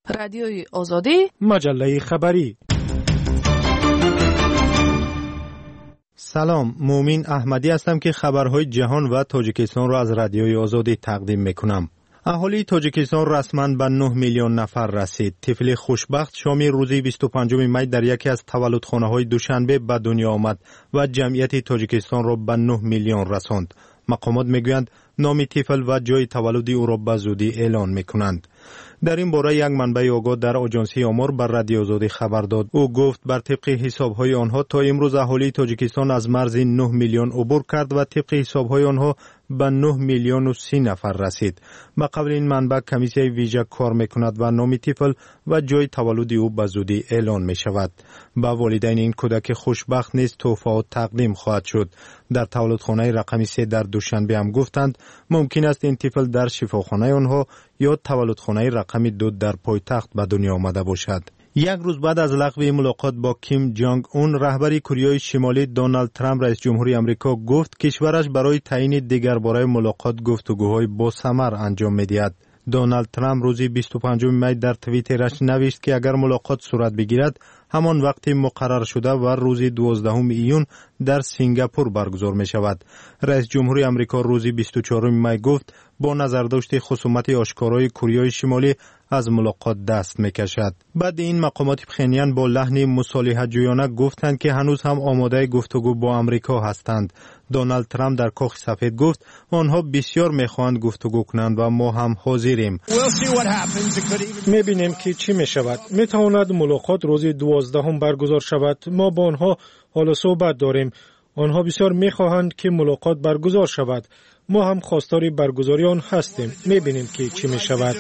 رادیوی آزادی، مجله خبری. سلام، مومین احمدی هستم که خبرهای جهان و تاجیکستان را از رادیوی آزادی تقدیم میکنم. اهالی تاجیکستان رسما به 9 میلیون نفر رسید. طفل خوشبخت شامی روز 25 می در یکی از تولدخانه‌های دوشنبه به دنیا آمد و جمعیت تاجیکستان را به 9 میلیون رساند. مقامات میگویند نام طفل و جای تولد او را به زودی اعلان میکنند. در این باره یک منبع آگاه در آژانسی آمار بر رادیو آزادی خبر داد. او گفت بر طبق حساب‌های آنها تا امروز اهالی تاجیکستان از مرز 9 میلیون عبور کرد و طبق حساب‌های آنها به 9 میلیون و 30 نفر رسید. با قبل این منبع کمیسیون ویژه کار میکند و نام طفل و جای تولد او به زودی اعلان می شود. با والدین این کودک خوشبخت نیز تحفه تقدیم خواهد شد. در تولدخانه رقم 3 در دوشنبه هم گفتند ممکن است این طفل در شفاخانه آنها یا تولدخانه رقم 2 در پایتخت به دنیا آمده باشد. یک روز بعد از لغو ملاقات با کیم جانگ اون، رهبر کره شمالی دونالد ترامپ رئیس جمهوری آمریکا گفت کشورش برای تعیین دیگر باره ملاقات گفتگوهای با ثمر انجام می‌دهد. دونالد ترامپ روز 25 می در توییترش نوشت که اگر ملاقات صورت بگیرد همان وقت مقرر شده و روز 12 ایون در سنگاپور برگزار می شود. رئیس جمهوری آمریکا روز 24 می گفت با نظرداشت خصومت آشکارای کره شمالی از ملاقات دست می کشد. بعد این مقامات پخینیان با لحن مصالحه جویانه گفتند که هنوز هم آماده گفتگو با آمریکا هستند. دونالد ترامپ در کاخ سفید گفت آنها بسیار میخواهند گفتگو کنند و ما هم حاضریم. میبینیم که چی میشود. میتواند ملاقات روز 12 برگزار شود. ما با آنها حال صحبت داریم. آنها بسیار میخواهند که ملاقات برگزار شود. ما هم خواستار برگزاری آن هستیم. میبینیم که چی میشود.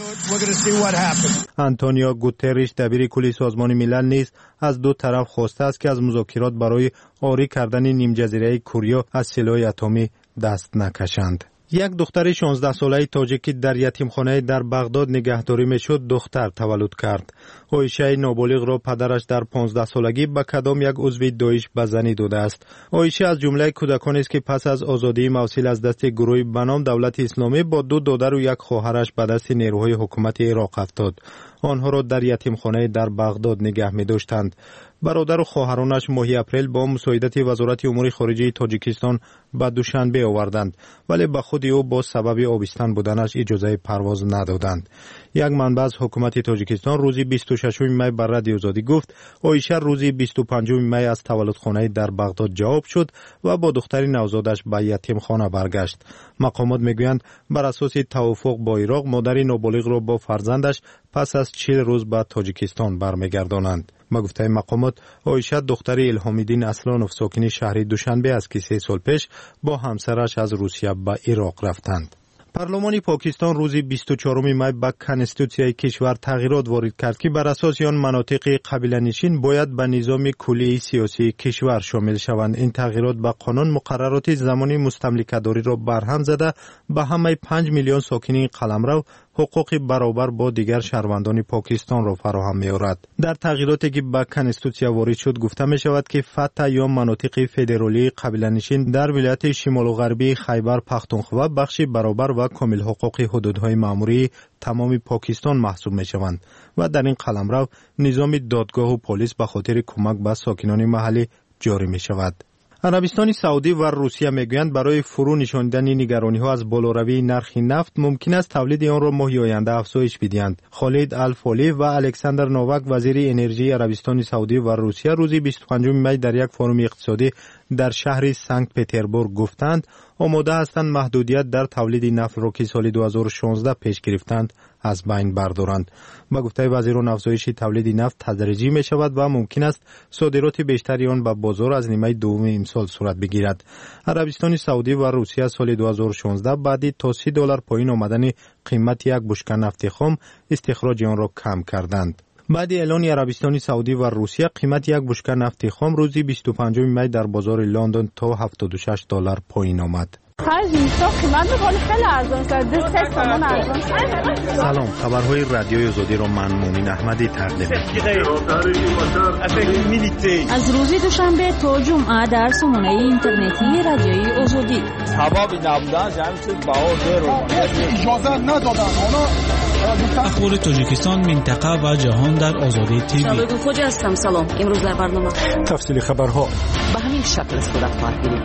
آنتونیو گوتریش دبیر کل سازمان ملل نیز از دو طرف خواسته است که از مذاکرات برای عاری کردن نیم جزیره کره از سلاح اتمی دست نکشند. یک دختر 16 ساله تاجیک در یتیمخانه در بغداد نگهداری میشد دختر تولد کرد. عایشه نابالغ را پدرش در 15 سالگی به کدام یک عضو داعش به زنی داده است. عایشه از جمله کودکانی است که پس از آزادی موصل از دست گروهی به نام دولت اسلامی با 2 دادر و 1 خواهرش به دست نیروهای حکومت عراق افتاد. آنها را در یتیمخانه در بغداد نگه می داشتند. برادر و خواهرانش ماه اپریل با مساعدت وزارت امور خارجه تاجیکستان به دوشنبه آوردند، ولی به خود او با سبب آبستن بودنش اجازه پرواز ندادند. یک منبع از حکومت تاجیکستان روز 26 می بر رادیو آزادی گفت عایشه روز 25 می از تولدخانه در بغداد جواب شد و با دختر نوزادش به یتیمخانه برگشت. مقامات میگویند بر اساس توافق با عراق مادر نابالغ را با فرزندش پس از 40 روز به تاجیکستان برمیگردانند. با گفته مقامات عایشه دختر الهامیدین اصلانوف ساکن شهر دوشنبه است که 3 سال پیش با همسرش از روسیه به عراق رفتند. پارلمان پاکستان روز 24 می به کنستیتوسیای کشور تغییرات وارد کرد که بر اساس آن مناطق قبیله نشین باید به نظام کلی سیاسی کشور شامل شوند. این تغییرات به قانون مقررات زمانی مستملکه‌داری را برهم زده به همه 5 میلیون ساکنین قلمرو حقوق برابر با دیگر شهروندان پاکستان را فراهم می‌آورد. در تغییراتی که به کنستیتوسیا وارد شد گفته می شود که فتح یا مناطق فدرالی قبیله نشین در ولایت شمال و غربی خیبر پختونخوا بخش برابر و کامل حقوق حدودهای مأموری تمام پاکستان محسوب می شوند و در این قلمرو نظام دادگاه و پلیس به خاطر کمک به ساکنان محلی جاری می شود. عربستان سعودی و روسیه میگویند برای فرو نشاندن نگرانی‌ها از بالاروی نرخ نفت ممکن است تولید آن را ماه آینده افزایش بدهند. خالد الفالی و الکساندر نوواک وزیر انرژی عربستان سعودی و روسیه روز 25 می در یک فروم اقتصادی در شهر سنت پترزبورگ گفتند آماده هستند محدودیت در تولید نفت را که سال 2016 پیش گرفتند از بین بردارند. با گفته وزیران افزایش تولید نفت تدریجی می شود و ممکن است صادرات بیشتری آن به بازار از نیمه دوم امسال صورت بگیرد. عربستان سعودی و روسیه سال 2016 بعد تا $30 پایین آمدن قیمت یک بشکه نفت خام استخراج آن را کم کردند. بعد اعلان عربستان سعودی و روسیه قیمت یک بشکه نفت خام روز 25 می در بازار لندن تا $76 پایین آمد. سلام، خبرهای رادیوی آزادی را من مومین احمدی تقدیم از روز دوشنبه تا جمعه در سامانه اینترنتی رادیوی آزادی. سبب نبودن جمعیت بهار رو اجازه ندادن. اونا اخبار تاجیکستان، منطقه و جهان در آزادی تیوی. شالوی خوجا هستم. سلام. امروز در برنامه تفصیل خبرها به همین شکل صورت خواهد گرفت.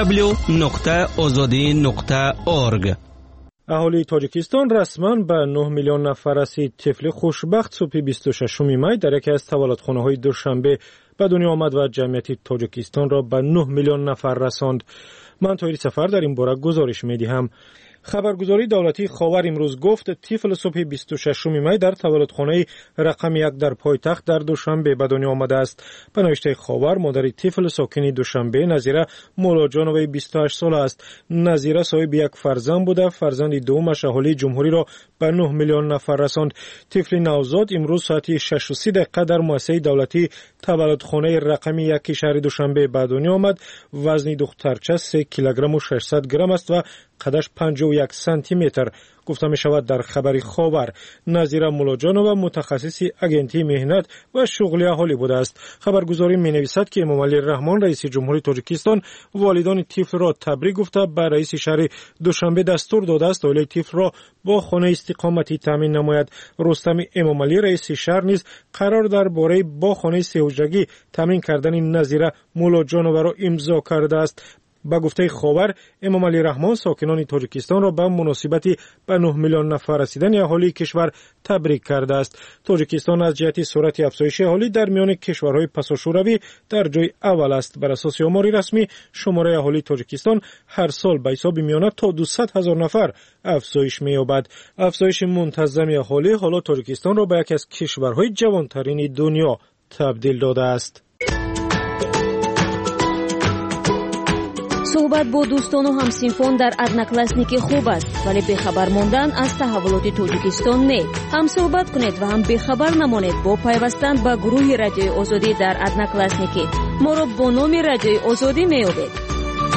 www.azadi.org. اهالی تاجیکستان رسما به 9 میلیون نفر رسید. طفل خوشبخت صبح 26 می در یکی از تولدخانه‌های دوشنبه به دنیا آمد و جمعیت تاجیکستان را به 9 میلیون نفر رساند. من طاهر سفر در این باره گزارش می‌دهم. خبرگزاری دولتی خاور امروز گفت طفل صبح 26 می در تولدخانه رقم 1 در پایتخت در دوشنبه به دنیا آمده است. به نوشته خاور مادر طفل ساکن دوشنبه نظیره مولاجانوی 28 ساله است. نظیره صاحب یک فرزند بوده. فرزند دومش اهالی جمهوری را به 9 میلیون نفر رساند. طفل نوزاد امروز ساعت 6:30 در مؤسسه دولتی تولدخانه رقم 1 شهر دوشنبه به دنیا آمد. وزن دخترچه 3 کیلوگرم و 600 گرم است و قدش 51 سانتی متر. گفته می شود در خبری خاور نظیره مولاجانووا متخصص اگنتی مهنت و شغلی اهالی بوده است. خبرگزاری می نویسد که امامعلی رحمان رئیس جمهوری تاجیکستان والدان طفل را تبریک گفته به رئیس شهر دوشنبه دستور داده است اولی طفل را با خانه استقامتی تامین نماید. رستم امامعلی رئیس شهر نیز قرار درباره با خانه سه حجرگی تامین کردن نظیره مولاجانووا را امضا کرده است. با گفته خاور امامعلی رحمان ساکنان تاجیکستان را به مناسبت به 9 میلیون نفر رسیدن اهالی کشور تبریک کرده است. تاجیکستان از جهت سرعت افزایش اهالی در میان کشورهای پساشوروی در جای اول است. بر اساس آمار رسمی شماره اهالی تاجیکستان هر سال به حساب میانه تا 200,000 نفر افزایش می‌یابد. افزایش منتظم اهالی حالا تاجیکستان را به یکی از کشورهای جوانترین دنیا تبدیل داده است. صحبت با دوستان و همسنفان در ادناکلاسنیکی خوب است، ولی بخبر ماندن از تحولات تاجیکستان نه. هم صحبت کنید و هم بخبر نمانید با پیوستن به گروه رادیوی آزادی در ادناکلاسنیکی. ما را با نام رادیوی آزادی می‌یابید.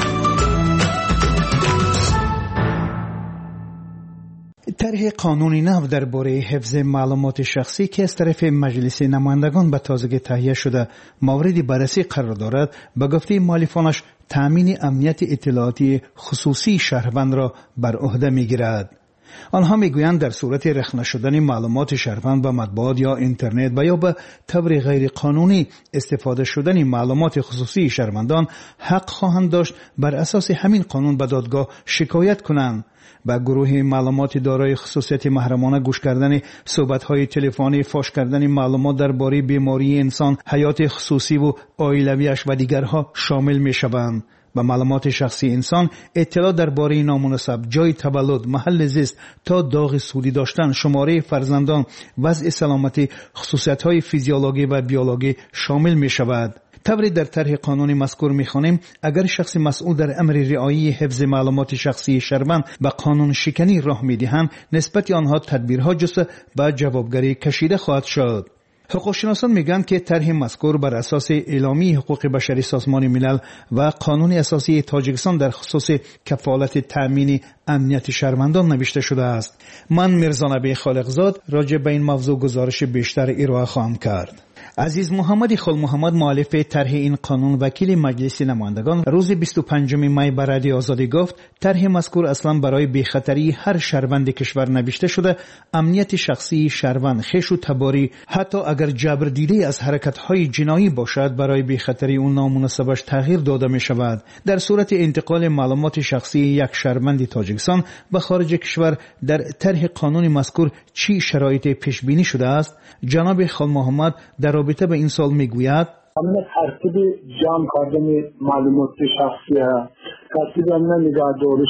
طرح قانون نو درباره حفظ معلومات شخصی که از طرف مجلس نمایندگان به تازگی تهیه شده مورد بررسی قرار دارد، به گفته مؤلفانش تامین امنیت اطلاعاتی خصوصی شهروند را بر عهده می‌گیرد. آنها میگویند در صورت رخنه شدن معلومات شهروند به مطبوعات یا اینترنت و یا به طور غیر قانونی استفاده شدن معلومات خصوصی شهروندان حق خواهند داشت بر اساس همین قانون به دادگاه شکایت کنند. با گروه معلومات دارای خصوصیت محرمانه گوش کردن صحبت‌های تلفنی، فاش کردن معلومات درباره بیماری انسان، حیات خصوصی و عائلویش و دیگرها شامل می‌شوند. به معلومات شخصی انسان اطلاع درباره نامناسب، جای تولد، محل زیست تا داغ سودی داشتن، شماره فرزندان، وضع سلامتی، خصوصیت‌های فیزیولوژی و بیولوژی شامل می‌شود. طوری در طرح قانون مذکور می‌خوانیم اگر شخص مسئول در امر رعایت حفظ معلومات شخصی شهروند به قانون شکنی راه می‌دهند، نسبت آنها تدبیرها جسته به جوابگری کشیده خواهد شد. حقوقشناسان میگن که طرح مذکور بر اساس اعلامیه حقوق بشری سازمان ملل و قانون اساسی تاجیکستان در خصوص کفالت تأمین امنیت شهروندان نوشته شده است. من میرزا نبی خالقزاد راجع به این موضوع گزارش بیشتر ارائه خواهم کرد. عزیز محمد خل محمد مؤلف طرح این قانون وکیل مجلس نمایندگان روز 25 می بر رادیو آزادی گفت طرح مذکور اصلا برای بی‌خطری هر شهروند کشور نوشته شده. امنیت شخصی شهروند خویش و تباری حتی اگر جبر دیده از حرکت‌های جنایی باشد برای بی‌خطری اون نامناسبش تغییر داده می شود. در صورت انتقال معلومات شخصی یک شهروند تاجیکستان به خارج کشور در طرح قانون مذکور چی شرایط پیش بینی شده است؟ جناب خل محمد در رابطه به این سال میگوید همین ترتیب جمع کردن معلومات شخصی ترتیب نگهداریش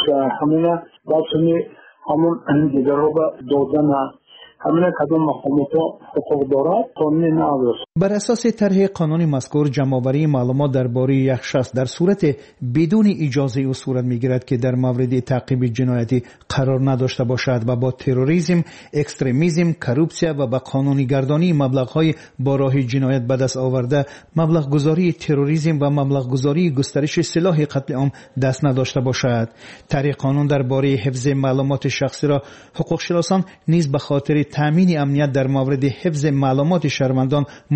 همون دیگر رو دادن همین کدام مقامات حقوق دارد قانون نویس. بر اساس طرح قانون مذکور جمع‌آوری معلومات درباره یک شخص در صورت بدون اجازه او صورت می‌گیرد که در مورد تعقیب جنایتی قرار نداشته باشد و با تروریسم، اکستریمیسم، کروپسیا و با قانونی گردانی مبلغ‌های با راه جنایت به دست آورده، مبلغ گذاری تروریسم و مبلغ گذاری گسترش سلاح قتل عام دست نداشته باشد. طرح قانون درباره حفظ معلومات شخصی را حقوقشناسان نیز به خاطر تامین امنیت در مورد حفظ معلومات شهروندان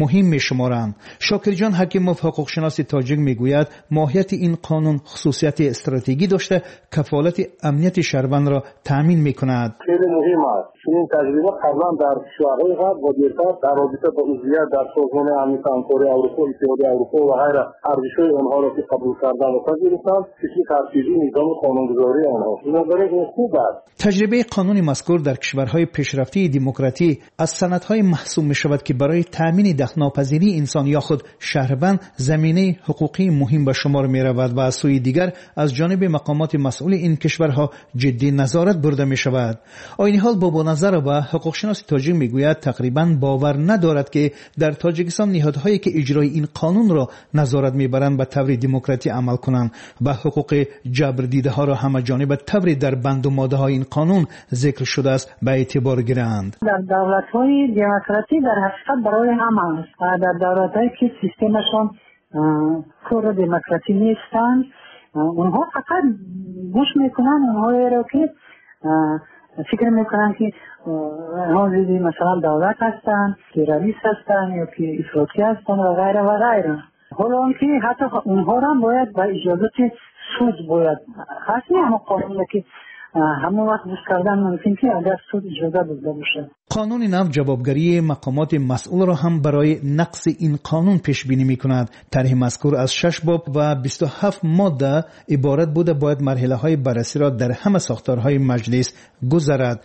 مهم می‌شمارند. شاکرجان حکیموف حقوقشناس تاجیک میگوید ماهیت این قانون خصوصیت استراتژیکی داشته کفالت امنیت شهروند را تامین می‌کند. خیلی مهم است. این تجربه قبلا در کشورهای غرب و دیگر در رابطه با عضویت در سازمان امنیت همکاری اروپا، اتحادیه اروپا و غیره ارزش‌های آنها را که قبول کردن و پذیرفتند کسی تفصیلی نظام قانونگذاری آنها این خوب است. تجربه قانون مذکور در کشورهای پیشرفته دموکراتی از سندهای محسوب می‌شود که برای تامین دخل‌ناپذیری انسان یا خود شهروند زمینه حقوقی مهم به شمار می‌رود و از سوی دیگر از جانب مقامات مسئول این کشورها جدی نظارت برده می‌شود. این حال با نظر و حقوقشناس تاجیک میگوید تقریباً باور ندارد که در تاجیکستان نهادهایی که اجرای این قانون را نظارت میبرند به طور دموکراتی عمل کنند و حقوق جبر دیده ها را همه جانبه طور در بند و ماده های این قانون ذکر شده است به اعتبار گیرند. در دولت‌های دموکراتی در حقیقت برای همه است. در دولت‌هایی که سیستمشان کور دموکراتی نیستند اونها فقط گوش میکنن اونهایی را که فکر میکنن که حاضری مثلا دولت هستن، تروریست هستن یا که افراطی هستن و غیره و غیره. حالا که حتی اونها را باید با اجازت سود باید خاصی همه قانونه که همه وقت گوش کردن ممکن که اگر سود اجازه داده باشه. قانون نو جوابگری مقامات مسئول را هم برای نقض این قانون پیش بینی می‌کند. طرح مذکور از 6 باب و 27 ماده عبارت بوده باید مرحله‌های بررسی را در همه ساختارهای مجلس گذرد.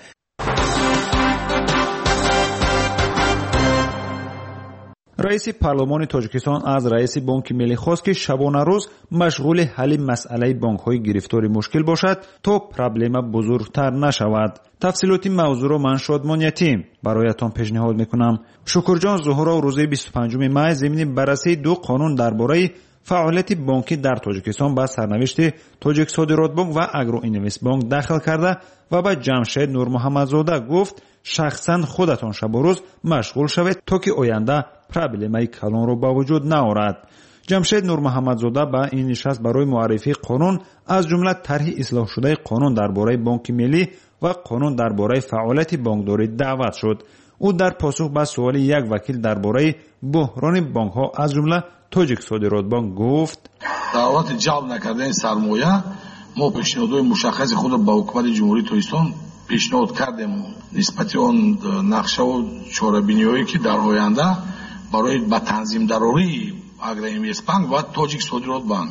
رئیس پارلمان تاجیکستان از رئیس بانک ملی خواست که شبانه روز مشغول حل مسئله بانک‌های گرفتاری مشکل باشد تا پرابلم بزرگتر نشود. تفصیلات موضوع را من شادمان یتیم برایتان پیشنهاد میکنم. شکرجان ظهور روز 25 می ضمن بررسی دو قانون درباره فعالیت بانکی در تاجیکستان با سرنوشت تاجیک صادرات بانک و اگرو اینوست بانک داخل کرده و به جمشید نور محمدزاده گفت شخصا خودتان شب و روز مشغول شوید تا که آینده پرابلمای کلان را به وجود نیاورد. جمشید نور محمدزاده با این نشست برای معرفی قانون از جمله طرح اصلاح شده قانون درباره بانک ملی و قانون درباره فعالیت بانکداری دعوت شد. او در پاسخ به سوال یک وکیل درباره بحران بانک ها از جمله تاجیک صادرات بانک گفت دعوت جلب نکردن سرمایه ما پیشنهادهای مشخص خود به حکومت جمهوری تاجیکستان پیشنهاد کردیم نسبت آن نقشه و چاره‌بینی‌هایی که در آینده برای به تنظیم دراری اگرو اینوست بانک و تاجیک صادرات بانک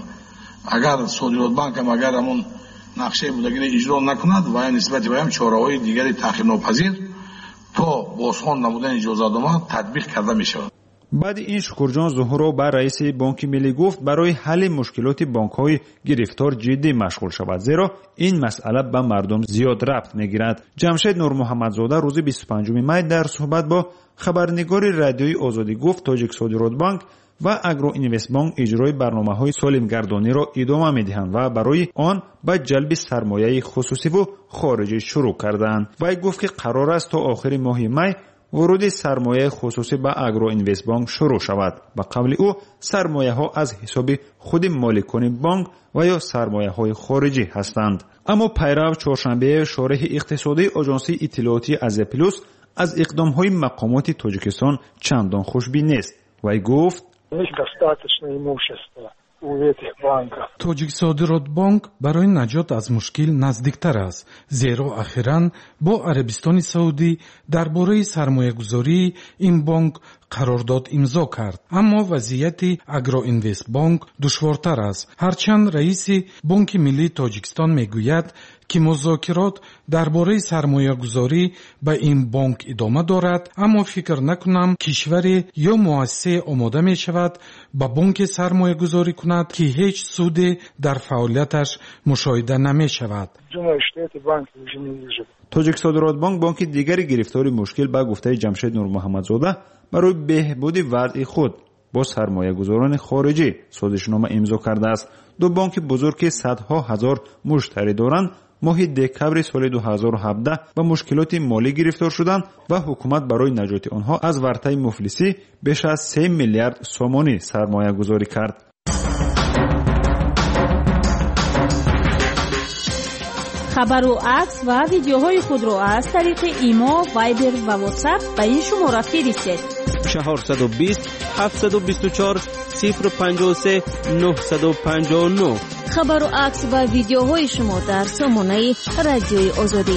اگر صادرات بانک هم اگر همون نقشه بودگی اجرا نکند و نسبت به هم چاره‌های دیگری تأخیر ناپذیر تا بازخوان نمودن اجازه‌نامه تطبیق کرده می‌شود. بعد این شکرجان ظهور بر رئیس بانک ملی گفت برای حل مشکلات بانک‌های گرفتار جدی مشغول شود زیرا این مسئله به مردم زیاد ربط می‌گیرد. جمشید نور محمدزاده روز 25 می در صحبت با خبرنگار رادیوی آزادی گفت تاجیک صادرات بانک و اگرو اینوست بانک اجرای برنامه‌های سالمگردانی را ادامه می‌دهند و برای آن به جلب سرمایه خصوصی و خارجی شروع کردند. وی گفت که قرار است تا آخر ماه می ورود سرمایه خصوصی به اگرو اینوست بانک شروع شود. به قول او سرمایه ها از حساب خود مالکان بانک و یا سرمایه های خارجی هستند. اما پیرو چهارشنبه شارح اقتصادی آژانسی اطلاعاتی آزیا پلوس از اقدام های مقامات تاجیکستان چندان خوشبین نیست. وی گفت توجیک صادرات بانک برای نجات از مشکل نزدیکتر است زیرا اخیراً با عربستان سعودی درباره سرمایه‌گذاری این بانک قرارداد امضا کرد اما وضعیت اگرو اینوست بانک دشوارتر است هرچند رئیس بانک ملی تاجیکستان میگوید که مذاکرات درباره سرمایه‌گذاری به این بانک ادامه دارد اما فکر نکنم کشوری یا مؤسسه آماده می شود به بانک سرمایه‌گذاری کند که هیچ سودی در فعالیتش مشاهده نمی شود. تاجیک صادرات بانک دیگری گرفتار مشکل به گفته جمشید نور محمدزاده برای بهبود وضع خود با سرمایه‌گذاران خارجی سازشنامه امضا کرده است. دو بانک بزرگ که صدها هزار مشتری دارند ماه دکبر سال 2017 با مشکلات مالی گرفتار شدند و حکومت برای نجات آنها از ورطه مفلسی بیش از 3 میلیارد سومانی سرمایه گذاری کرد. خبر و عکس و ویدیوهای خود را از طریق ایما، وایبر و واتساپ به این شماره فرستید: 420 724 053 959. خبر و عکس و ویدیوهای شما در سامانه رادیوی آزادی.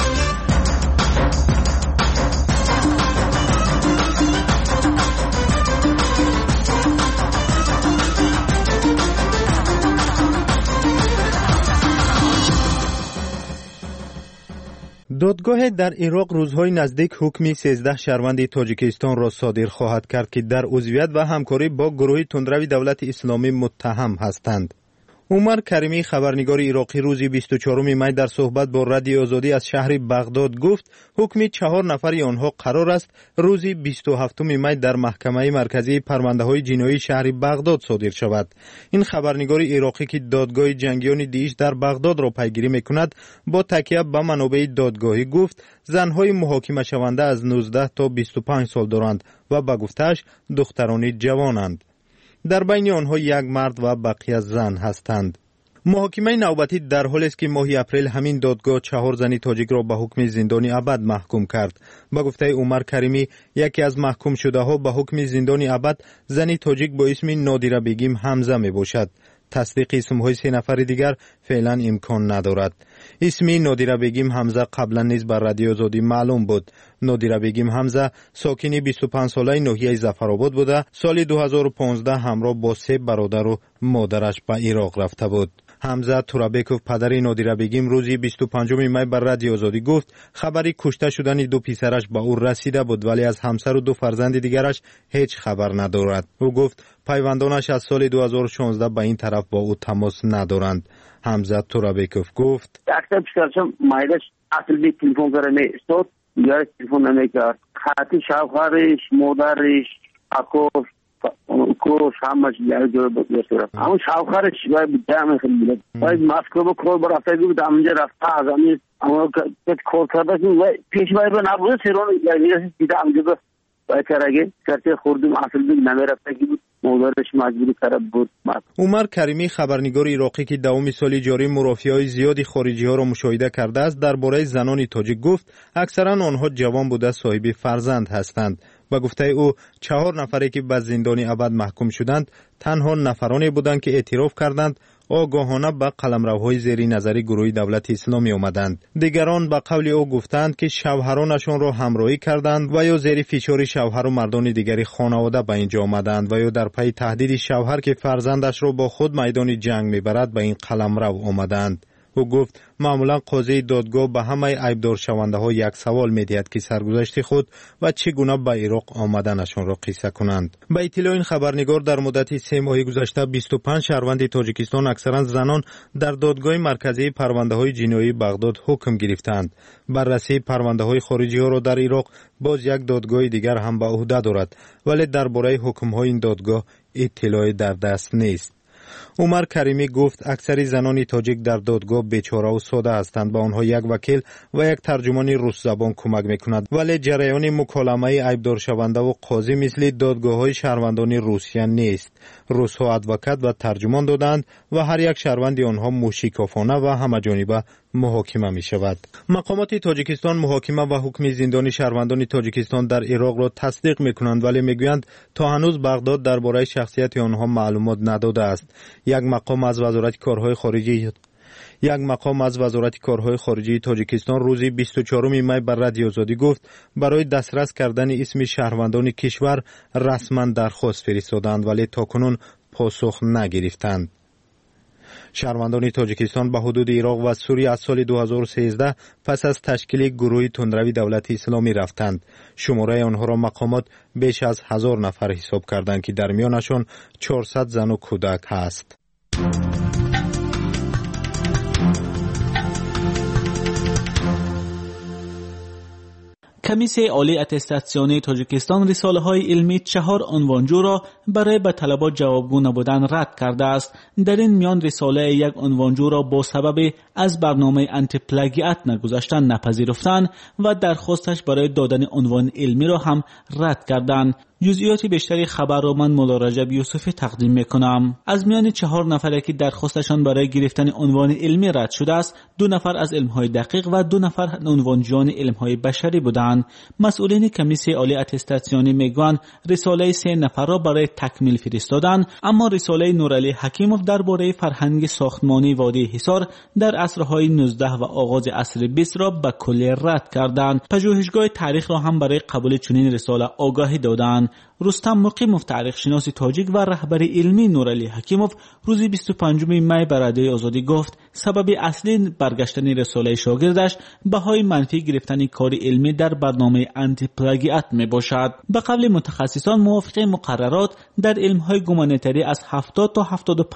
دادگاه در عراق روزهای نزدیک حکمی 13 شهروند تاجیکستان را صادر خواهد کرد که در عضویت و همکاری با گروه تندروی دولت اسلامی متهم هستند. عمر کریمی خبرنگار عراقی روز 24 می در صحبت با رادیو آزادی از شهر بغداد گفت حکم 4 نفر آنها قرار است روز 27 می در محکمه مرکزی پرونده‌های جنایی شهر بغداد صادر شود. این خبرنگار عراقی که دادگاه جنگیان دیش در بغداد را پیگیری می‌کند با تکیه به منابع دادگاهی گفت زن‌های محاکمه شونده از 19 تا 25 سال دارند و به گفته‌اش دختران جوانند. در بین آنها یک مرد و بقیه زن هستند. محاکمه نوبتی در حالی است که ماه اپریل همین دادگاه 4 زن تاجیک را به حکم زندان ابد محکوم کرد. به گفته عمر کریمی یکی از محکوم شده ها به حکم زندان ابد زن تاجیک با اسم نادیره بیگم حمزه می باشد. تصدیق اسمهای 3 نفر دیگر فعلا امکان ندارد. اسم نادیره بیگم حمزه قبلا نیز بر رادیو آزادی معلوم بود. نادیره بیگم حمزه ساکن 25 ساله ناحیه ظفرآباد بوده. سال 2015 همراه با 3 برادر و مادرش به عراق رفته بود. حمزه تورابکوف پدر نادیره بیگم روزی 25 می بر رادیو آزادی گفت خبری کشته شدن 2 پسرش به او رسیده بود ولی از همسر و 2 فرزند دیگرش هیچ خبر ندارد. او گفت پیوندانش از سال 2016 به این طرف با او تماس ندارند. حمزه تورابکوف گفت اکثر پسرشم مایلش اصلی تلفن کرده استاد یا تلفن نمیکرد. خاطی شوهرش، مادرش، اکوش کوش همش یه جور بود می‌شود. اون شوهرش باید دام خیلی باید مسکو با کار برافته بود همونجا رفته از همین اما که کار کرده که پیشوایی به نبوده سرون یعنی دیده همونجا باید کرده کرده خوردیم اصلی نمیرفته که بود مادرش مجبوری کرده بود. عمر کریمی خبرنگار عراقی که دوام سال جاری مرافعه‌های زیادی خارجی ها را مشاهده کرده است درباره زنان تاجیک گفت اکثرا آنها جوان بوده صاحب فرزند هستند. با گفته او 4 نفری که به زندان ابد محکوم شدند تنها نفرانی بودند که اعتراف کردند آگاهانه به قلمروهای زیر نظر گروه دولت اسلامی آمدند. دیگران به قول او گفتند که شوهرانشان را همراهی کردند و یا زیر فشار شوهر و مردان دیگری خانواده به اینجا آمدند و یا در پی تهدید شوهر که فرزندش را با خود میدان جنگ میبرد به این قلمرو آمدند. او گفت معمولا قاضی دادگاه به همه عیبدار شونده ها یک سوال میدهد که سرگذشت خود و چگونه به عراق آمدنشان را قصه کنند. به اطلاع این خبرنگار در مدت 3 ماه گذشته 25 شهروند تاجیکستان اکثرا زنان در دادگاه مرکزی پرونده های جنایی بغداد حکم گرفتند. بررسی پرونده های خارجی ها را در عراق باز یک دادگاه دیگر هم به عهده دارد ولی درباره حکم های این دادگاه اطلاعی در دست نیست. عمر کریمی گفت اکثر زنان تاجیک در دادگاه بیچاره و ساده هستند. با آنها یک وکیل و یک ترجمان روس زبان کمک میکند ولی جریان مکالمه عیبدار شونده و قاضی مثل دادگاه های شهروندان روسیه نیست. روس ها ادوکات و ترجمان دادند و هر یک شهروند آنها موشکافانه و همه‌جانبه محاکمه می شود. مقامات تاجیکستان محاکمه و حکم زندانی شهروندان تاجیکستان در عراق را تصدیق می کنند ولی می گویند تا هنوز بغداد درباره شخصیت آنها معلومات نداده است. یک مقام از وزارت کارهای خارجی تاجیکستان روز 24 می بر رادیو آزادی گفت برای دسترس کردن اسم شهروندان کشور رسما درخواست فرستادند ولی تاکنون پاسخ نگرفتند. شهروندان تاجیکستان به حدود عراق و سوریه از سال 2013 پس از تشکیل گروه تندروی دولت اسلامی رفتند. شماره آنها را مقامات بیش از 1000 نفر حساب کردند که در میانشان 400 زن و کودک هست. کمیسیون عالی اتستاسیون تاجیکستان رساله‌های علمی 4 عنوانجو را برای به طلبات جوابگو نبودن رد کرده است. در این میان رساله یک عنوانجو را با سبب از برنامه انتی پلاگیات نگذاشتن نپذیرفتند و درخواستش برای دادن عنوان علمی را هم رد کردند. جزئیات بیشتری خبر را من مولا رجب یوسفی تقدیم میکنم. از میان 4 نفری که درخواستشان برای گرفتن عنوان علمی رد شده است، 2 نفر از علمهای دقیق و 2 نفر عنوانجویان علمهای بشری بودند. مسئولین کمیسیون عالی اتستاسیونی میگویند رساله 3 نفر را برای تکمیل فرستادند، اما رساله نورعلی حکیموف درباره فرهنگ ساختمانی وادی حصار در عصرهای 19 و آغاز عصر 20 را به کلی رد کردند. پژوهشگاه تاریخ را هم برای قبول چنین رساله آگاهی دادند. رستم مقیموف تاریخ شناس تاجیک و رهبر علمی نورعلی حکیموف روز 25 می به رادیوی آزادی گفت سبب اصلی برگشتن رساله شاگردش بهای منفی گرفتن کار علمی در برنامه آنتی پلاگیات می باشد. به قول متخصصان موافق مقررات در علمهای گومانیتری از 70 تا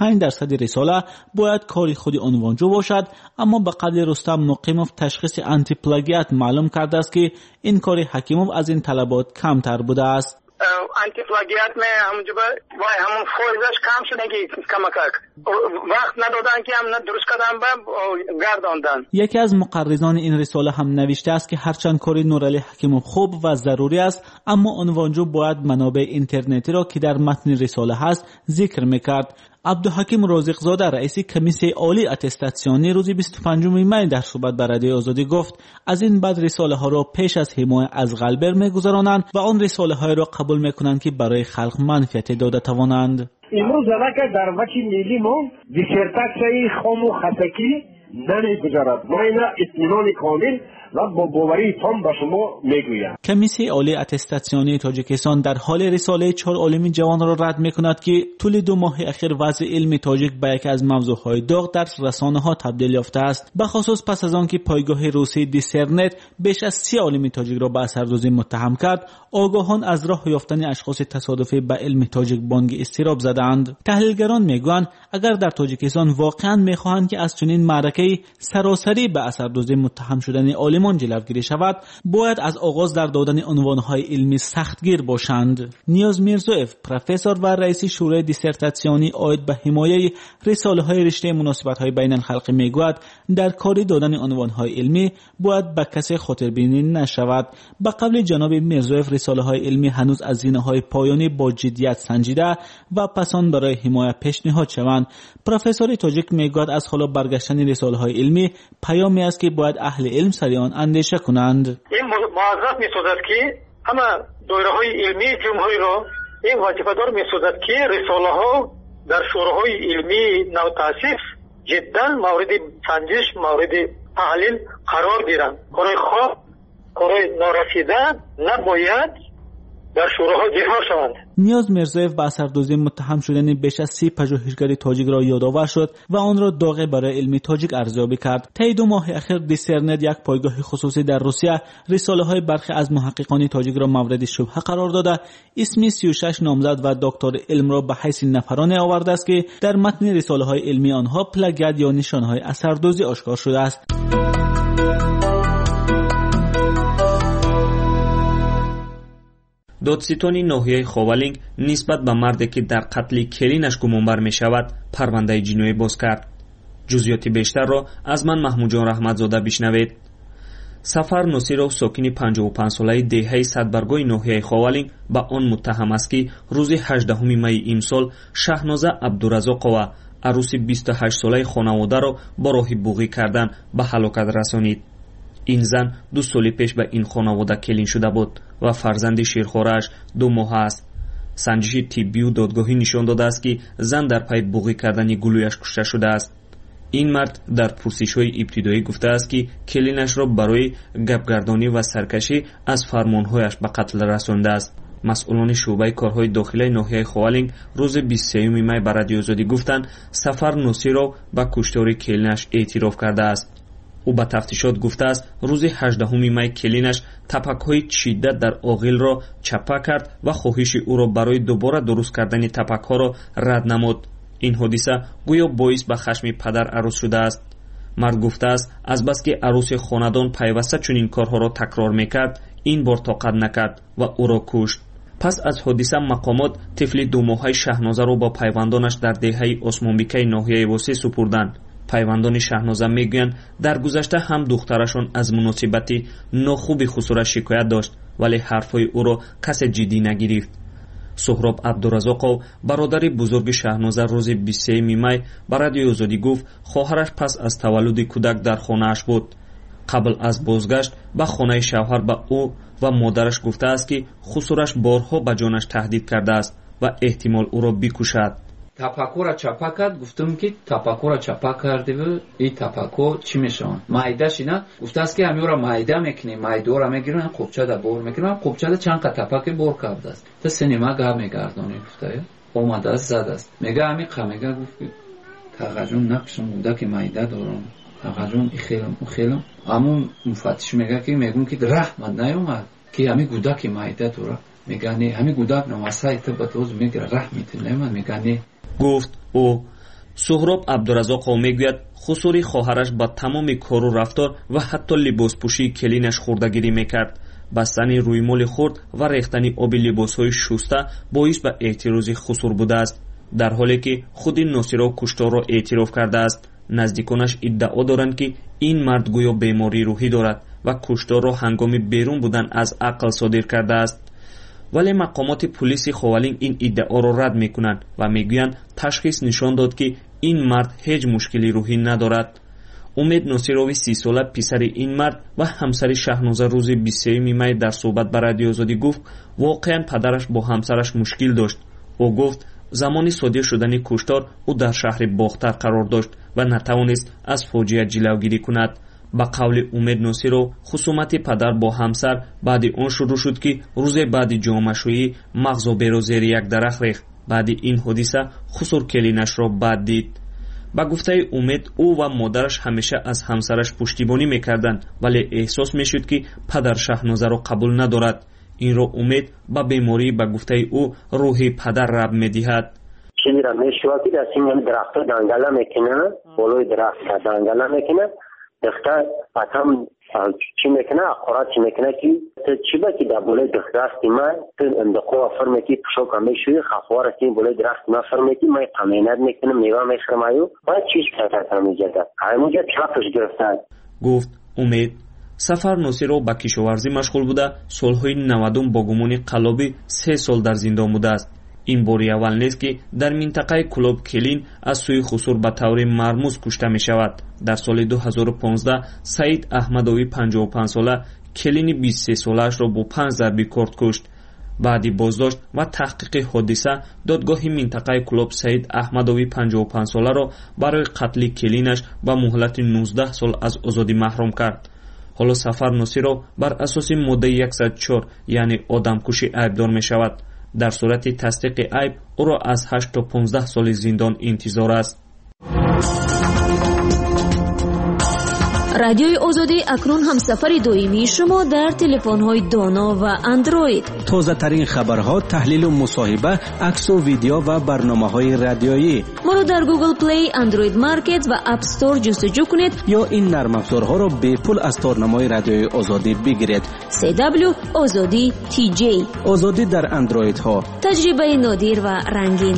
75% رساله باید کار خود عنوانجو باشد، اما به قول رستم مقیموف تشخیص آنتی پلاگیات معلوم کرده است که این کار حکیموف از این طلبات کمتر بوده است. آنتی پلاگیات میں ہم جو وای همون فوزش کم شده که کمکک وقت ندادن که هم درست کردن با گرداندن. یکی از مقرران این رساله هم نوشته است که هرچند کار نورعلی حکیموف خوب و ضروری است، اما عنوانجو باید منابع اینترنتی را که در متن رساله هست ذکر میکرد. عبدالحکیم رازقزاده رئیس کمیسیون عالی اتستاسیونی روز 25 می در صحبت با رادیوی آزادی گفت از این بعد رساله ها را پیش از حمایت از غلبر میگذرانند و آن رساله های را قبول میکنند که برای خلق منفعت داده توانند. امروز که در وکی ملی ما دیسرتاسیون خام و خطکی نمیگذارد. ما اینا اطمینان کامل و با باوری تام به شما میگویم. کمیسیون عالی اتستاسیونی تاجیکستان در حال رساله 4 عالم جوان را رد میکند که طول 2 ماه اخیر وضع علم تاجیک به یکی از موضوعهای داغ در رسانه ها تبدیل یافته است، به خصوص پس از آنکه پایگاه روسی دیسرنت بیش از 30 عالم تاجیک را به اثردوزی متهم کرد. آگاهان از راه یافتن اشخاص تصادفی به علم تاجیک بانگ اضطراب زدند. تحلیلگران میگویند اگر در تاجیکستان واقعا میخواهند که از چنین معرکه‌ای سراسری به اثردوزی متهم شدن عالمان جلوگیری شود، باید از آغاز در دادن عنوانهای علمی سختگیر باشند. نیاز میرزویف پروفسور و رئیس شورای دیسرتاسیونی عاید به حمایه رساله‌های رشته مناسبت‌های بین الخلقی میگوید در کار دادن عنوانهای علمی باید به کسی خاطربینی نشود. به قول جناب میرزویف رساله‌های علمی هنوز از زینه‌های پایانی با جدیت سنجیده و پسان برای حمایت پیشنهاد شوند. پروفسور تاجیک میگوید از حالا برگشتن رساله‌های علمی پیامی است که باید اهل علم سریعا اندیشه کنند. این موظف می‌سازد که همه دایره‌های علمی جمهوری را این وظیفه دار می‌سازد که رساله‌ها در شوراهای علمی نو تأسیس جدا مورد سنجش، مورد تحلیل قرار گیرند. کارهای خوب، کارهای نارسیده نباید در شوراها جلوه شوند. نیاز میرزویف به اثردوزی متهم شدن بیش از 30 پژوهشگر تاجیک را یادآور شد و آن را داغ برای علم تاجیک ارزیابی کرد. طی 2 ماه اخیر دیسرنت یک پایگاه خصوصی در روسیه رساله‌های برخی از محققان تاجیک را مورد شبهه قرار داده اسم 36 نامزد و دکتر علم را به حیث نفرانی آورده است که در متن رساله‌های علمی آنها پلاگیات یا نشانهای اثردوزی آشکار شده است. دادستانی ناحیه خاولینگ نسبت به مردی که در قتل کلینش گمانبر می شود پرونده جنایی باز کرد. جزئیات بیشتر را از من محمود جان رحمتزاده بشنوید. سفر نصیرов ساکن 55 ساله دهه صدبرگاه ناحیه خاولینگ به آن متهم است که روز 18 می امسال شهنازه عبدالرزاقова عروس 28 ساله خانواده را با راه بوغی کردن به هلاکت رسانید. این زن 2 سال پیش به این خانواده کلین شده بود و فرزند شیرخوارش 2 ماه است. سنجش طبی و دادگاهی نشان داده است که زن در پی بوغی کردن گلویش کشته شده است. این مرد در پرسش‌های ابتدایی گفته است که کلینش را برای گپگردانی و سرکشی از فرمانهایش به قتل رسانده است. مسئولان شعبه کارهای داخلی ناحیه خاولینگ روز 23 می به رادیوی آزادی گفتند سفر نصیرov به کشتار کلینش اعتراف کرده است. او به تفتیشات گفته است روز 18 می کلینش تپک‌های چیده در آغل را چپه کرد و خواهش او را برای دوباره درست کردن تپک‌ها را رد نمود. این حادثه گویا باعث به خشم پدر عروس شده است. مرد گفته است از بس که عروس خاندان پیوسته چنین کارها را تکرار میکرد این بار طاقت نکرد و او را کشت. پس از حادثه مقامات طفل 2 ماهه شهنازه را با پیوندانش در دهه عثمانبیکه ناحیه واسه سپردند. پیوندان شهنازه میگویند در گذشته هم دخترشان از مناسبت ناخوبی خسرو شکایت داشت ولی حرفهای او را کس جدی نگرفت. سهراب عبدالرزاقov برادر بزرگ شهنازه روز 23 می به رادیوی آزادی گفت خواهرش پس از تولد کودک در خانه‌اش بود. قبل از بازگشت به خانه شوهر به او و مادرش گفته است که خسورش بارها به جانش تهدید کرده است و احتمال او را بکشد. تفکر چپا کرد. گفتم که تفکر چپا کرده و این تفکر چی میشون معده‌ش اینا گفته است که همین را معده میکنی، معده را میگیرن، خوبچه دا بور میکنن، خوبچه دا چند تا تفکر بور کرده است. تا سینما گاه میگردونه گفته اومده است زد است میگه همین قمیگه گفت تاجون نقشم بوده که معده دارم تاجون خیلم اما مفتش میگه که میگم که رحمت نیومد که همین گوده که معده داره. میگه نه همین گوده نماسه تبتوز میگه رحمت نمیاد. میگه نه. گفت او سهراب عبدالرزاق میگوید خسوری خواهرش با تمام کار و رفتار و حتی لباس پوشی کلینش خوردگیری میکرد. بستن روی مال خورد و ریختن آب لباسهای شسته باعث به اعتراض خسور بوده است، در حالی که خود ناصرا کشتار را اعتراف کرده است. نزدیکانش ادعا دارند که این مرد گویا بیماری روحی دارد و کشتار را هنگام بیرون بودن از عقل صادر کرده است. ولی مقامات پلیس خوالینگ این ادعا را رد میکنند و میگویند تشخیص نشان داد که این مرد هیچ مشکلی روحی ندارد. امید ناصروی 30 ساله پسر این مرد و همسر شهنازه روز 23 می در صحبت با رادیو آزادی گفت واقعا پدرش با همسرش مشکل داشت. او گفت زمانی صادر شدن کشتار او در شهر باختر قرار داشت و نتوانست از فاجعه جلوگیری کند. با قول امید ناصرو خصومت پدر با همسر بعد اون شروع شد که روز بعد جامعه‌شویی مغز و بیرو زیر یک درخت ریخت. بعد این حادثه خسور کلینش را بد دید. با گفته امید او و مادرش همیشه از همسرش پشتیبانی میکردند ولی احساس میشد که پدر شهنازه را قبول ندارد. این را امید با بیماری با گفته او روحی پدر رب میدهد. چیزی را میشود که دست این درخت دنگله میکنه، بالای درخت دنگله میکنه، دختر پتم چی میکنه، اقرار چی میکنه که چی با که در بالای درخت من اندقو فرمه که پشو کمی شوی خفوار که بالای درخت من فرمه که من قمینت میکنم میوه میخرم ایو باید چیز کرده میجده همونجا چاپش گرفتن. گفت امید. سفر ناصرو با کشاورزی مشغول بوده. سالهای 90 با گمان قلابی 3 سال در زندان بوده است. این باری اول نیست که در منطقه کلاب کلین از سوی خسور به طور مرموز کشته می شود. در سال 2015 سعید احمدوی 55 ساله کلین 23 سالش را با 5 ضربه کارد کشت. بعد بازداشت و تحقیق حادثه دادگاه منطقه کلاب سعید احمدوی 55 ساله را برای قتل کلینش با مهلت 19 سال از آزادی محروم کرد. حالا سفر ناصرو بر اساس ماده 104 یعنی آدمکشی عیبدار می شود. در صورت تصدیق عیب او را از 8 تا 15 سال زندان انتظار است. رادیوی آزادی اکنون همسفر دائمی شما در تلفن‌های دانا و اندروید. تازه ترین خبرها، تحلیل و مصاحبه، عکس و ویدیو و برنامه‌های رادیویی. ما را در گوگل پلی، اندروید مارکت و اپ استور جستجو کنید یا این نرم افزارها را به پول از تارنمای رادیوی آزادی بگیرید. CW آزادی TJ. آزادی در اندروید ها. تجربه نادر و رنگین.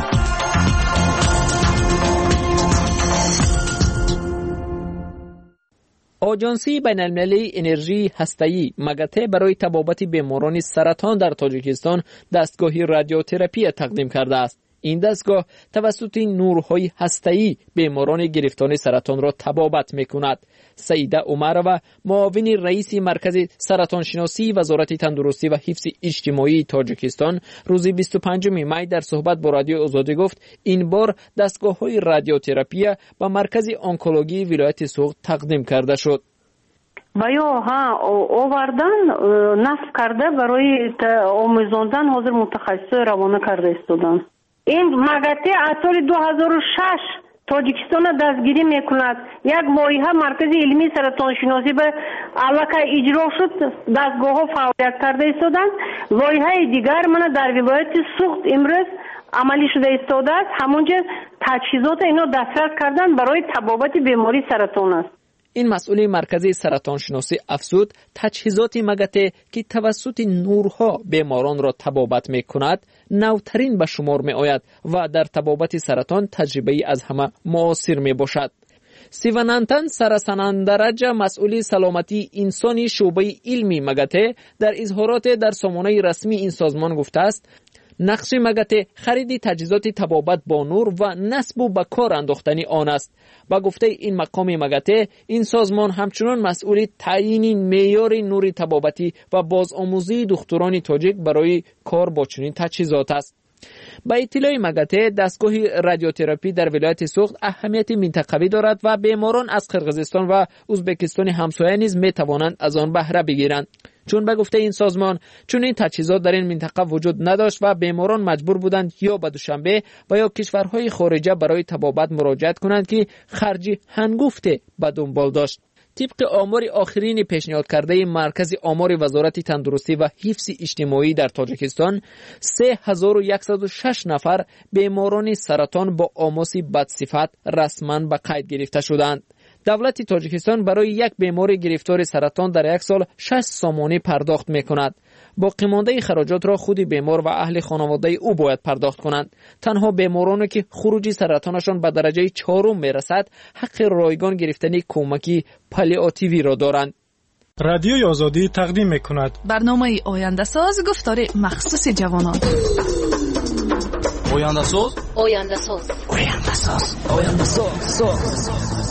آژانسی بین‌المللی انرژی هسته‌ای مگاته برای تبابت بیماران سرطان در تاجیکستان دستگاهی رادیوتراپی تقدیم کرده است. این دستگاه توسط نورهای هسته‌ای بیماران گرفتار سرطان را تبابت می‌کند. سعیده عمرova معاون رئیس مرکز سرطان شناسی وزارت تندرستی و حفظ اجتماعی تاجیکستان روز 25 می در صحبت با رادیو آزادی گفت این بار دستگاه‌های رادیوتراپی با مرکز آنکولوژی ولایت سوغد تقدیم کرده شد. و یا ها آوردن نصب کرده برای آموزاندن حاضر متخصص روانه کرده استودن. این مگاته از سال 2006 تاجیکستان دستگیری میکند. یک لایحه مرکز علمی سرطان شناسی به علاقه اجرا شد، دستگاه ها فعالیت کرده استودند. لایحه دیگر من در ولایت سوغد امروز عملی شده استوده است. همونجا تجهیزات اینا دسترس کردن برای تبابت بیماری سرطان است. این مسئول مرکزی سرطان شناسی افزود تجهیزات مگاته که توسط نورها بیماران را تبابت می کند نوترین به شمار می آید و در تبابت سرطان تجربه از همه معاصر می باشد. سیوانانتن سرسناندرج مسئول سلامتی انسانی شعبه علمی مگاته در اظهارات در سامانه رسمی این سازمان گفته است نقش مگته خرید تجهیزات طبابت با نور و نصب و به کار انداختن آن است. با گفته این مقام مگته، این سازمان همچنان مسئول تعیین معیار نور طبابتی و بازآموزی دکتران تاجیک برای کار با چنین تجهیزات است. با اطلاع مگته، دستگاه رادیوتراپی در ولایت سوخت اهمیت منطقوی دارد و بیماران از قرقیزستان و ازبکستان همسایه نیز می توانند از آن بهره بگیرند. چون به گفته این سازمان چون این تجهیزات در این منطقه وجود نداشت و بیماران مجبور بودند یا به دوشنبه و یا کشورهای خارجه برای طبابت مراجعت کنند که خرجی هنگفته به دنبال داشت. طبق آمار آخرین پیشنهاد کرده مرکز آمار وزارت تندرستی و حفظ اجتماعی در تاجیکستان، 3106 نفر بیماران سرطان با آماس بدصفت رسما به قید گرفته شدند. دولت تاجیکستان برای یک بیمار گرفتار سرطان در یک سال 6 سامانه پرداخت می‌کند. باقی مانده خراجات را خود بیمار و اهل خانواده او باید پرداخت کنند. تنها بیمارانی که خروجی سرطانشان به درجه 4 میرسد حق رایگان گرفتن کمکی پالیاتیوی را دارند. رادیوی آزادی تقدیم می‌کند برنامه آینده ساز، گفتار مخصوص جوانان. آینده ساز، آینده ساز، آینده ساز، آینده ساز.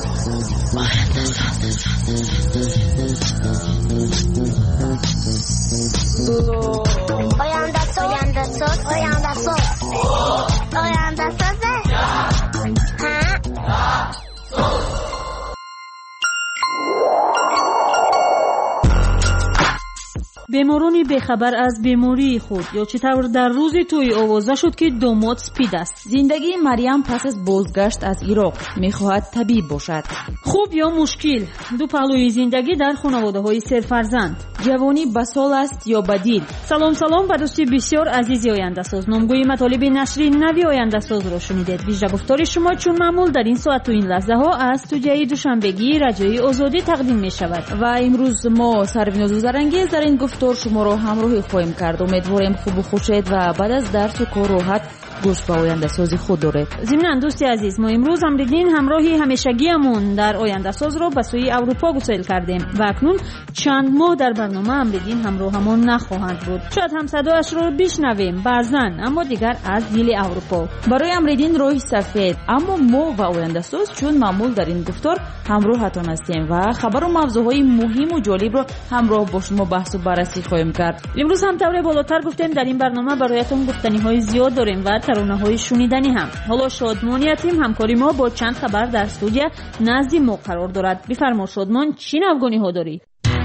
بیمارانی بخبر از بیماری خود یا چطور در روز توی آوازه شد که داماد سپید است. زندگی مریم پس از بازگشت از عراق میخواهد طبیب باشد. خوب یا مشکل، دو پهلوی زندگی در خانواده های سرفرزند. جوانی به سال است یا بدیل. سلام به دوستی بسیار عزیزی آینده ساز. نامگوی مطالب نشری نوی آینده ساز را شنیدید. ویژه گفتار شما چون معمول در این ساعت و این لحظه ها از استودیوی دوشنبگی رادیوی آزادی تقدیم می شود و امروز ما سربیناز و زرنگیز در این گفتار شما را همراهی خواهیم کرد. امیدواریم خوب و خوشید و بعد از درس و کار راحت گوش به آینده سازی خود دارید. ضمن دوستی عزیز، ما امروز امریدین همراهی همیشگیمون در آینده ساز را به سوی اروپا گسیل کردیم و اکنون چند ماه در برنامه امریدین همراهمون نخواهند بود. شاید هم صدایش را بشنویم بعضن، اما دیگر از دل اروپا. برای امریدین روی سفید، اما ما و آینده ساز چون معمول در این گفتار همراهتان هستیم و خبر و موضوعهای مهم و جالب را همراه با شما بحث و بررسی خواهیم کرد. امروز هم طور بالاتر گفتیم در این برنامه برایتون گفتنی‌های زیاد داریم و ترانه‌های شنیدنی هم. حالا شادمانیتیم همکاری ما با چند خبر در استودیو نزد ما قرار دارد. بفرما شادمان، چی افغانی ها داری؟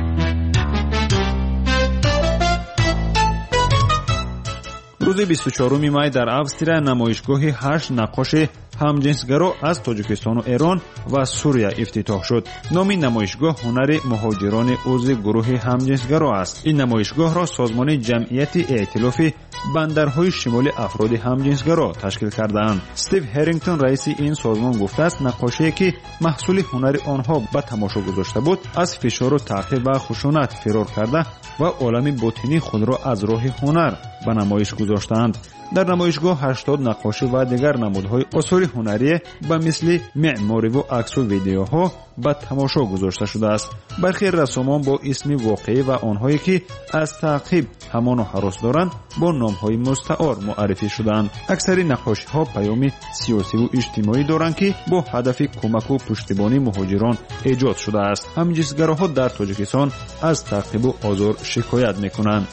روز 24 می در австрия намоишгоҳи 8 наққоши ҳамҷинсгаро аз тоҷикистону эрон ва сурия ифтитоҳ шуд. номи намоишгоҳ ҳунари муҳоҷирони узви гурӯҳи ҳамҷинсгаро аст. ин намоишгоҳро созмони ҷамъияти эътилофи бандарҳои шимоли афроди ҳамҷинсгаро ташкил кардаанд. стив ҳерингтон раиси ин созмон гуфтааст, наққошие ки маҳсули ҳунари онҳо ба тамошо гузошта буд, аз фишору таъқиб ва хушунат фирор карда ва олами ботинии худро аз роҳи ҳунар ба намоиш гузоштаанд. дар намоишгоҳ 80 наққошӣ ва дигар намудҳои осори ҳунарие ба мисли меъмориву аксу видеоҳо ба тамошо гузошта шудааст. бархи рассомон бо исми воқеӣ ва онҳое ки аз таъқиб ҳамону ҳарос доранд бо номҳои мустаъор муаррифӣ шудаанд. аксари наққошиҳо паёми сиёсиву иҷтимоӣ доранд ки бо ҳадафи кӯмаку пуштибонии муҳоҷирон эҷод шудааст. ҳамҷинсгароҳо дар тоҷикистон аз таъқибу озор шикоят мекунанд.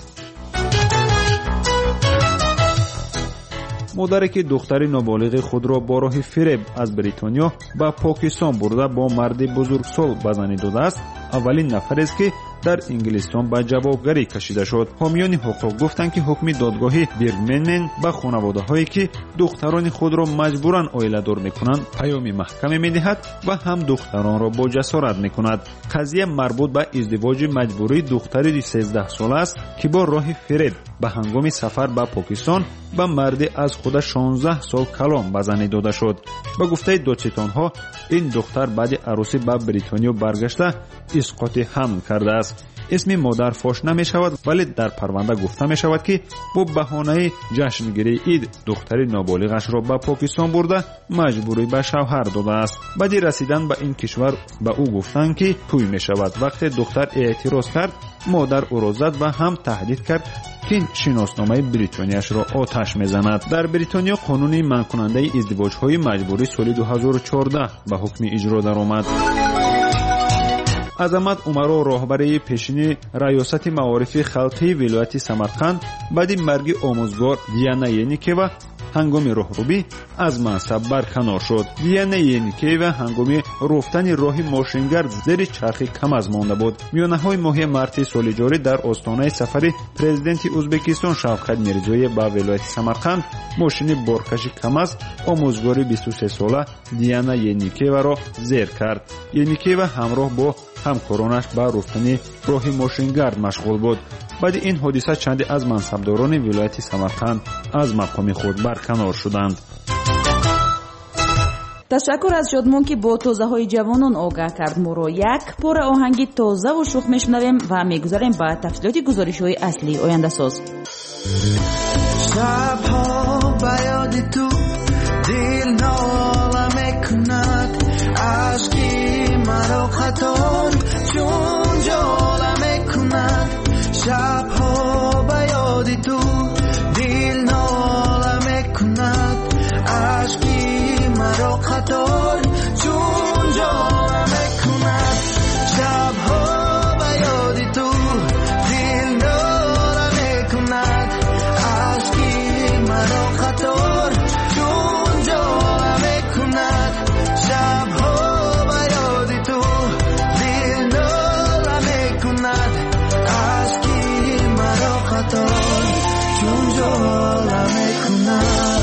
модаре ки духтари ноболиғи худро бо роҳи фиреб аз бритониё ба покистон бурда бо марди бузургсол ба занӣ додааст, аввалин нафарест ки дар инглистон ба ҷавобгарӣ кашида шуд. ҳомиёни ҳуқуқ гуфтанд ки ҳукми додгоҳи биргменмен ба хонаводаҳое ки духтарони худро маҷбуран оиладор мекунанд паёми маҳкаме медиҳад ва ҳам духтаронро бо ҷасорат мекунад. қазия марбут ба издивоҷи маҷбурии духтари 13 сола аст ки бо роҳи фиреб ба ҳангоми сафар ба покистон ба марди аз худа 16 сол калон ба занӣ дода шуд. ба гуфтаи додситонҳо, ин духтар баъди арӯсӣ ба бритониё баргашта исқоти ҳамл кардааст. اسم مادر فاش نمی شود، ولی در پرونده گفته می شود که با بهانه جشنگیری عید دختری نابالغش را به پاکستان برده مجبوری به شوهر داده است. بعد رسیدن به این کشور به او گفتند که توی می شود. وقتی دختر اعتراض کرد، مادر او را زد و هم تهدید کرد که شناسنامه بریتانیاش را آتش میزند. در بریتانیا قانون منع کننده ازدواج های مجبوری سال 2014 به حکم اجرا درآمد. عظمت عمرو راهبر پیشین ریاست معارف خلقی ولایت سمرقند بعد مرگ آموزگار دیانا ینیکیوا هنگام راهروی از منصب برکنار شد. دیانا ینیکیوا هنگام رفتن راه ماشینگرد زیر چرخی کم از مانده بود. میانه‌های ماه مارس سال جاری در آستانه سفر پرزیدنت ازبکستان شوکت میرزویف به ولایت سمرقند ماشین بارکشی کم از آموزگار 23 ساله دیانا ینیکیوا را زیر کرد. ینیکیوا همراه با همکارانش به رفتن راه ماشینگرد مشغول بود. بعد این حادثه چندی از منصبداران ولایت سمرقند از مقام خود برکنار شدند. تشکر از شادمان که با توضیح های جوانان آگاه کرد. ما را یک پاره آهنگی تازه و شوخ میشنویم و میگذاریم به تفصیلات گزارش های اصلی آینده ساز. شبها به یاد تو دل ناله میکند، عشقی مرا خطار چون جاله میکند. شبها به یاد تو دل ناله میکند، عشقی مرا خطار چون جاله میکند. شبها به یاد تو دل ناله میکند، عشقی مرا خطار چون جاله میکند. شبها به یاد تو دل ناله میکند، عشقی مرا خطار چون جاله میکند.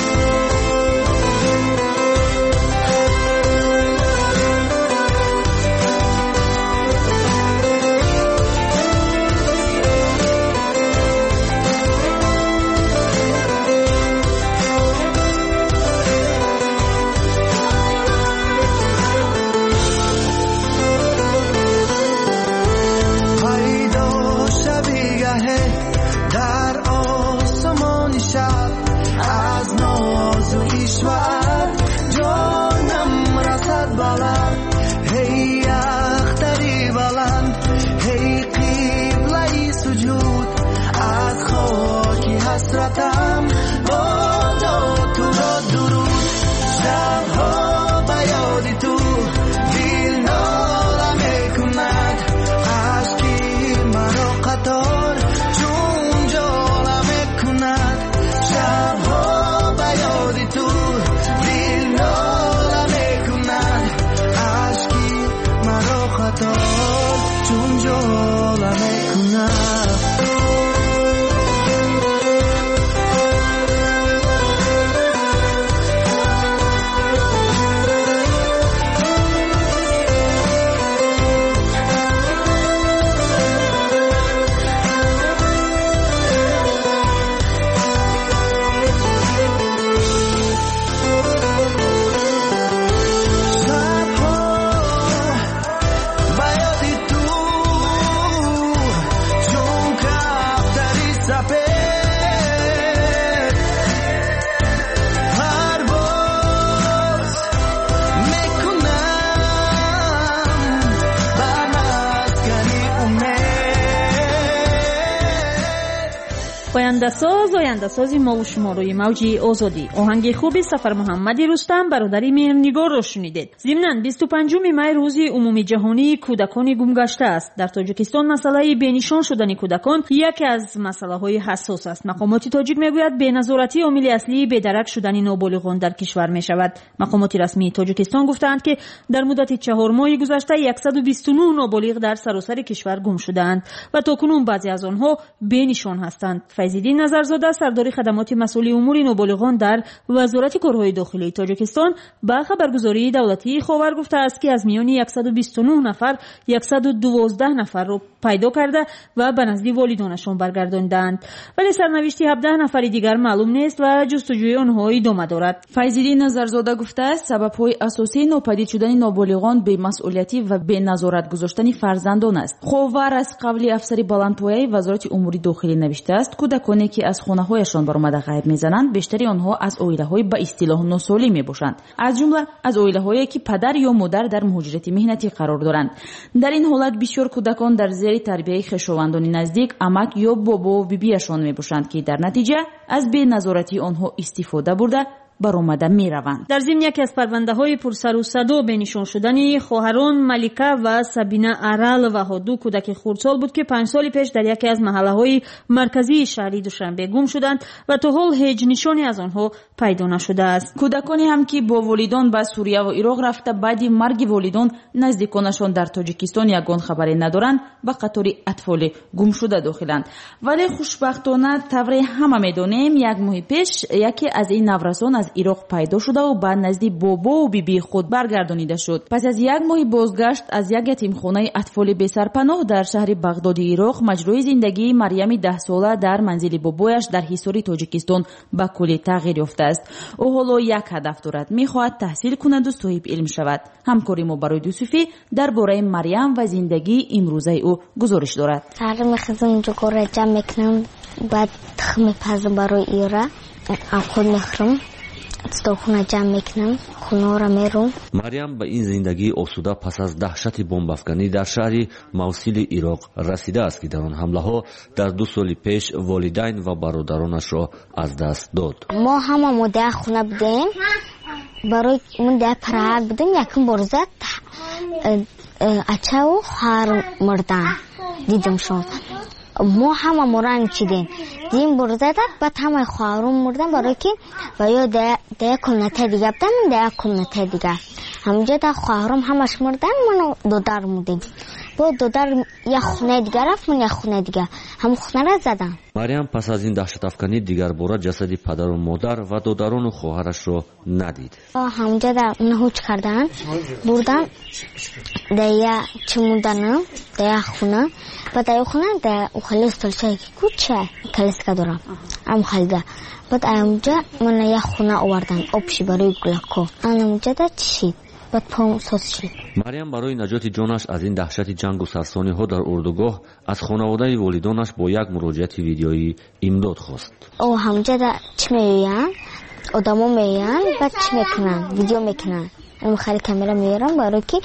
آینده سازی ما و شما روی موج آزادی. آهنگ خوبی سفر محمدی رستم برادری مهرنگار را شنیدید. ضمناً 25 می روز عمومی جهانی کودکان گمگشته است. در تاجیکستان مسئله بینشان شدن کودکان یکی از مسائل حساس است. مقامات تاجیک میگوید بی‌نظارتی عامل اصلی بی‌درک شدن نابالغان در کشور می شود. مقامات رسمی تاجیکستان گفتند که در مدت 4 ماه گذشته 129 نابالغ در سراسر کشور گم شدند و تاکنون بعضی از آنها بینشان هستند. فیضی فیزالدین نظرزاده سردار خدمات مسئول امور نوبالغان در وزارت کارهای داخلی تاجیکستان با خبرگزاری دولتی خاور گفته است که از میان 129 نفر 112 نفر را پیدا کرده و به نزد والدانشان برگرداندند، ولی سرنوشت 17 نفر دیگر معلوم نیست و جستجوی آنها ادامه دارد. فیزالدین نظرزاده گفته است سبب‌های اساسی ناپدید شدن نابالغان بی‌مسئولیتی و بی‌نظارت گذاشتن فرزندان است. خاور از قبل افسر بلندپایه وزارت امور داخلی نوشته است کودکانی که از خانه‌هایشان برآمده غیب می‌زنند بیشتری آنها از عائله‌های به اصطلاح ناسالم میباشند، از جمله از عائله‌هایی که پدر یا مادر در مهاجرت مهنتی قرار دارند. در این حالت بسیار کودکان در زیر تربیت خویشاوندان نزدیک، عمک یا بابا و بیبیشان میباشند که در نتیجه از بی‌نظارتی آنها استفاده برده برآمده میروند. در ضمن یکی از پرونده‌های پرسر و صدا به نشان شدن خواهران ملیکه و سبینه ارال و هادو کودک خردسال بود که 5 سال پیش در یکی از محله‌های مرکزی شهری دوشنبه گم شدند و تا حال هیچ نشانی از آنها پیدا نشده است. کودکانی هم که با والدان به سوریه و عراق رفته بعد مرگ والدان نزدیکانشان در تاجیکستان یگان خبری ندارند به قطار اطفال گم شده داخلند. ولی خوشبختانه طور همه میدونیم یک ماه پیش یکی از این نورسان از عراق پیدا شده و بعد نزد بابا و بیبی خود برگردانیده شد. پس از یک ماه بازگشت از یک یتیمخانه اطفال بی سرپناه در شهر بغداد عراق، مجرای زندگی مریم 10 ساله در منزل بابایش در حصار تاجیکستان به کلی تغییر یافته است. او حالا یک هدف دارد، میخواهد تحصیل کند و صاحب علم شود. همکاری ما برای یوسفی درباره مریم و زندگی امروزه او گزارش دارد. سر میخوام اینجا کار جمع میکنم، بعد تخم پز برای ایرا خود میخورم، خونه جمع میکنم، خونه را میرم. مریم به این زندگی آسوده پس از دهشت بمب افکنی در شهر موصل عراق رسیده است که در آن حمله ها در 2 سال پیش والدین و برادرانش را از دست داد. ما همه در خونه بودیم، برای من در پرهر بودیم، یکم برزد اچه و خواهر مردن دیدم شد. ما همه مران چیدیم دیم برزده، بعد همه خواهرون مردن برای که و یا ده کنته دیگه بودن، من ده کنته دیگه همونجا ده خواهرون همش مردن، من دودر موندیم. با دودر یک خونه دیگه رفت، من یک خونه دیگه هم خونه را زدم. مریم پس از این دهشت افکنی دیگر باره جسد پدر و مادر و دودران و خواهرش را ندید. همونجا ده نهوچ کردن بردن ده یک چمودن ده خونه، بعد ده خونه ده خالی استالشایی که کوچه کلیسکا دارم ام خالده. بعد همونجا من یک خونه آوردن آبشی برای گلکو، همونجا ده چشید، بعد پام ساز شد. مریم برای نجات جانش از این دهشت جنگ و سرسانی ها در اردوگاه از خانواده والدانش با یک مراجعت ویدیویی امداد خواست. او همونجا ده چی میگن؟ آدمو میگن، بعد چی میکنن؟ ویدیو میکنن. من خیلی کاملا میارم برای که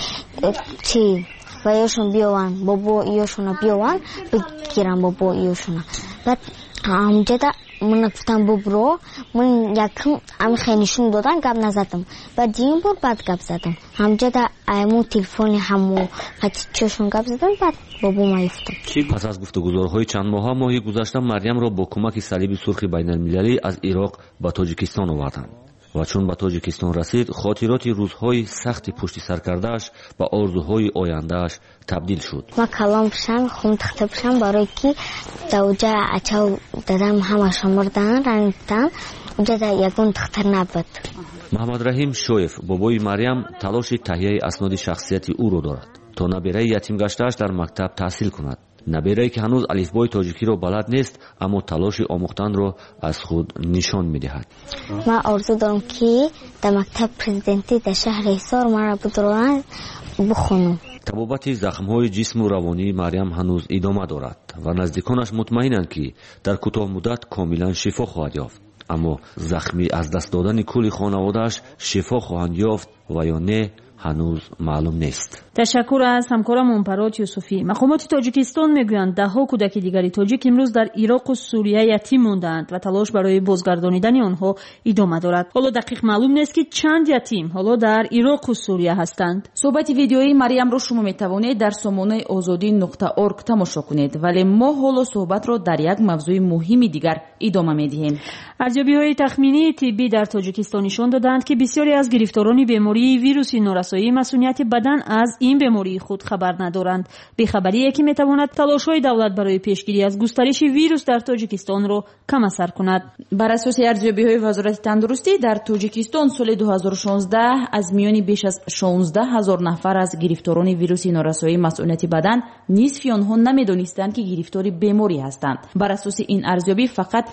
چی و ایشون بیاون بابا ایشون بیاون بگیرم بابا ایشون. بعد همونجا ده من گفتم برو، من یکم ام خیلیشون دادن گپ نزدم، بعد این بار بعد گپ زدم. همونجا ده ایمو تلفن همو پتیچوشون گپ زدم، بعد بابا ما یفتم. پس از گفتگوهای چند ماهی گذشته مریم را با کمک صلیب سرخ بین المللی از عراق به تاجیکستان آوردند و چون به تاجیکستان رسید خاطرات روزهای سخت پشت سر کردهش به آرزوهای آیندهش تبدیل شد. ما کلام بشم خون تخته بشم برای که دوجه اچاو دادم همه مردن رنگتن اونجا در یکون تخته نبود. محمد رحیم شویف بابای مریم تلاش تهیه اسناد شخصیتی او را دارد تا نبیره یتیم گشته‌اش در مکتب تحصیل کند. نبیره‌ای که هنوز الفبای تاجیکی را بلد نیست اما تلاش آموختن را از خود نشان می‌دهد. ما آرزو دارم که در مکتب پرزیدنتی در شهر حصار ما را بدران بخونم. طبابت زخم‌های جسم و روانی مریم هنوز ادامه دارد و نزدیکانش مطمئنند که در کوتاه مدت کاملا شفا خواهد یافت، اما زخمی از دست دادن کل خانواده‌اش شفا خواهند یافت و یا نه هنوز معلوم نیست. تشکر از همکارم امپرات یوسفی. مقامات تاجیکستان میگویند ده‌ها کودک دیگری تاجیک امروز در عراق و سوریه یتیم ماندند و تلاش برای بازگردانیدن آنها ادامه دارد. حالا دقیق معلوم نیست که چند یتیم حالا در عراق و سوریه هستند. صحبت ویدیویی مریم را شما میتوانید در سامانه azadi.org تماشا کنید، ولی ما حالا صحبت را در یک موضوع مهم دیگر ادامه میدهیم. ارزیابی‌های تخمینی طبی در تاجیکستان نشان دادند که بسیاری از گرفتاران بیماری بیماری ویروسی نورسایی مسئولیت بدن از این بیماری خود خبر ندارند. بیخبری که میتواند تلاش‌های دولت برای پیشگیری از گسترش ویروس در تاجیکستان را کم اثر کند. بر اساس ارزیابی‌های وزارت تندرستی در تاجیکستان سال 2016 از میان بیش از 16,000 نفر از گرفتاران ویروس نورسایی مسئولیت بدن نصف آنها نمی‌دانستند که گرفتار بیماری هستند. بر اساس این ارزیابی فقط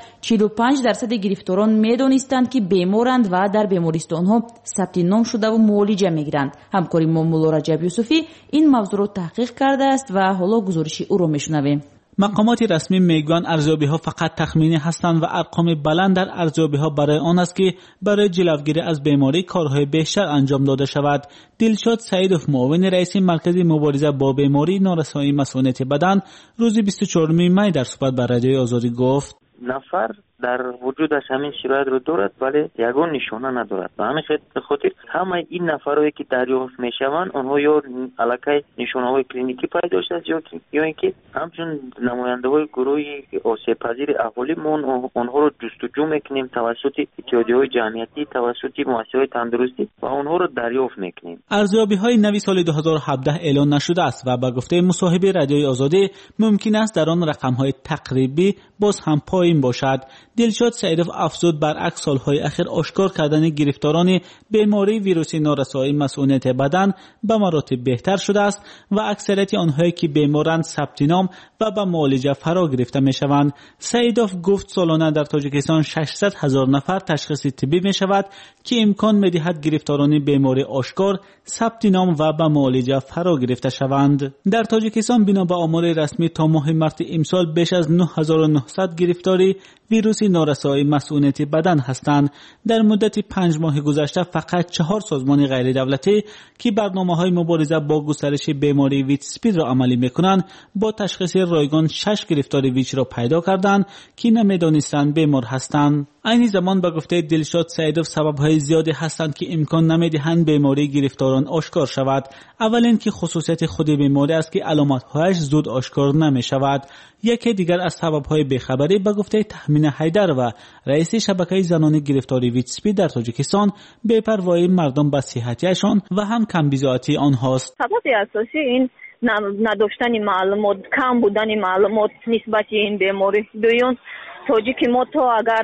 45% گرفتاران می‌دانستند که بیمارند و در بیمارستان‌ها ثبت نام شده و معالجه می‌گیرند. همکاری ما مولا رجب یوسفی این موضوع را تحقیق کرده است و حالا گزارش او را می‌شنویم. مقامات رسمی میگویند ارزیابی‌ها فقط تخمینی هستند و ارقام بلند در ارزیابی‌ها برای آن است که برای جلوگیری از بیماری کارهای بیشتر انجام داده شود. دلشاد سعیدوف معاون رئیس مرکز مبارزه با بیماری نارسایی مسئولیت بدن روز 24 می در صحبت با رادیوی آزادی گفت: نفر در وجودش همین شرایط رو دارد ولی یگان نشانه ندارد. به همین خاطر همه این نفرایی که دریافت میشوند آنها یا علاقه نشانه های کلینیکی پیدا شده یا اینکه همچون نماینده های گروه آسیب پذیر اهالی ما آنها رو جستجو میکنیم توسط اتحادیه های جمعیتی، توسط مؤسسه های تندرستی و آنها رو دریافت میکنیم. ارزیابی های نوی سال 2017 اعلان نشده است و به گفته مصاحب رادیوی آزادی ممکن است در آن رقم های تقریبی باز هم پایین باشد. دلشاد سعیدوف افزود برعکس سالهای اخیر آشکار کردن گرفتاران بیماری ویروس نارسایی مسئولیت بدن به مراتب بهتر شده است و اکثریت آنهایی که بیمارند ثبت نام و به معالجه فرا گرفته میشوند. سعیدوف گفت سالانه در تاجیکستان 600,000 نفر تشخیص طبی می شود که امکان می‌دهد گرفتاران بیماری آشکار ثبت نام و به معالجه فرا گرفته شوند. در تاجیکستان بنا به آمار رسمی تا ماه مارس امسال بیش از 9900 گرفتاری ویروس نارسایی مسئولیت بدن هستند. در مدت 5 ماه گذشته فقط 4 سازمان غیر دولتی که برنامه‌های مبارزه با گسترش بیماری ویچ اسپید را عملی می‌کنند با تشخیص رایگان 6 گرفتار ویچ را پیدا کردند که نمی‌دانستند بیمار هستند. این زمان به گفته دلشاد سعیدوف سبب‌های زیادی هستند که امکان نمی‌دهند بیماری گرفتاران آشکار شود. اول اینکه خصوصیت خود بیماری است که علامت‌هایش زود آشکار نمی‌شود. یکی دیگر از سبب‌های بیخبری به گفته تحمین حیدر و رئیس شبکه زنان گرفتاری ویچ اسپید در تاجیکستان بی‌پروایی مردم به صحتیشان و هم کمبیزاتی آنهاست. سبب اساسی این نداشتن معلومات، کم بودن معلومات نسبت این بیماری. دوم تاجیک ما تو اگر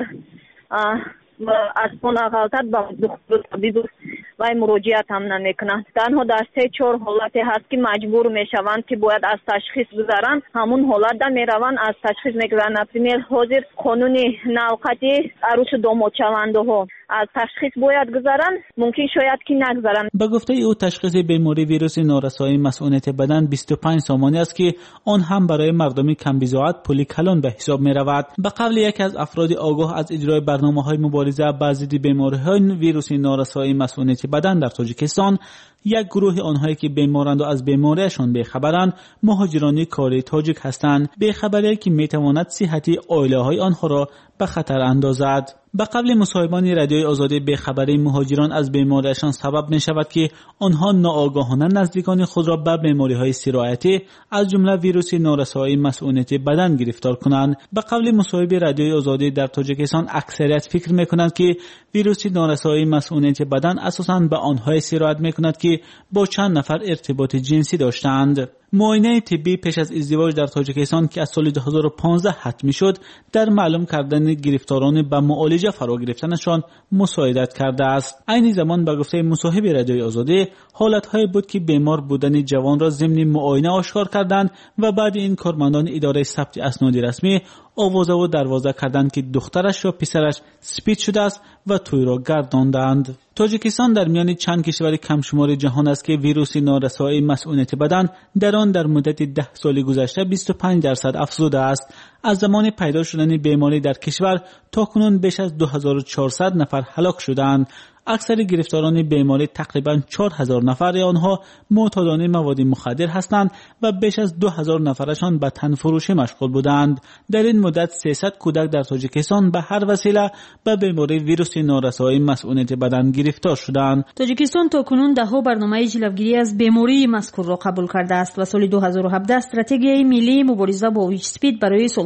از پون غلطت با دکتر طبیب و مراجعت هم نمیکنند. تنها در 3-4 حالت هست که مجبور میشوند که باید از تشخیص گذارند. همون حالت در میروند از تشخیص میگذارند. نپریمیر حاضر قانون نوقتی عروس داماد شونده ها از تشخیص باید گذارند، ممکن شاید که نگذارند. به گفته او تشخیص بیماری ویروس نارسایی مسئولیت بدن 25 سامانه است که آن هم برای مردم کمبیزاعت پولی کلان به حساب می رود. به قول یکی از افراد آگاه از اجرای برنامه‌های مبارزه با ضد بیماری‌های ویروس نارسایی مسئولیت بدن در تاجیکستان، یک گروه آنهایی که بیمارند و از بیماریشان بیخبرند مهاجران کاری تاجیک هستند. بیخبری که میتواند صحتی عائله‌های آنها را به خطر اندازد. به قبل مصاحبان رادیوی آزادی بیخبری مهاجران از بیماریشان سبب می شود که آنها ناآگاهانه نزدیکان خود را به بیماری‌های سرایتی از جمله ویروس نارسایی مسئولیت بدن گرفتار کنند. به قبل مصاحب رادیوی آزادی در تاجیکستان اکثریت فکر می کنند که ویروس نارسایی مسئولیت بدن اساساً به آنها سرایت می کند که با چند نفر ارتباط جنسی داشتند. معاینه طبی پیش از ازدواج در تاجیکستان که از سال 2015 حتمی شد در معلوم کردن گرفتاران به معالجه فرا گرفتنشان مساعدت کرده است. این زمان به گفته مصاحب رادیوی آزادی حالت‌هایی بود که بیمار بودن جوان را ضمن معاینه آشکار کردند و بعد این کارمندان اداره ثبت اسناد رسمی آوازه و دروازه کردند که دخترش یا پسرش سپید شده است و توی را گرداندند. تاجیکستان در میان چند کشور کم شمار جهان است که ویروس نارسایی مسئولیت بدن در آن در مدت 10 سال گذشته 25% افزوده است. از زمان پیدا شدن بیماری در کشور تا کنون بیش از 2400 نفر هلاک شدند. اکثر گرفتاران بیماری تقریبا 4000 نفر آنها معتادان مواد مخدر هستند و بیش از 2000 نفرشان به تن فروشی مشغول بودند. در این مدت 300 کودک در تاجیکستان به هر وسیله به بیماری ویروس نارسایی مسئولیت بدن گرفتار شدند. تاجیکستان تا کنون ده‌ها برنامه جلوگیری از بیماری مذکور را قبول کرده است و سال 2017 استراتژی ملی مبارزه با ویچ اسپید برای سالهای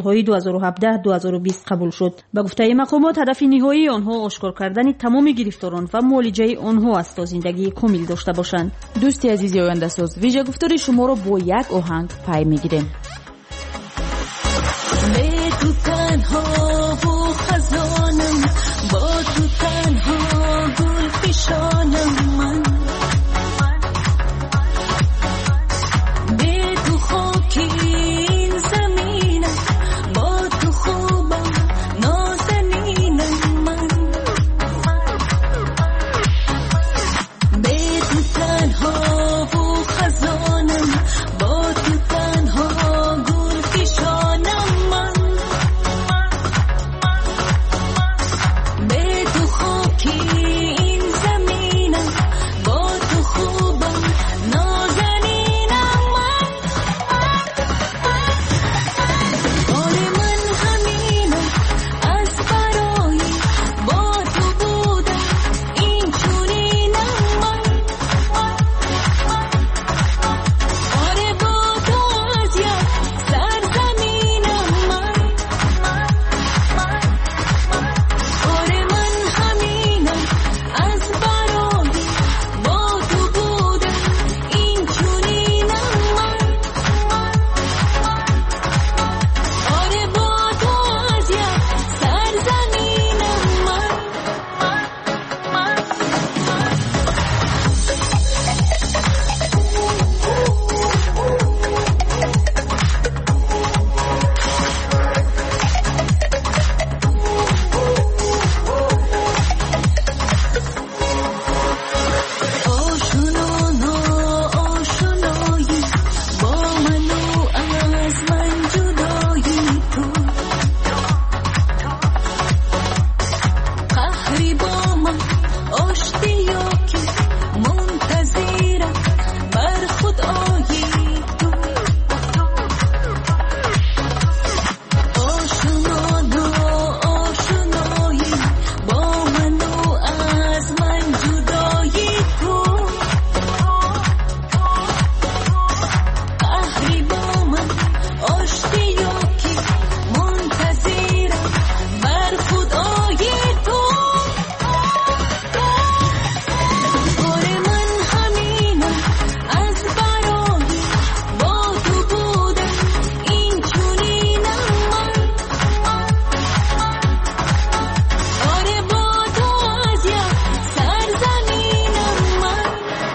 سالهای 2017-2020 قبول شد. به گفته مقامات هدف نهایی آنها آشکار کردن تمام گرفتاران و معالجه آنها است تا زندگی کامل داشته باشند. دوستی عزیزی آینده ساز، ویژه گفتار شما را با یک آهنگ پای میگیریم. تو تنها و خزانم، با تو تنها گل پیشانم، من به تو خاکی این زمینم، با تو خوبم نازنینم، من به تو تنها و خزانم، با تو تنها گل پیشانم، من به تو خاکی این زمینم، با تو خوبم نازنینم، من آره من همینم، از برای با تو بودم این چونینم، من آره با تو از یک سرزمینم، من آره من همینم، از برای با تو بودم این چونینم، من آره با تو از یک سرزمینم، من آشنایی با من و از من جدایی تو، قهری با من اشتیاقی منتظرم بر خود آیی تو، آشنایی با من و از من جدایی تو، قهری با من اشتیاقی منتظرم بر خود آیی تو، آره من همینم، از برای با تو بودم این چونینم، من آره با تو از یک سرزمینم، من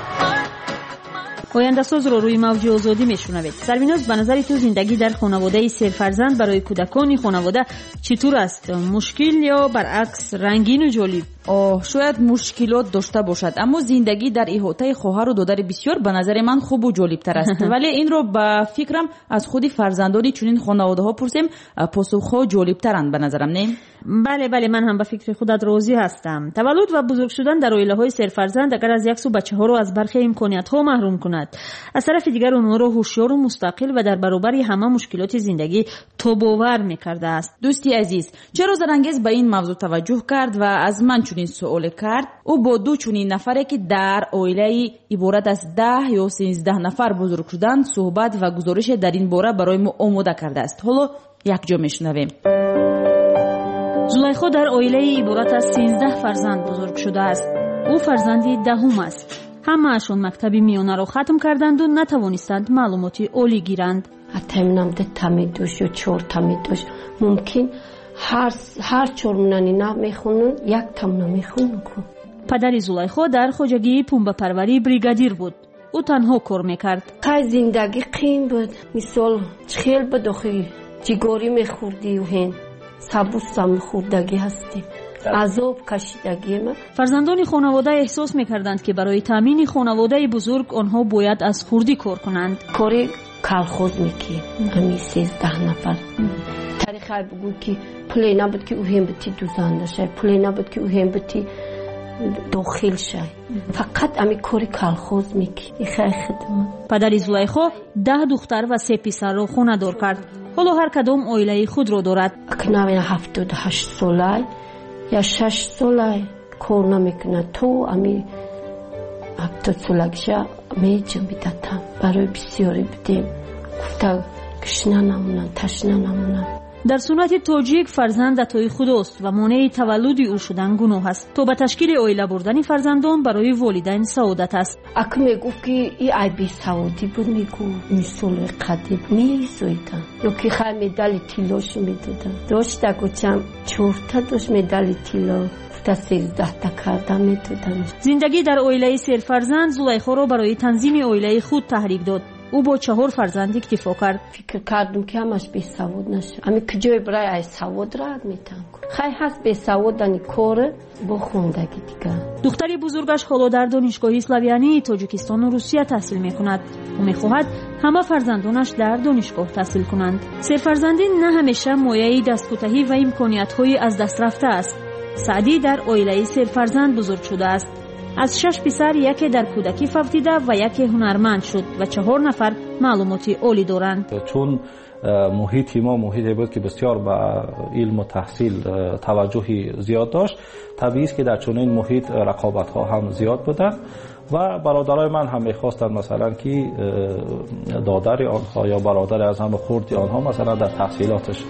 آینده ساز رو روی موج آزادی میشنوید. سربیناز، به نظر تو زندگی در خانواده سرفرزند برای کودکان خانواده چطور است؟ مشکل یا برعکس رنگین و جالب؟ شاید مشکلات داشته باشد، اما زندگی در احاطه خواهر و دادر بسیار به نظر من خوب و جالب تر است. ولی این رو به فکرم از خودی فرزندانی چنین خانواده ها پرسیم، پاسخها جالب ترند به نظرم. نه؟ بله من هم به فکر خودت راضی هستم. تولد و بزرگ شدن در عائله های سرفرزند اگر از یک سو بچه ها رو از برخی امکانیت ها محروم کند، از طرف دیگر اونها رو هوشیار و مستقل و در برابر همه مشکلات زندگی تاب‌آور می‌کرده است. دوستی عزیز، چرا زرانگیز به این موضوع توجه کرد و از من چنین سوال کرد؟ او با دو چنین نفره که در عائله عبارت از 10 یا 13 نفر بزرگ شدن صحبت و گزارش در این باره برای ما آماده کرده است. حالا یک جا میشنویم. زلیخا در عائله عبارت از 13 فرزند بزرگ شده است. او فرزندی دهم است. همه‌شان مکتب میانه را ختم کردند و نتوانستند معلومات عالی گیرند. اتمنم ده تمیدوش یا 4 تمیدوش ممکن هر 4 منانی نه میخونن، یک تم نمیخونن. پدر زلیخا در خواجگی پنبه پروری بریگادیر بود. او تنها کار میکرد. خیلی زندگی قیم بود. مثال خیلی بداخی جیگاری میخوردی و هین سبوستم خوردگی هستیم. عذاب کشیدگی ما. فرزندان خانواده احساس میکردند که برای تامین خانواده بزرگ آنها باید از خوردی کار کنند. کاری کالخوز میکی. امی 13 نفر. تاریخی بگو که پلی نبود که او هم بتی دوزنده شد. پلی نبود که او هم بتی داخل شد. فقط امی کاری کالخوز میکی. خیلی خدمت. پدر زلیخا 10 دختر و 3 پسر را خانه دار کرد. حالا هر کدام عائله خود را دارد. اکنون 78 ساله یا 6 ساله کار نمیکنه. تو امی 70 سالگیشه میجم بیدتم برای بسیاری بدیم. گفته گشنه نمونن، تشنه نمونن. در سنت تاجیک فرزند عطای خداست و مانع تولد او شدن گناه است. تا به تشکیل عائله بردن فرزندان برای والدین سعادت است. اگه میگفت که این عیبی سعادتی بود میگو مثال قدیم میزویدن یا که خیلی مدال تیلاش میدادن داشت اگه چم چورتا داشت مدال تیلا تا 13 تا کردن میدادن. زندگی در عائله سرفرزند زلیخا را برای تنظیم عائله خود تحریک داد. او با 4 فرزند اکتفا کرد. فکر کردم که همش بی سواد نشه. اما کجای برای سواد را میتونم. خیلی هست بی سوادانی کار با خوندگی دیگه. دختر بزرگش حالا در دانشگاه اسلاویانی تاجیکستان و روسیه تحصیل میکند. او میخواهد همه فرزندانش در دانشگاه تحصیل کنند. سرفرزندی نه همیشه مایه دستکوتهی و امکانیت‌های از دست رفته است. سعدی در عائله سرفرزند بزرگ شده است. از 6 پسر یکی در کودکی فوتیده و یکی هنرمند شد و 4 نفر معلوماتی عالی دارند. چون محیط ما محیطی بود که بسیار به علم و تحصیل توجهی زیاد داشت، طبیعی است که در چنین محیط رقابت ها هم زیاد بودند و برادرای من هم می‌خواستند مثلا که دادر آنها یا برادر از هم خرد آنها مثلا در تحصیلاتش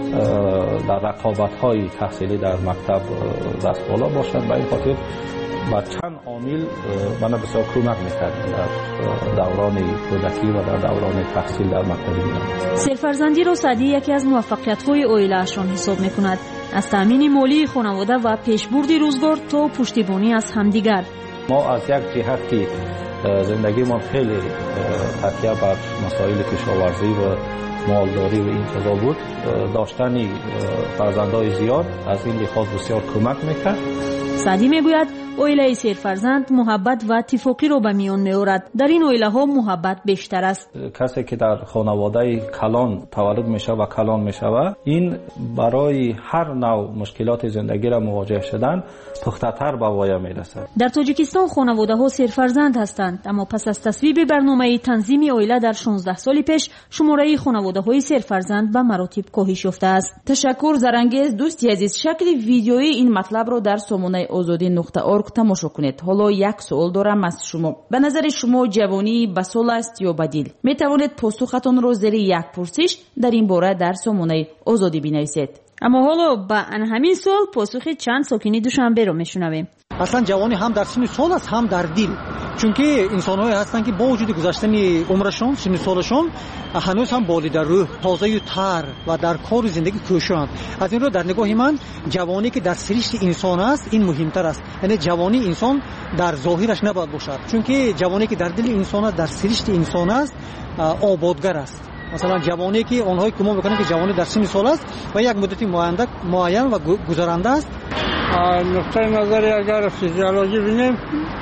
در رقابت‌های تحصیلی در مکتب دست بالا باشند. به این خاطر با چند عامل من بسیار کمک می‌کرد در دوران کودکی و در دوران تحصیل در مکتبی. سرفرزندی را سعدی یکی از موفقیت‌های عائله‌شان حساب می‌کند. از تأمین مالی خانواده و پیشبرد روزگار تا پشتیبانی از همدیگر. ما از یک جهت که زندگی ما خیلی تکیه بر مسائل کشاورزی و مالداری و این چیزا بود، داشتن فرزندای زیاد از این لحاظ بسیار کمک می‌کرد. سعدی میگوید عائله سرفرزند محبت و اتفاقی را به میان می‌آورد. در این عائله ها محبت بیشتر است. کسی که در خانواده کلان تولد میشه و کلان میشه، این برای هر نوع مشکلات زندگی را مواجه شدن پخته‌تر به وایه میرسد. در تاجیکستان خانواده ها سرفرزند هستند، اما پس از تصویب برنامه تنظیم عائله در 16 سال پیش شماره خانواده های سرفرزند به مراتب کاهش یافته است. تشکر زرانگیز دوستی عزیز. شکل ویدیویی این مطلب رو در سامانه azadi.org تماشا کنید. حالا یک سوال دارم از شما. به نظر شما جوانی به سال است یا به دل؟ می توانید پاسختان را زیر یک پرسش در این باره در سامانه آزادی بنویسید. اما حالا با همین سوال پاسخ چند ساکنی دوشنبه رو میشنویم. اصلا جوانی هم در سن سال است هم در دل، چون که انسان‌هایی هستند که با وجود گذشتن عمرشون سن سالشون هنوز هم بالی در روح تازه و تر و در کار زندگی کوشند. از این رو در نگاه من جوانی که در سرشت انسان است این مهمتر است. یعنی جوانی انسان در ظاهرش نباید باشد، چون که جوانی که در دل انسان است در سرشت انسان است آبادگر است. مثلا جوانی که آنهایی که ما می‌کنن که جوانی در سن سال است و یک مدتی معین و گذرانده است. نقطه نظری اگر فیزیولوژی بینیم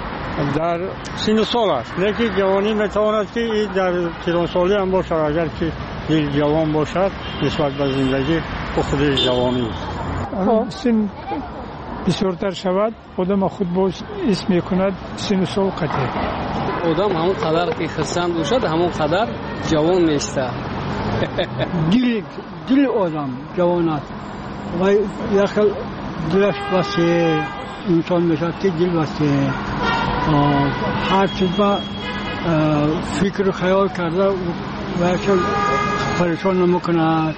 در سن سال است، لیکن جوانی میتواند که در پیرانسالی هم باشد. اگر که یک جوان باشد نسبت به زندگی خود جوانی سن بسیارتر شود آدم خود باش اسم میکند سن سال قطعی. آدم همون قدر که خرسند باشد همون قدر جوان میسته. دل آدم جوان است و یک دلش واسه انسان میشد که دل واسه هر چیز با فکر و خیال کرده و پریشان نمیکند،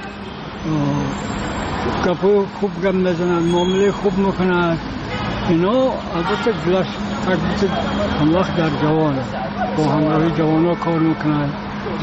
گپ خوب گپ میزند، معامله خوب میکند. اینا البته دلش هم وقت در جوان با همراهی جوانا کار میکند.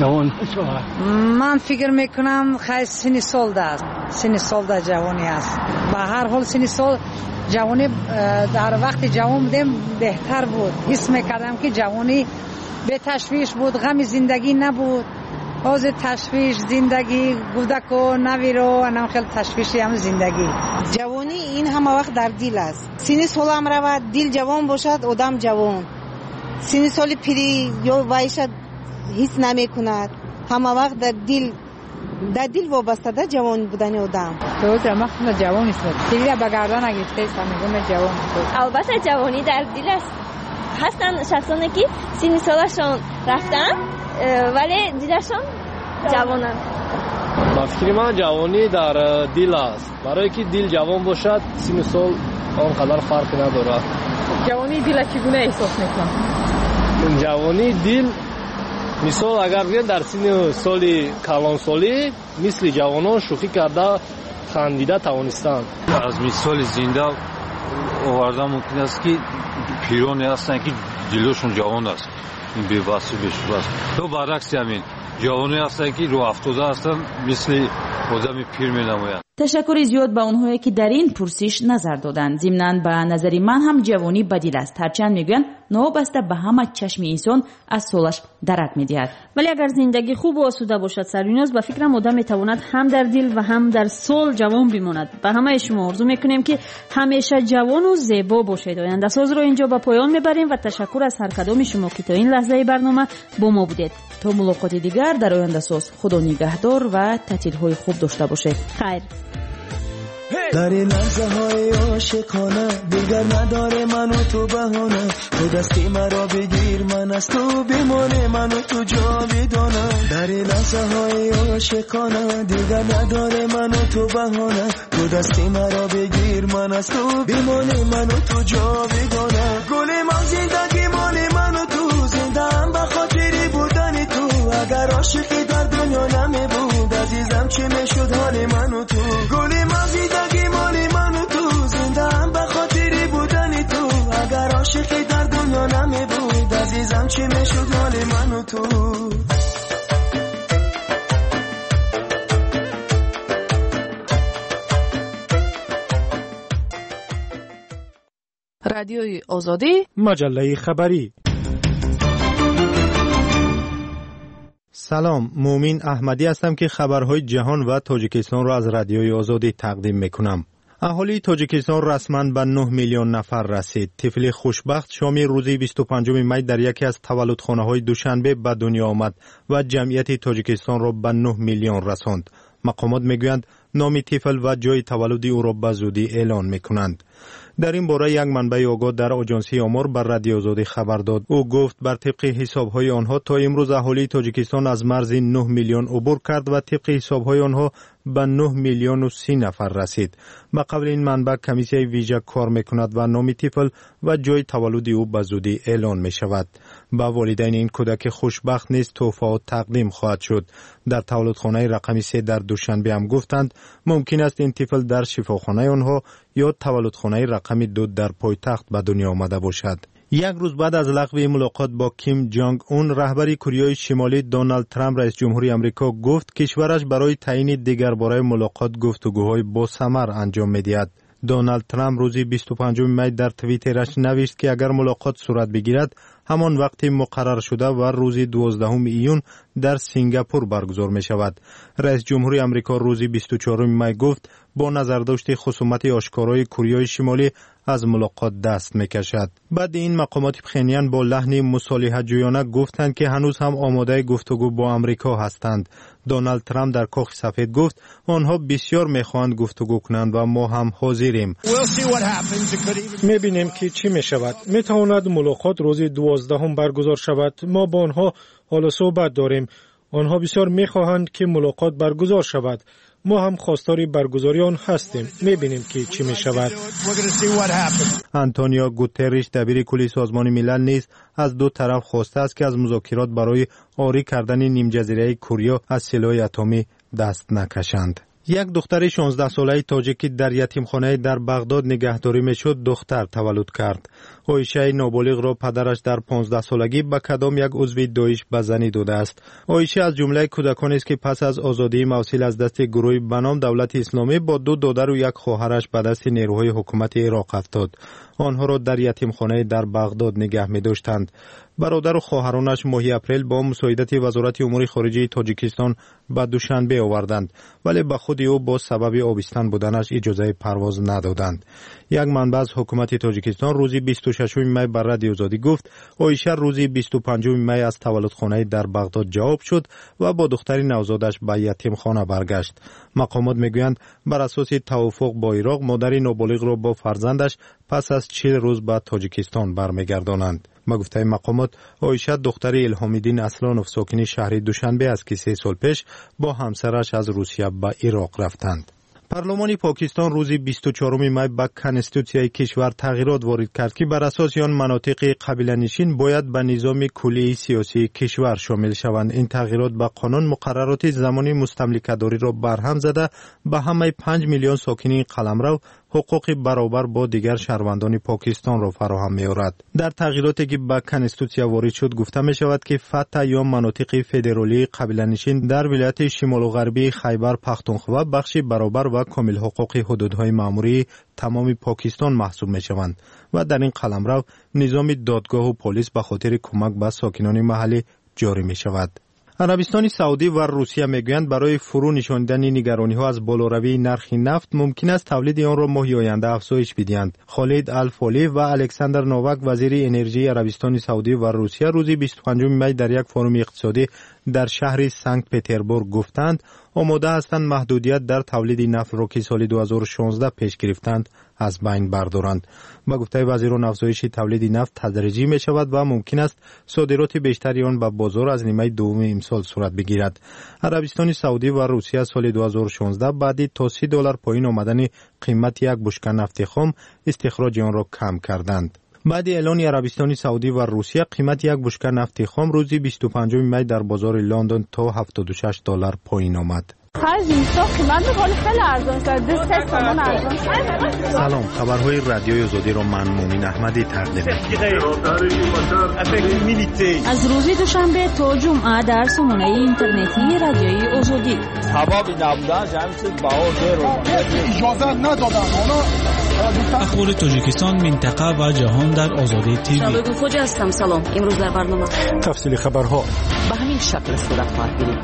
من فکر میکنم خیلی سن سال است، سن سال در جوانی است. به هر حال سن سال جوانی در وقت جوان بودم بهتر بود. حس میکردم که جوانی به تشویش بود، غم زندگی نبود. از تشویش زندگی گودک و نوی رو انم خیلی تشویشی هم زندگی. جوانی این همه وقت در دل است. سن سال هم رود دل جوان باشد آدم جوان، سن سال پیری یا وایشد حس نمی کند. همه وقت در دل وابسته در جوان بودن آدم. درسته، من خود جوان است. دیگه به گردن اگه میگم جوان است. البته جوانی در دل است. هستن شخصانی که سن سالشون رفتن ولی دلشون جوانن. با فکر من جوانی در دل است. برای که دل جوان باشد سن سال آنقدر فرق ندارد. جوانی دل چگونه احساس میکنم؟ جوانی دل мисол агар биёд дар синни соли калонсолӣ мисли ҷавонон шӯхӣ карда хандида тавонистанд. аз мисоли зинда оварда мумкин аст ки пироне ҳастанд ки ҷилӯшон ҷавон аст, ин бевасу бешубҳа аст. то баръакси ҳамин ҷавоне ҳастанд ки роҳафтода ҳастанд, мисли одами пир менамоянд. ташаккури зиёд ба онҳое ки дар ин пурсиш назар доданд. зимнан ба назари ман ҳам ҷавонӣ бадил аст, ҳарчанд мегӯянд новобаста ба ҳама чашми инсон аз солаш дарак медиҳад. вале агар зиндагӣ хубу осуда бошад сарвиноз, ба фикрам одам метавонад ҳам дар дил ва ҳам дар сол ҷавон бимонад. ба ҳамаи шумо орзу мекунем ки ҳамеша ҷавону зебо бошед. ояндасозро инҷо ба поён мебарем ва ташаккур аз ҳар кадоми шумо ки то ин лаҳзаи барнома бо мо будед. то мулоқоти дигар дар ояндасоз, худо нигаҳдор ва таътилҳои хуб дошта бошед. хайр. در این لحظه های عاشقانه دیگر نداره من و تو بهانه، تو دستی مرا بگیر من از تو بمانه، من و تو جاودانه. در این لحظه های عاشقانه دیگر نداره من و تو بهانه، تو دستی مرا بگیر من از تو بمانه، من و تو جاودانه. گل من زندگی مال من و تو، زنده ام به خاطر بودن تو. اگر عاشقی در دنیا نمی بود عزیزم چی میشد حال من و تو. گل من زندگی مال من و تو، زنده ام به خاطر بودن تو. اگر عاشقی در دنیا نمی بود عزیزم چی میشد حال من و تو. رادیوی آزادی، مجله خبری. سلام، مومین احمدی هستم که خبرهای جهان و تاجیکستان را از رادیوی آزادی تقدیم میکنم. اهالی تاجیکستان رسما به 9 میلیون نفر رسید. طفل خوشبخت شام روز 25 می در یکی از تولدخانه‌های دوشنبه به دنیا آمد و جمعیت تاجیکستان را به 9 میلیون رساند. مقامات میگویند نام طفل و جای تولد او را به زودی اعلان میکنند. در این باره یک منبع آگاه در آژانسی آمار بر رادیو آزادی خبر داد. او گفت بر طبق حساب‌های آنها تا امروز اهالی تاجیکستان از مرز 9 میلیون عبور کرد و طبق حساب‌های آنها به 9 میلیون و 30 نفر رسید. با قبل این منبع کمیسیون ویژه کار میکند و نام طفل و جای تولد او به زودی اعلان می شود. با والدین این کودک خوشبخت نیز تحفه تقدیم خواهد شد. در تولدخانه رقم 3 در دوشنبه هم گفتند ممکن است این طفل در شفاخانه آنها یا تولدخانه رقم 2 در پایتخت به دنیا آمده باشد. یک روز بعد از لغو ملاقات با کیم جانگ اون، رهبر کره شمالی دونالد ترامپ رئیس جمهوری آمریکا گفت کشورش برای تعیین دیگرباره ملاقات گفتگوهای با ثمر انجام می‌دهد. دونالد ترامپ روز 25 می در توییترش نوشت که اگر ملاقات صورت بگیرد همان وقت مقرر شده و روز 12 ایون در سینگاپور برگزار می شود. رئیس جمهوری آمریکا روز 24 می گفت با نظرداشت خصومت آشکارای کره شمالی از ملاقات دست می کشد. بعد این مقامات پخینیان با لحن مصالحه جویانه گفتند که هنوز هم آماده گفتگو با آمریکا هستند. دونالد ترامپ در کاخ سفید گفت آنها بسیار میخواهند گفتگو کنند و ما هم حاضریم. میبینیم که چی میشود. میتواند ملاقات روز 12 برگزار شود. ما با آنها حال صحبت داریم. آنها بسیار میخواهند که ملاقات برگزار شود. ما هم خواستار برگزاری آن هستیم. میبینیم که چی میشود. آنتونیو گوتریش دبیر کل سازمان ملل نیز از دو طرف خواسته است که از مذاکرات برای عاری کردن نیم جزیره کره از سلاح اتمی دست نکشند. یک دختر 16 ساله تاجیکی در یتیمخانه در بغداد نگهداری میشد دختر تولد کرد. عایشه نابالغ را پدرش در 15 سالگی به کدام یک عضو داعش به زنی داده است. عایشه از جمله کودکانی است که پس از آزادی موصل از دست گروهی به نام دولت اسلامی با دو دادر و یک خواهرش به دست نیروهای حکومت عراق افتاد. آنها را در یتیمخانه در بغداد نگه می داشتند. برادر و خواهرانش ماه اپریل با مساعدت وزارت امور خارجه تاجیکستان به دوشنبه آوردند، ولی به خود او با سبب آبستن بودنش اجازه پرواز ندادند. یک منبع از حکومت تاجیکستان روز 26 می بر رادیو آزادی گفت عایشه روز 25 می از تولدخانه در بغداد جواب شد و با دختری نوزادش به یتیمخانه برگشت. مقامات میگویند بر اساس توافق با عراق مادر نابالغ را با فرزندش پس از 40 روز به تاجیکستان برمیگردانند. با گفته مقامات عایشه دختر الهامیدین اصلانوف ساکن شهر دوشنبه است که 3 سال پیش با همسرش از روسیه به عراق رفتند. پارلمان پاکستان روز 24 می به کنستیتوسیای کشور تغییرات وارد کرد که بر اساس آن مناطق قبیله‌نشین باید به نظام کلی سیاسی کشور شامل شوند. این تغییرات به قانون مقررات زمانی مستملکه‌داری را برهم زده به همه 5 میلیون ساکنین قلمرو حقوق برابر با دیگر شهروندان پاکستان را فراهم می‌آورد. در تغییراتی که به کنستیتوسیا وارد شد گفته می شود که فتح یا مناطق فدرالی قبیله‌نشین در ولایت شمال و غربی خیبر پختونخوا بخش برابر و کامل حقوق حدودهای مأموری تمام پاکستان محسوب می شوند و در این قلمرو نظام دادگاه و پلیس به خاطر کمک به ساکنان محلی جاری می شود. عربستان سعودی و روسیه میگویند برای فرو نشاندن نگرانی‌ها از بالاروی نرخ نفت ممکن است تولید آن را ماهی آینده افزایش بدهند. خالد الفالی و الکساندر نوواک وزیر انرژی عربستان سعودی و روسیه روز 25 می در یک فروم اقتصادی در شهر سنت پتربورگ گفتند آماده هستند محدودیت در تولید نفت را که سال 2016 پیش گرفتند از بین بردارند. با گفته وزیران افزایش تولید نفت تدریجی می شود و ممکن است صادرات بیشتری آن به بازار از نیمه دوم امسال صورت بگیرد. عربستان سعودی و روسیه سال 2016 بعد تا $30 پایین آمدن قیمت یک بشکه نفت خام استخراج آن را کم کردند. بعد اعلان عربستان سعودی و روسیه قیمت یک بشکه نفت خام روز 25 می در بازار لندن تا $76 پایین آمد. سلام، خبرهای رادیوی آزادی را من مومن احمدی تقدیم می‌کنم. از روز دوشنبه تا جمعه در سامانه اینترنتی رادیوی آزادی اخبار تاجیکستان، منطقه و جهان در آزادی تیوی. شالوگو خوجا هستم. سلام. امروز در برنامه تفصیل خبرها به همین شکل صورت خواهد گرفت.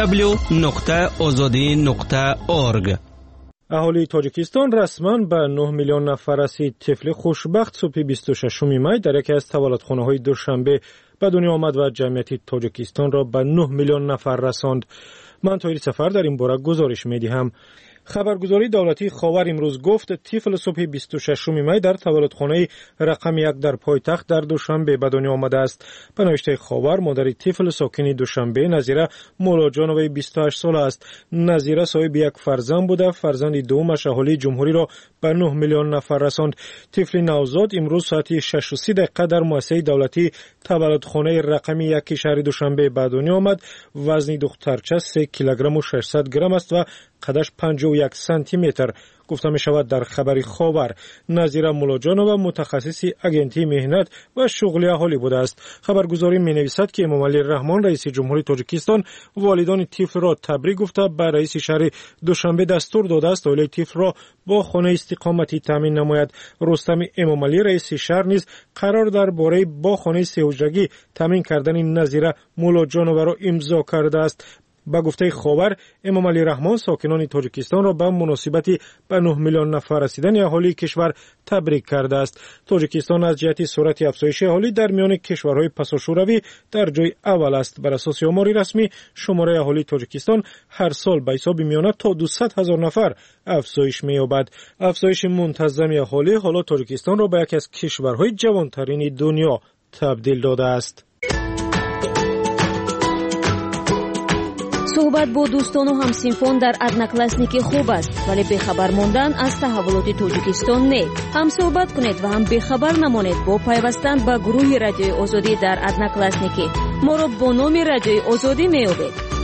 www.azadi.org. اهالی تاجیکستان رسما به 9 میلیون نفر رسید. طفل خوشبخت صبح 26 می در یکی از تولدخانه‌های دوشنبه به دنیا آمد و جمعیت تاجیکستان را به 9 میلیون نفر رساند. من طاهر سفر در این باره گزارش می‌دهم. خبرگزاری دولتی خاور امروز گفت طفل صبح 26 می در تولدخانه رقم 1 در پایتخت در دوشنبه به دنیا آمده است. به نوشته خاور مادر طفل ساکن دوشنبه نظیره مولاجانوی 28 ساله است. نظیره صاحب یک فرزند بوده. فرزند دومش اهالی جمهوری را به 9 میلیون نفر رساند. طفل نوزاد امروز ساعت 6:30 در مؤسسه دولتی تولدخانه رقم 1 شهر دوشنبه به دنیا آمد. وزن دخترچه 3 کیلوگرم و 600 گرم است و قدش 51 سانتی متر. گفته می شود در خبری خاور نظیره مولاجانووا متخصص اگنتی مهنت و شغلی اهالی بوده است. خبرگزاری می نویسد که امامعلی رحمان رئیس جمهوری تاجیکستان والدان طفل را تبریک گفته به رئیس شهر دوشنبه دستور داده است اولاد طفل را با خانه استقامتی تامین نماید. رستم امامعلی رئیس شهر نیز قرار درباره با خانه 3 حجرگی تامین کردن نظیره مولاجانووا را امضا کرده است. با گفته خاور امامعلی رحمان ساکنان تاجیکستان را به مناسبت به 9 میلیون نفر رسیدن اهالی کشور تبریک کرده است. تاجیکستان از جهت سرعت افزایش اهالی در میان کشورهای پساشوروی در جای اول است. بر اساس آمار رسمی شماره اهالی تاجیکستان هر سال به حساب میانه تا 200,000 نفر افزایش می‌یابد. افزایش منتظم اهالی حالا تاجیکستان را به یکی از کشورهای جوانترین دنیا تبدیل داده است. صحبت با دوستان و همسنفان در ادناکلاسنیکی خوب است، ولی بخبر ماندن از تحولات تاجیکستان نه. هم صحبت کنید و هم بخبر نمانید با پیوستن به گروه رادیوی آزادی در ادناکلاسنیکی. ما را با نام رادیوی آزادی می‌یابید.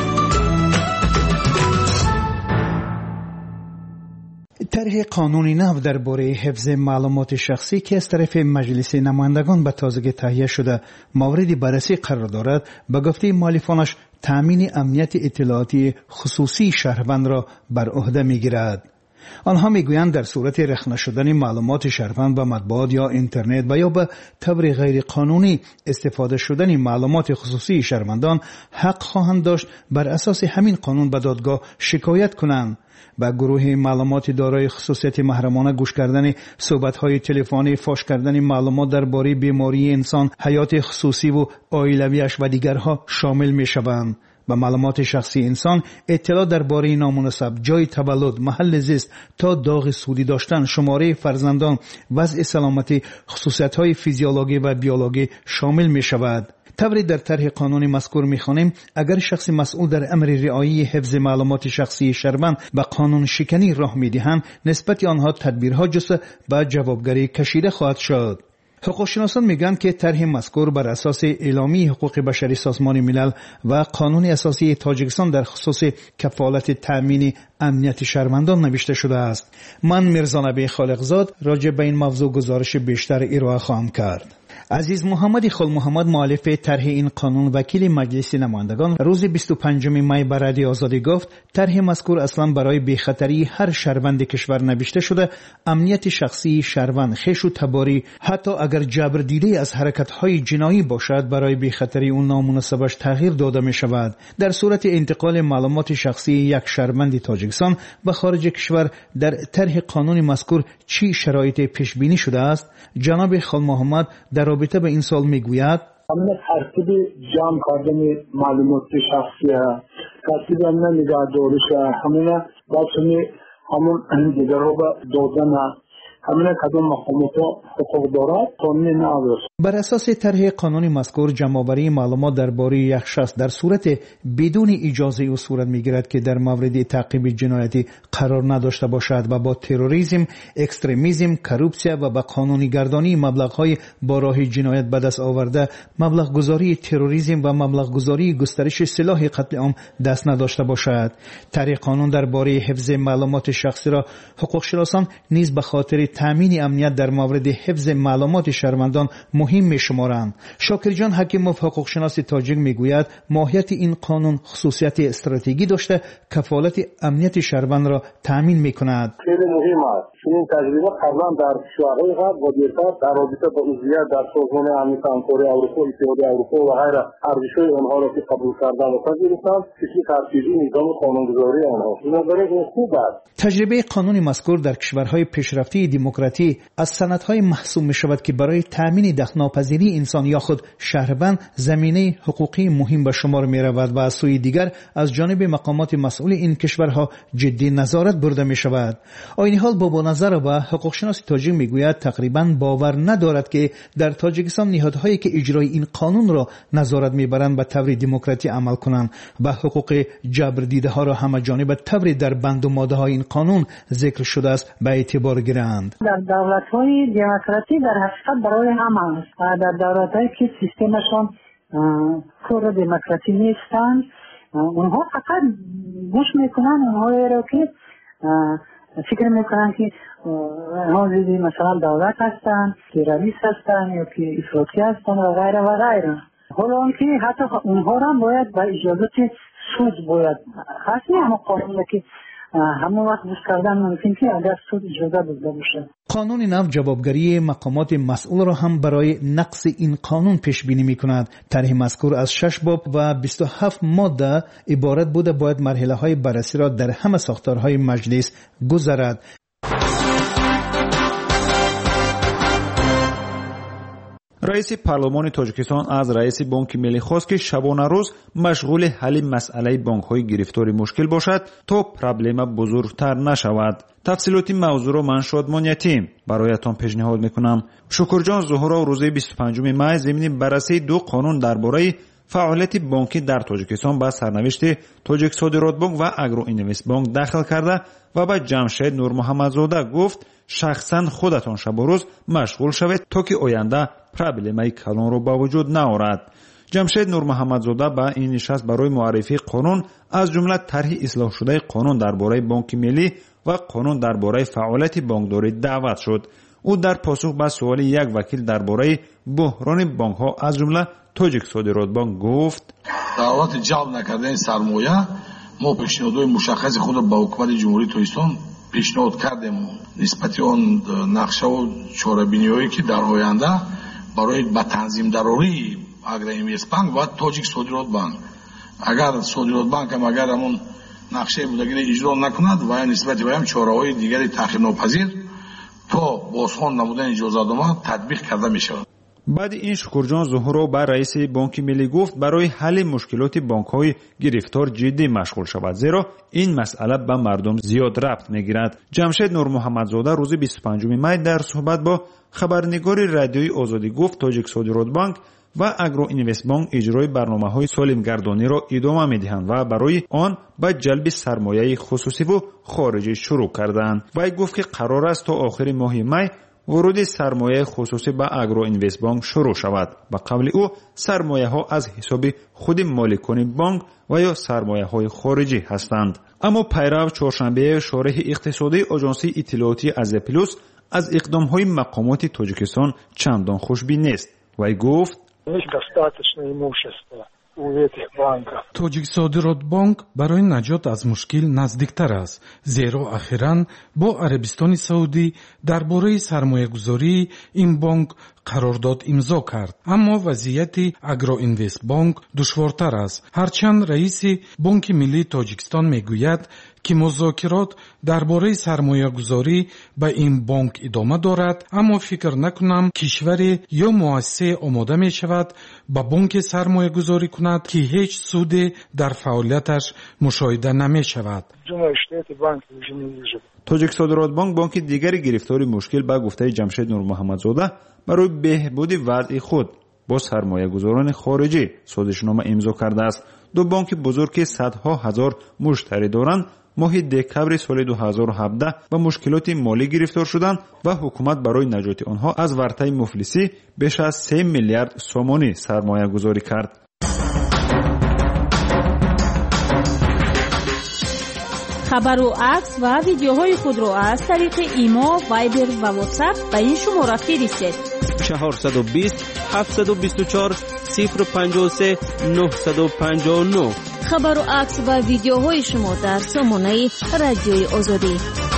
طرح قانون نو درباره حفظ معلومات شخصی که از طرف مجلس نمایندگان به تازگی تهیه شده مورد بررسی قرار دارد، به گفته مؤلفانش تامین امنیت اطلاعاتی خصوصی شهروند را بر عهده می‌گیرد. آنها میگویند در صورت رخنه شدن معلومات شهروند به مطبوعات یا اینترنت و یا به طور غیر قانونی استفاده شدن معلومات خصوصی شهروندان حق خواهند داشت بر اساس همین قانون به دادگاه شکایت کنند. با گروه معلومات دارای خصوصیت محرمانه گوش کردن صحبت‌های تلفنی، فاش کردن معلومات درباره بیماری انسان، حیات خصوصی و عائلویش و دیگرها شامل می‌شوند. به معلومات شخصی انسان اطلاع درباره نامناسب، جای تولد، محل زیست تا داغ سودی داشتن، شماره فرزندان، وضع سلامتی، خصوصیت‌های فیزیولوژی و بیولوژی شامل می‌شود. طوری در طرح قانون مذکور می‌خوانیم اگر شخص مسئول در امر رعایت حفظ معلومات شخصی شهروند به قانون شکنی راه می‌دهند نسبت آنها تدبیرها جسته به جوابگری کشیده خواهد شد. حقوقشناسان میگن که طرح مذکور بر اساس اعلامیه حقوق بشری سازمان ملل و قانون اساسی تاجیکستان در خصوص کفالت تأمین امنیت شهروندان نوشته شده است. من میرزا نبی خالقزاد راجع به این موضوع گزارش بیشتر ارائه خواهم کرد. عزیز محمد خل محمد مؤلف طرح این قانون وکیل مجلس نمایندگان روز 25 می بر رادیو آزادی گفت طرح مذکور اصلا برای بی‌خطری هر شهروند کشور نوشته شده. امنیت شخصی شهروند خویش و تباری حتی اگر جبر دیده از حرکت‌های جنایی باشد برای بی‌خطری اون نامناسبش تغییر داده می شود. در صورت انتقال معلومات شخصی یک شهروند تاجیکستان به خارج کشور در طرح قانون مذکور چی شرایط پیش بینی شده است؟ جناب خل محمد در رابطه به این سال میگوید همین ترتیب جمع کردن معلومات شخصی ترتیب همین نگهداریش همین همون دیگر رو دادن همین کدوم مقامات حقوق دارد قانون ناویست. بر اساس طرح قانون مذکور جمع‌آوری معلومات درباره یک شخص در صورت بدون اجازه او صورت میگیرد که در مورد تعقیب جنایتی قرار نداشته باشد و با تروریسم، اکستریمیسم، کروپسیا و با قانونی گردانی مبلغ‌های با راه جنایت به دست آورده، مبلغ گذاری تروریسم و مبلغ گذاری گسترش سلاح قتل عام دست نداشته باشد. طرح قانون درباره حفظ معلومات شخصی را حقوقشناسان نیز به خاطر تامین امنیت در مورد حفظ معلومات شهروندان مهم می‌شمارند. شاکر جان حکیموف حقوقشناس تاجیک میگوید ماهیت این قانون خصوصیت استراتژیکی داشته کفالت امنیت شهروند را تامین می‌کند. خیلی مهم است. این تجربه قبلا در کشورهای غرب و دیگر در رابطه با عضویت در سازمان امنیت همکاری اروپا، اتحادیه اروپا و غیره ارزش‌های آنها را که قبول کردن و پذیرفتند کسی ترتیبی نظام قانونگذاری آنها این خوب است. تجربه قانون مذکور در کشورهای پیشرفته دموکراتی از سندهای محسوب می‌شود که برای تامین دخل‌ناپذیری انسان یا خود شهروند زمینه حقوقی مهم به شمار می‌رود و از سوی دیگر از جانب مقامات مسئول این کشورها جدی نظارت برده می‌شود. این حال با نظر و حقوقشناس تاجیک میگوید تقریبا باور ندارد که در تاجیکستان نهادهایی که اجرای این قانون را نظارت میبرند به طور دموکراتی عمل کنند و حقوق جبر دیده ها را همه جانبه طور در بند و ماده های این قانون ذکر شده است به اعتبار گیرند. در دولت های دموکراتی در حقیقت برای همه است. در دولت هایی که سیستمشان کور دموکراتی نیستند اونها فقط گوش میکنند اونها را که فکر میکنن که حاضری مثلا دولت هستن، تروریست هستن یا که افراطی هستن و غیره و غیره. حالا که حتی اونها را باید با اجازت سود باید خاصی همه قانونه که همه وقت گوش کردن ممکن که اگر سود اجازه داده باشه. قانون نو جوابگری مقامات مسئول را هم برای نقض این قانون پیش بینی می‌کند. طرح مذکور از 6 باب و 27 ماده عبارت بوده باید مرحله‌های بررسی را در همه ساختارهای مجلس گذرد. رئیس پارلمان تاجیکستان از رئیس بانک ملی خواست که شبانه روز مشغول حل مسئله بانک‌های گرفتاری مشکل باشد تا پرابلم بزرگتر نشود. تفصیلات موضوع را من شادمانیتی برایتان پیشنهاد میکنم. شکرجان ظهورا روز 25 می ضمن بررسی دو قانون درباره فعالیت بانکی در تاجیکستان با سرنوشت تاجیک صادرات بانک و اگرو اینوست بانک داخل کرده و به جمشید نور محمدزاده گفت شخصا خودتان شب و روز مشغول شوید تا که آینده پرابلمای کلان رو با وجود نیاورد. جمشید نور محمدزاده با این نشست برای معرفی قانون از جمله طرح اصلاح شده قانون درباره بانک ملی و قانون درباره فعالیت بانکداری دعوت شد. او در پاسخ به سوال یک وکیل درباره بحران بانک ها از جمله تاجیک صادرات بانک گفت دعوت جلب نکردن سرمایه ما پیشنهادهای مشخص خود با حکومت جمهوری تاجیکستان پیشنهاد کردیم نسبت آن نقشه و چاره‌بینی‌هایی که در آینده برای به تنظیم ضروری اگر اینوست بانک و تاجیک صادرات بانک اگر صادرات بانک هم اگر همون نقشه بودگی اجرا نکند و نسبت به هم چاره‌های دیگری تأخیر ناپذیر تا بازخوان نمودن اجازه‌نامه تطبیق کرده می‌شود. بعد این شکرجان ظهورا با رئیس بانک ملی گفت برای حل مشکلات بانک‌های گرفتار جدی مشغول شود زیرا این مسئله به مردم زیاد ربط می‌گیرد. جمشید نور محمدزاده روز 25 می در صحبت با خبرنگار رادیوی آزادی گفت تاجیک صادرات بانک و اگرو اینوست بانک اجرای برنامه‌های سالمگردانی را ادامه می‌دهند و برای آن به جلب سرمایه خصوصی و خارجی شروع کردند. وی گفت که قرار است تا آخر ماه می ورود سرمایه خصوصی به اگرو اینوست بانک شروع شود. به قول او سرمایه ها از حساب خود مالکان بانک و یا سرمایه های خارجی هستند. اما پیرو چهارشنبه شارح اقتصادی آژانسی اطلاعاتی از پلوس از اقدام های مقامات تاجیکستان چندان خوشبین نیست. وی گفت тоҷик содирот бонк барои наҷот аз мушкил наздиктар аст, зеро ахиран бо арабистони саудӣ дар бораи сармоягузории ин бонк қарордод имзо кард. аммо вазъияти агроинвест бонк душвортар аст. ҳарчанд раиси бонки миллии тоҷикистон мегӯяд ки музокирот дар бораи сармоягузорӣ ба ин бонк идома дорад, аммо фикр накунам кишваре ё муассисае омода мешавад ба бонке сармоягузорӣ кунад ки ҳеҷ суде дар фаъолияташ мушоҳида намешавад. тоҷик содирот бонк бонки дигари гирифтори мушкил ба гуфтаи ҷамшед нурмуҳаммадзода барои беҳбуди вазъи худ бо сармоягузорони хориҷӣ созишнома имзо кардааст. ду бонки бузург ки садҳо ҳазор муштарӣ доранд моҳи декабри соли 2017 ба мушкилоти молӣ гирифтор шуданд ва ҳукумат барои наҷоти онҳо аз вартаи муфлисӣ беш аз 3 миллиард сомонӣ сармоягузорӣ кард. хабару акс ва видеоҳои худро аз тариқи имо, вайбер ва ватсап ба ин шумора фиристед. 420 724 053 959. хабару акс ва видеоҳои шумо дар сомонаи радиои озодӣ.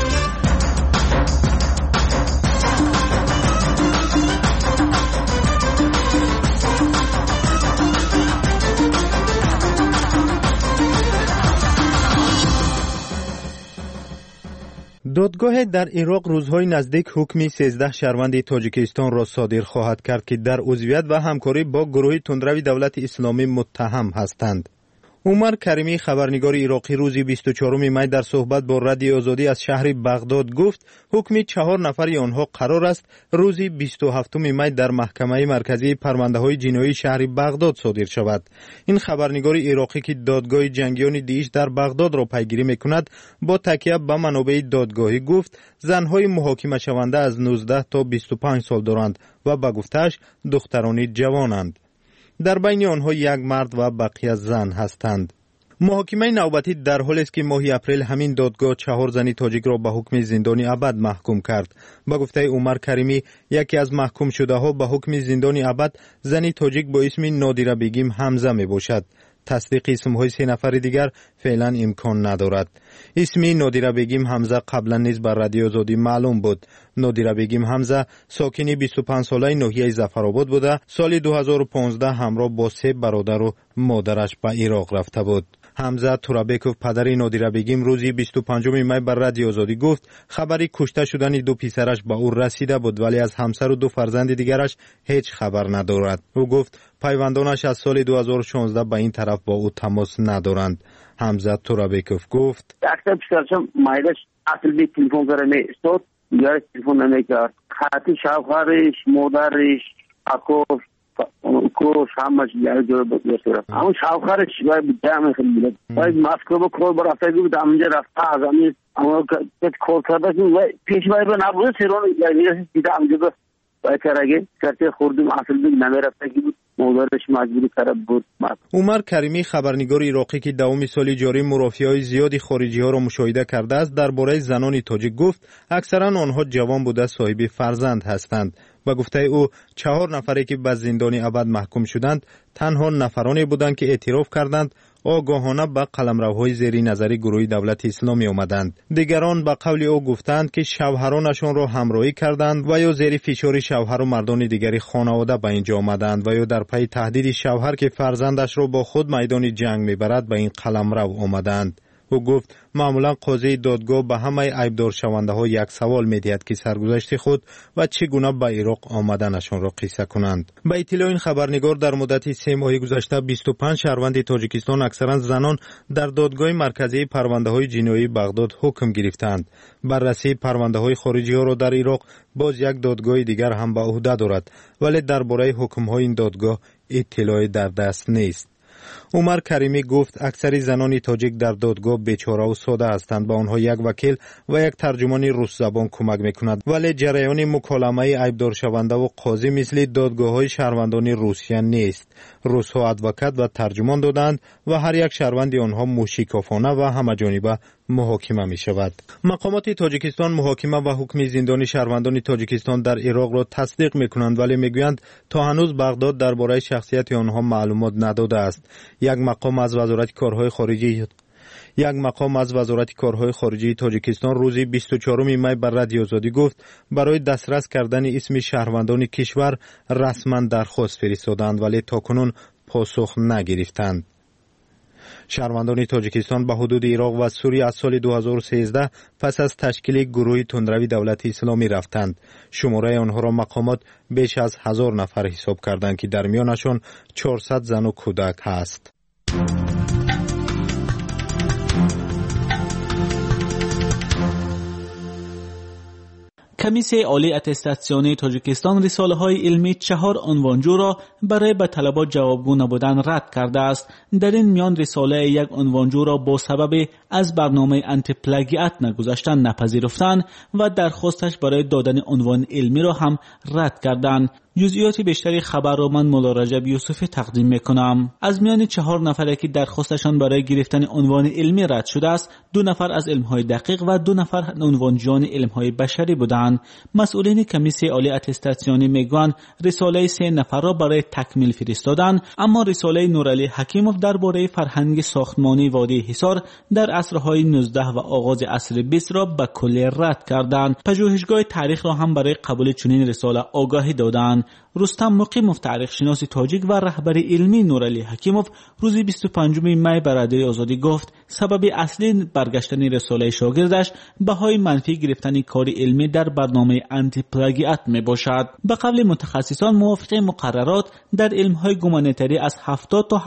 دادگاه در عراق روزهای نزدیک حکمی 13 شهروند تاجیکستان را صادر خواهد کرد که در عضویت و همکاری با گروه تندرو دولت اسلامی متهم هستند. عمر کریمی خبرنگار عراقی روز 24 می در صحبت با رادیو آزادی از شهر بغداد گفت حکم 4 نفر آنها قرار است روز 27 می در محکمه مرکزی پرونده‌های جنایی شهر بغداد صادر شود. این خبرنگار عراقی که دادگاه جنگیان دیش در بغداد را پیگیری می‌کند با تکیه به منابع دادگاهی گفت زن‌های محاکمه شونده از 19 تا 25 سال دارند و به گفته‌اش دخترانی جوانند. در بین آنها یک مرد و بقیه زن هستند. محاکمه نوبتی در حالی است که ماه اپریل همین دادگاه 4 زن تاجیک را به حکم زندان ابد محکوم کرد. به گفته عمر کریمی یکی از محکوم شده ها به حکم زندان ابد زن تاجیک با اسم نادیره بیگم حمزه می باشد. تصدیق اسمهای 3 نفر دیگر فعلا امکان ندارد. اسم نادیره بیگم حمزه قبلا نیز بر رادیو آزادی معلوم بود. نادیره بیگم حمزه ساکن 25 ساله ناحیه ظفرآباد بوده. سال 2015 همراه با 3 برادر و مادرش به عراق رفته بود. حمزه تورابکوف پدر نادیره بیگم روزی 25 می بر رادیو آزادی گفت خبری کشته شدن 2 پسرش به او رسیده بود ولی از همسر و 2 فرزند دیگرش هیچ خبر ندارد. او گفت پیوندانش از سال 2016 به این طرف با او تماس ندارند. حمزه تورابکوف گفت اکثر پسرشم مایلش اصل بی تلفن کرده استاد یا تلفن نمیکرد. خاطی شوهرش، مادرش، اکوش کوش همش یاد گرفت. اون شوهرش باید دام خیلی باید ماسک رو کار برافته بود همینجا رفته از همین اما که کار کرده که پیش باید نبود سرون یعنی دیدم همینجا باید کرده کرده خوردیم اصل بی نمیرفته که بود مادرش مجبوری کرده بود. عمر کریمی خبرنگار عراقی که دوام سال جاری مرافعه‌های زیادی خارجی ها را مشاهده کرده است درباره زنان تاجیک گفت اکثرا آنها جوان بوده صاحب فرزند هستند. با گفته او 4 نفری که به زندان ابد محکوم شدند تنها نفرانی بودند که اعتراف کردند آگاهانه به قلمروهای زیر نظر گروه دولت اسلامی آمدند. دیگران به قول او گفتند که شوهرانشان را همراهی کردند و یا زیر فشار شوهر و مردان دیگری خانواده به اینجا آمدند و یا در پی تهدید شوهر که فرزندش را با خود میدان جنگ میبرد به این قلمرو آمدند. او گفت معمولا قاضی دادگاه به همه عیبدار شونده ها یک سوال میدهد که سرگذشت خود و چگونه به عراق آمدنشان را قصه کنند. به اطلاع این خبرنگار در مدت 3 ماه گذشته 25 شهروند تاجیکستان اکثرا زنان در دادگاه مرکزی پرونده های جنایی بغداد حکم گرفتند. بررسی پرونده های خارجی ها را در عراق باز یک دادگاه دیگر هم به عهده دارد ولی درباره حکم های این دادگاه اطلاعی در دست نیست. عمر کریمی گفت اکثر زنان تاجیک در دادگاه بیچاره و ساده هستند. با آنها یک وکیل و یک ترجمان روس زبان کمک میکند، ولی جریان مکالمه عیبدار شونده و قاضی مثل دادگاه‌های شهروندان روسیه نیست. روس‌ها ادوکات و ترجمان دادند و هر یک شهروند آنها موشکافانه و همه‌جانبه محاکمه می شود. مقامات تاجیکستان محاکمه و حکم زندانی شهروندان تاجیکستان در عراق را تصدیق می کنند، ولی می گویند تا هنوز بغداد درباره شخصیت آنها معلومات نداده است. یک مقام از وزارت کارهای خارجی تاجیکستان روز 24 می بر رادیو آزادی گفت برای دسترس کردن اسم شهروندان کشور رسما درخواست فرستادند، ولی تاکنون پاسخ نگرفتند. شهروندان تاجیکستان به حدود عراق و سوریه از سال 2013 پس از تشکیل گروه تندروی دولت اسلامی رفتند. شماره آنها را مقامات بیش از 1000 نفر حساب کردند که در میانشان 400 زن و کودک هست. کمیسیون عالی اتستاسیونی تاجیکستان رساله‌های علمی 4 عنوانجو را برای به طلبات جوابگو نبودن رد کرده است. در این میان رساله یک عنوانجو را با سبب از برنامه آنتی پلاگیات نگذاشتن نپذیرفتند و درخواستش برای دادن عنوان علمی را هم رد کردند. جزئیات بیشتری خبر را من مولا رجب یوسفی تقدیم میکنم. از میان 4 نفری که درخواستشان برای گرفتن عنوان علمی رد شده است، 2 نفر از علمهای دقیق و 2 نفر عنوانجویان علمهای بشری بودند. مسئولین کمیسیون عالی اتستاسیونی میگویند رساله 3 نفر را برای تکمیل فرستادند، اما رساله نورعلی حکیموف درباره فرهنگ ساختمانی وادی حصار در عصرهای 19 و آغاز عصر 20 را به کلی رد کردند. پژوهشگاه تاریخ را هم برای قبول چنین رساله آگاهی دادند. رستم مقیموف تاریخ شناس تاجیک و رهبر علمی نورعلی حکیموف روز 25 می بر رادیوی آزادی گفت سبب اصلی برگشتن رساله شاگردش بهای منفی گرفتن کار علمی در برنامه آنتی پلاگیات می باشد. به قول متخصصان موافق مقررات در علمهای گومانیتری از 70 تا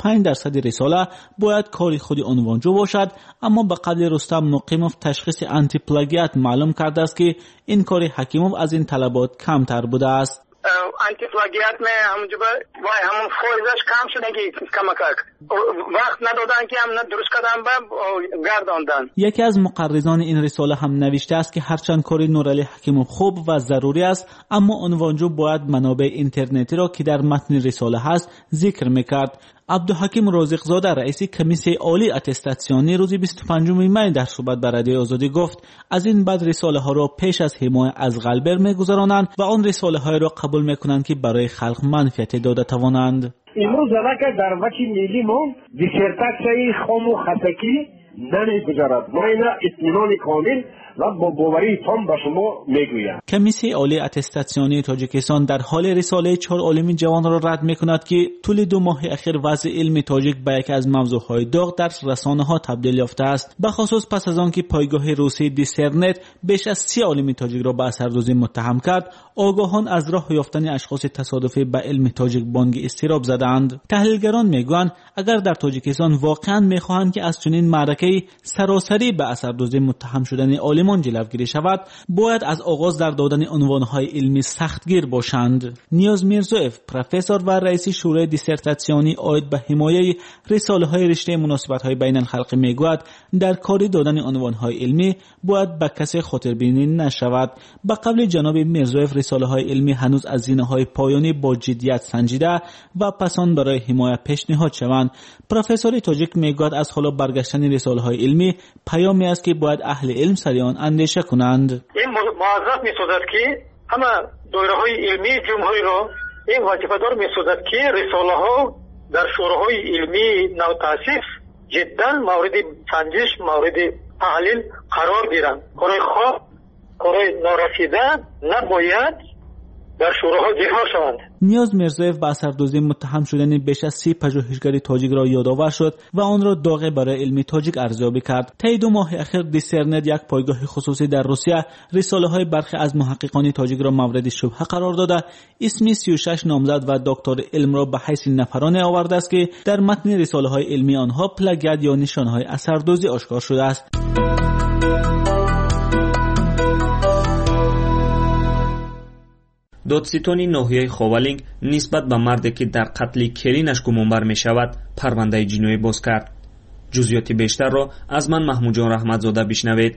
75% رساله باید کار خود عنوانجو باشد، اما به قول رستم مقیموف تشخیص آنتی پلاگیات معلوم کرده است که این کار حکیموف از این طلبات کمتر بوده است. آنتی پلاگیات میں ہم جو وای همون فویزش کم شده که کمکک وقت ندادن که هم درست کردن با گرداندن. یکی از مقرران این رساله هم نوشته است که هرچند کار نورعلی حکیموف خوب و ضروری است، اما عنوانجو باید منابع اینترنتی را که در متن رساله هست ذکر میکرد. عبدالحکیم رازقزاده رئیس کمیسیون عالی اتستاسیونی روز 25 می در صحبت با رادیوی آزادی گفت از این بعد رساله ها را پیش از حمایت از غلبر میگذرانند و آن رساله های را قبول میکنند که برای خلق منفعت داده توانند. امروز که در وکی ملی ما دیسرتاسیون خام و خطکی نمیگذارد. ما اینا اطمینان کامل و با باوری تام به شما میگویم. کمیسیون عالی اتستاسیونی تاجیکستان در حال رساله 4 عالم جوان را رد میکند که طول 2 ماه اخیر وضع علم تاجیک به یکی از موضوعهای داغ در رسانه‌ها تبدیل یافته است. به خصوص پس از آنکه پایگاه روسی دیسرنت بیش از 30 عالم تاجیک را به اثردوزی متهم کرد، آگاهان از راه یافتن اشخاص تصادفی به علم تاجیک بانگ اضطراب زدند. تحلیلگران میگویند اگر در تاجیکستان واقعا میخواهند که از چنین معرکه‌ای سراسری به اثردوزی متهم شدن عالمان جلوگیری شود، باید از آغاز در دادن عنوانهای علمی سختگیر باشند. نیاز میرزویف پروفسور و رئیس شورای دیسرتاسیونی عاید به حمایه رساله‌های رشته مناسبت‌های بین الخلقی میگوید در کار دادن عنوانهای علمی باید به کسی خاطربینی نشود. به قول جناب میرزویف رساله‌های علمی هنوز از زینه‌های پایانی با جدیت سنجیده و پسان برای حمایت پیشنهاد شوند. پروفسور تاجیک میگوید از حالا برگشتن رساله‌های علمی پیامی است که باید اهل علم سریعان اندیشه کنند. این موظف می‌سازد که همه دایره‌های علمی جمهوری را این وظیفه دار می‌سازد که رساله‌ها در شوراهای علمی نو تأسیس جدا مورد سنجش، مورد تحلیل قرار گیرند. کارهای خوب، کارهای نارسیده نباید در شوراها جلوه شوند. نیاز میرزویف به اثردوزی متهم شدن بیش از 30 پژوهشگر تاجیک را یادآور شد و آن را داغ برای علم تاجیک ارزیابی کرد. طی 2 ماه اخیر دیسرنت یک پایگاه خصوصی در روسیه رساله‌های برخی از محققان تاجیک را مورد شبهه قرار داده اسم 36 نامزد و دکتر علم را به حیث نفرانی آورده است که در متن رساله‌های علمی آنها پلاگیات یا نشانهای اثردوزی آشکار شده است. додситони ноҳияи ховалинг нисбат ба марде ки дар қатли келинаш гумонбар мешавад парвандаи ҷиноӣ боз кард. ҷузъиёти бештарро аз ман маҳмудҷон раҳматзода бишнавед.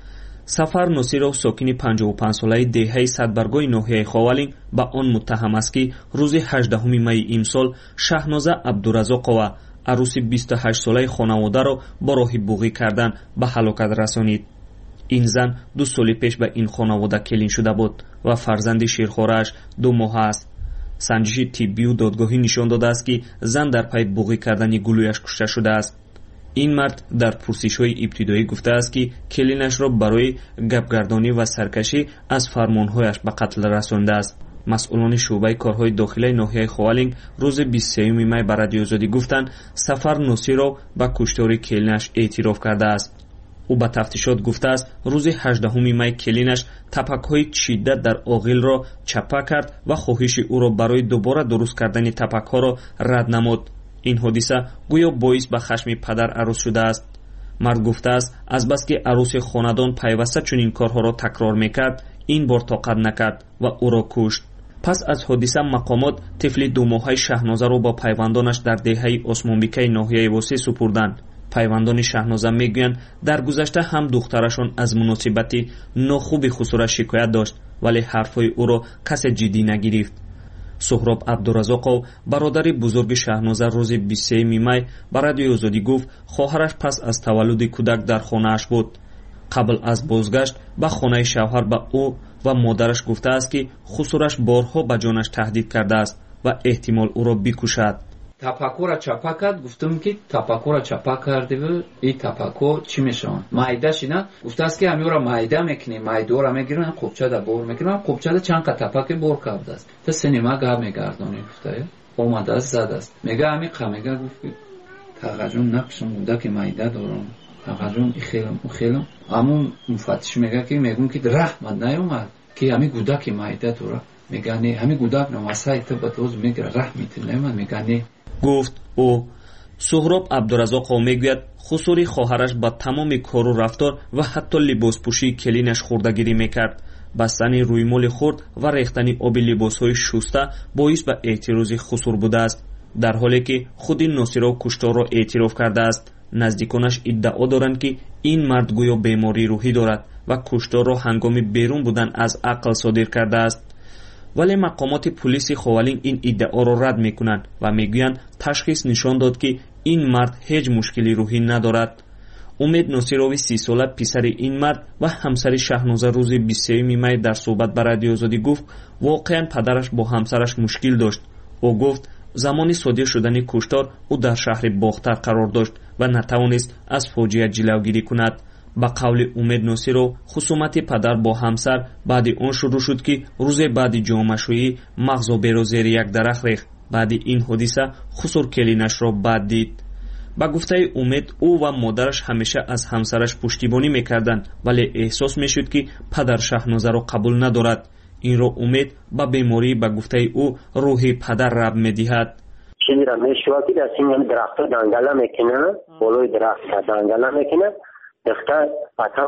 сафар носиров сокини 55-солаи деҳаи садбаргоҳи ноҳияи ховалинг ба он муттаҳам аст ки рӯзи 18 майи имсол шаҳноза абдуразоқова арӯси 28-солаи хонаводаро бо роҳи буғӣ кардан ба ҳалокат расонид. ин зан 2 соли пеш ба ин хонавода келин шуда буд ва фарзанди ширхорааш 2 моҳа аст. санҷиши тиббию додгоҳӣ нишон додааст ки зан дар пайи буғӣ кардани гулӯяш кушта шудааст. ин мард дар пурсишҳои ибтидоӣ гуфтааст ки келинашро барои гапгардонӣ ва саркашӣ аз фармонҳояш ба қатл расондааст. масъулони шуъбаи корҳои дохилаи ноҳияи ховалинг рӯзи 23 май ба радиои озодӣ гуфтанд сафар носиров ба куштори келинаш эътироф кардааст. ӯ ба тафтишот гуфтааст рӯзи 18 май келинаш тапакҳои чида дар оғилро чапа кард ва хоҳиши ӯро барои дубора дуруст кардани тапакҳоро рад намуд. ин ҳодиса гӯё боис ба хашми падар арӯз шудааст. мард гуфтааст азбаски арӯси хонадон пайваста чунин корҳоро такрор мекард, ин бор тоқат накард ва ӯро кушт. пас аз ҳодиса мақомот тифли 2 моҳаи шаҳнозаро бо пайвандонаш дар деҳаи осмонбикаи ноҳияи восеъ супурданд. пайвандони шаҳноза мегӯянд дар гузашта ҳам духтарашон аз муносибати нохуби хусура шикоят дошт, вале ҳарфҳои ӯро касе ҷиддӣ нагирифт. суҳроб абдуразоқов бародари бузурги шаҳноза рӯзи 23 май ба радиои озодӣ гуфт хоҳараш пас аз таваллуди кӯдак дар хонааш буд. қабл аз бозгашт ба хонаи шавҳар ба ӯ ва модараш гуфтааст ки хусураш борҳо ба ҷонаш таҳдид кардааст ва эҳтимол ӯро бикушад. тапакура чапа кард. гуфтам ки тапакура чапа кардиву и тапаку чӣ мешаванд? майдашина гуфтааст ки ҳамиёра майда мекунӣ, майдора мегирам қупчада бор мекунам. қупчада чанд қа тапаки бор кардааст. та синема гап мегардонӣ гуфтая омадааст задааст. мега ҳами қамега гуфт тағаҷун накушам гудаки майда дорам. тағаҷун ихелам амун муфаттиш мега ки мегум ки раҳмат наёмад ки ҳами гудаки майда дора. мега не ҳами гудак намасайта ба доз мегира раҳмити наёмад. мега не гуфт ӯ. суҳроб абдуразоқов мегӯяд хусури хоҳараш ба тамоми кору рафтор ва ҳатто либоспӯшии келинаш хурдагирӣ мекард. бастани рӯймоли хурд ва рехтани оби либосҳои шуста боис ба эътирози хусур будааст, дар ҳоле ки худи носиров кушторро эътироф кардааст. наздиконаш иддао доранд ки ин мард гӯё бемории рӯҳӣ дорад ва кушторро ҳангоми берун будан аз ақл содир кардааст. вале мақомоти пулиси ховалинг ин иддаоро рад мекунанд ва мегӯянд ташхис нишон дод ки ин мард ҳеҷ мушкили рӯҳӣ надорад. умед носирови 30 сола писари ин мард ва ҳамсари шаҳноза рӯзи 23 май дар суҳбат ба радиои озодӣ гуфт воқеан падараш бо ҳамсараш мушкил дошт. ӯ гуфт замони содир шудани куштор ӯ дар шаҳри бохтар қарор дошт ва натавонист аз фоҷиа ҷилавгирӣ кунад. ба қавли умед носиров хусумати падар бо ҳамсар баъди он шурӯъ шуд ки рӯзе баъди ҷомашӯӣ мағзоберо зери як дарахт рехт. баъди ин ҳодиса хусур келинашро бад дид. ба гуфтаи умед ӯ ва модараш ҳамеша аз ҳамсараш пуштибонӣ мекарданд, вале эҳсос мешуд ки падар шаҳнозаро қабул надорад. инро умед ба бемории ба гуфтаи ӯ рӯҳи падар раб медиҳад. чизира мешавад ки дар синни дарахтҳо дангала мекунад, болои дарахт дангала мекунад. духтар атам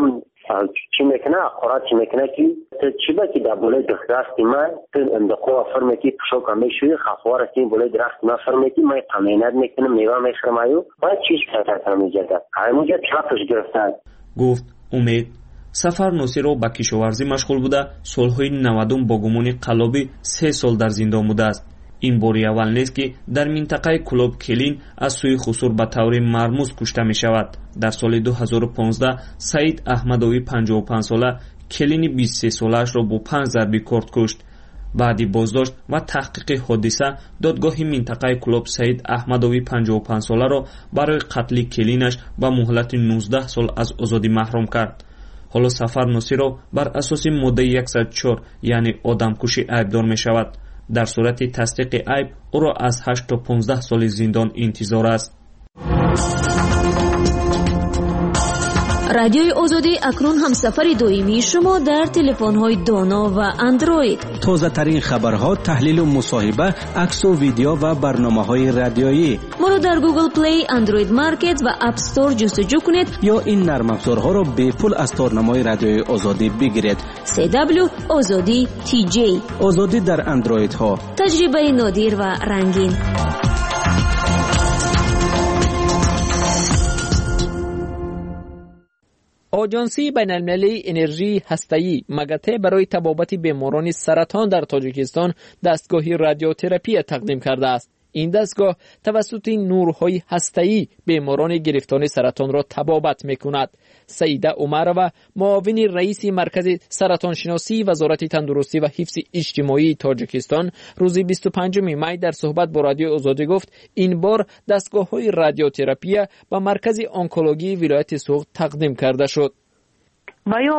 чӣ мекунад, ақорат чӣ мекунад ки чӣ ба ки дар болои духтарасти ман ту индуқова фирме ки пушока мешӯи хахвара ки болои дарахти ман фирме ки ман қаменат мекунам, мева мехӯрам аю ман чиш кардам меҷада ҳаминҷа чапш гирифтад. гуфт умед. сафар носиров ба кишоварзӣ машғул буда солҳои 90 бо гумони қаллобӣ 3 сол дар зиндон будааст. ин бори аввал нест ки дар минтақаи кулоб келин аз сӯи хусур ба таври мармуз кушта мешавад. дар соли 2015 саид аҳмадови 55 сола келини 23 солаашро бо 5 зарби корд кушт. баъди боздошт ва таҳқиқи ҳодиса додгоҳи минтақаи кулоб саид аҳмадови 55 соларо барои қатли келинаш ба муҳлати 19 сол аз озодӣ маҳрум кард. ҳоло сафар носиров бар асоси моддаи 104 яъне одамкушӣ айбдор мешавад. дар сурати тасдиқи айб ӯро аз 8 то 15 соли зиндон интизор аст. رادیوی آزادی اکنون همسفر دائمی شما در تلفن‌های دانا و اندروید. تازه ترین خبرها، تحلیل و مصاحبه، عکس و ویدیو و برنامه‌های رادیویی. ما را در گوگل پلی، اندروید مارکت و اپ استور جستجو کنید یا این نرم افزارها را به پول از تارنمای رادیوی آزادی بگیرید. CW آزادی TJ. آزادی در اندروید ها. تجربه نادر و رنگین. آژانسی بین‌المللی انرژی هسته‌ای مگاته برای طبابت بیماران سرطان در تاجیکستان دستگاهی رادیوتراپی تقدیم کرده است. این دستگاه توسط نورهای هسته‌ای بیماران گرفتار سرطان را طبابت می‌کند. سعیده عمرova معاون رئیس مرکز سرطان شناسی وزارت تندرستی و حفظ اجتماعی تاجیکستان روز 25 می در صحبت با رادیو آزادی گفت این بار دستگاه‌های رادیوتراپی به مرکز آنکولوژی ولایت سوخت تقدیم کرده شد. و یا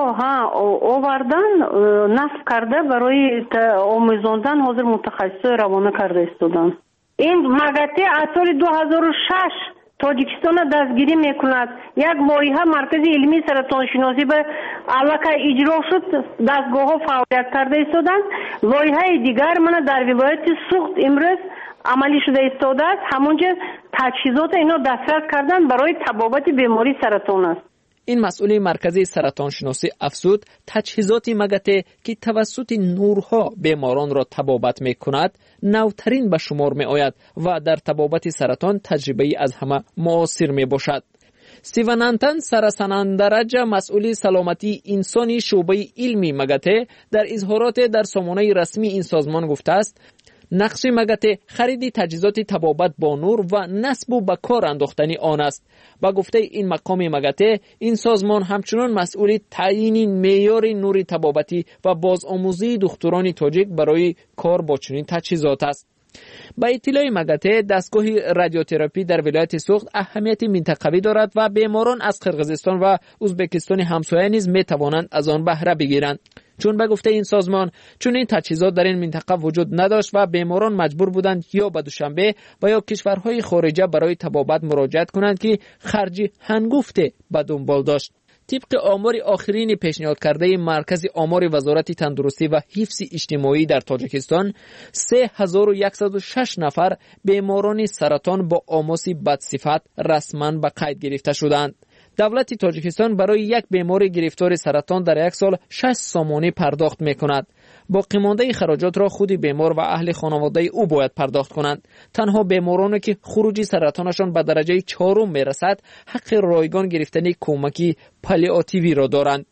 آوردن نصب کرده برای آموزاندن حاضر متخصص روانه کرده استودن. این مگاته از سال 2006 تاجیکستان دستگیری میکند. یک لایحه مرکز علمی سرطان شناسی به علاقه اجرا شد، دستگاه ها فعالیت کرده استودند. لایحه دیگر من در ولایت سوخت امروز عملی شده استوده است. همونجا تجهیزات اینا دسترس کردن برای طبابت بیماری سرطان است. این مسئول مرکزی سرطان شناسی افزود تجهیزات مگاته که توسط نورها بیماران را طبابت می کند نوترین به شمار می آید و در طبابت سرطان تجربه از همه معاصر می باشد. استیون انتن سرسناندرج مسئول سلامتی انسانی شعبه علمی مگاته در اظهارات در سامانه رسمی این سازمان گفته است نقش مگاته خرید تجهیزات طبابت با نور و نصب و به کار انداختن آن است. با گفته این مقام مگاته این سازمان همچنان مسئول تعیین معیار نور طبابتی و بازآموزی دکتران تاجیک برای کار با چنین تجهیزات است. با اطلاع مگاته دستگاه رادیوتراپی در ولایت سوخت اهمیت منطقوی دارد و بیماران از قرقیزستان و ازبکستان همسایه نیز می توانند از آن بهره بگیرند. چون به گفته این سازمان چون این تجهیزات در این منطقه وجود نداشت و بیماران مجبور بودند یا به دوشنبه و یا کشورهای خارجه برای طبابت مراجعت کنند که خرج هنگفته به دنبال داشت. طبق آمار آخرین پیشنهاد کرده مرکز آمار وزارت تندرستی و حفظ اجتماعی در تاجیکستان 3106 نفر بیماران سرطان با آماس بدصفت رسما به قید گرفته شدند. دولت تاجیکستان برای یک بیمار گرفتار سرطان در یک سال 6 سامانه پرداخت می کند. باقی مانده خراجات را خود بیمار و اهل خانواده او باید پرداخت کنند. تنها بیمارانی که خروجی سرطانشان به درجه 4 می رسد حق رایگان گرفتن کمکی پالیاتیوی را دارند.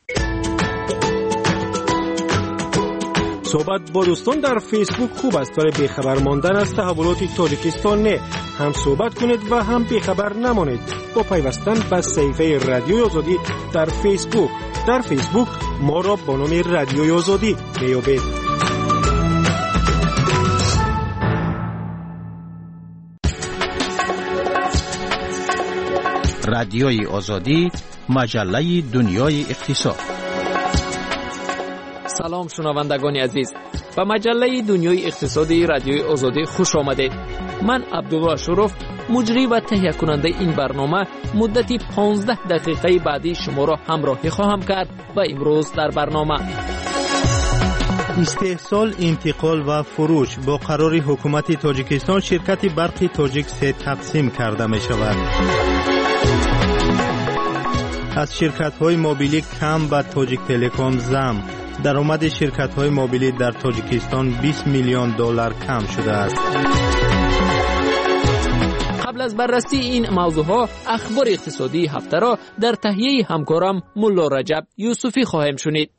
صحبت با دوستان در فیسبوک خوب است ولی بیخبر ماندن از تحولات تاجیکستان نه. هم صحبت کنید و هم بیخبر نمانید با پیوستن به صفحه رادیوی آزادی در فیسبوک. در فیسبوک ما را با نام رادیوی آزادی میابید. رادیوی آزادی، مجله دنیای اقتصاد. سلام شنوندگان عزیز، به مجله دنیای اقتصادی رادیوی آزادی خوش آمدید. من عبدالله شرف، مجری و تهیه کننده این برنامه، مدتی 15 دقیقه بعدی شما را همراهی خواهم کرد و امروز در برنامه استحصال، انتقال و فروش با قرار حکومت تاجیکستان شرکت برق تاجیک 3 تقسیم کرده می شود. از شرکت‌های موبیلی کم به تاجیک تلکام زم. درآمد شرکت‌های موبیلی در تاجیکستان 20 میلیون دلار کم شده است. قبل از بررسی این موضوعها اخبار اقتصادی هفته را در تهیه همکارم ملا رجب یوسفی خواهیم شنید.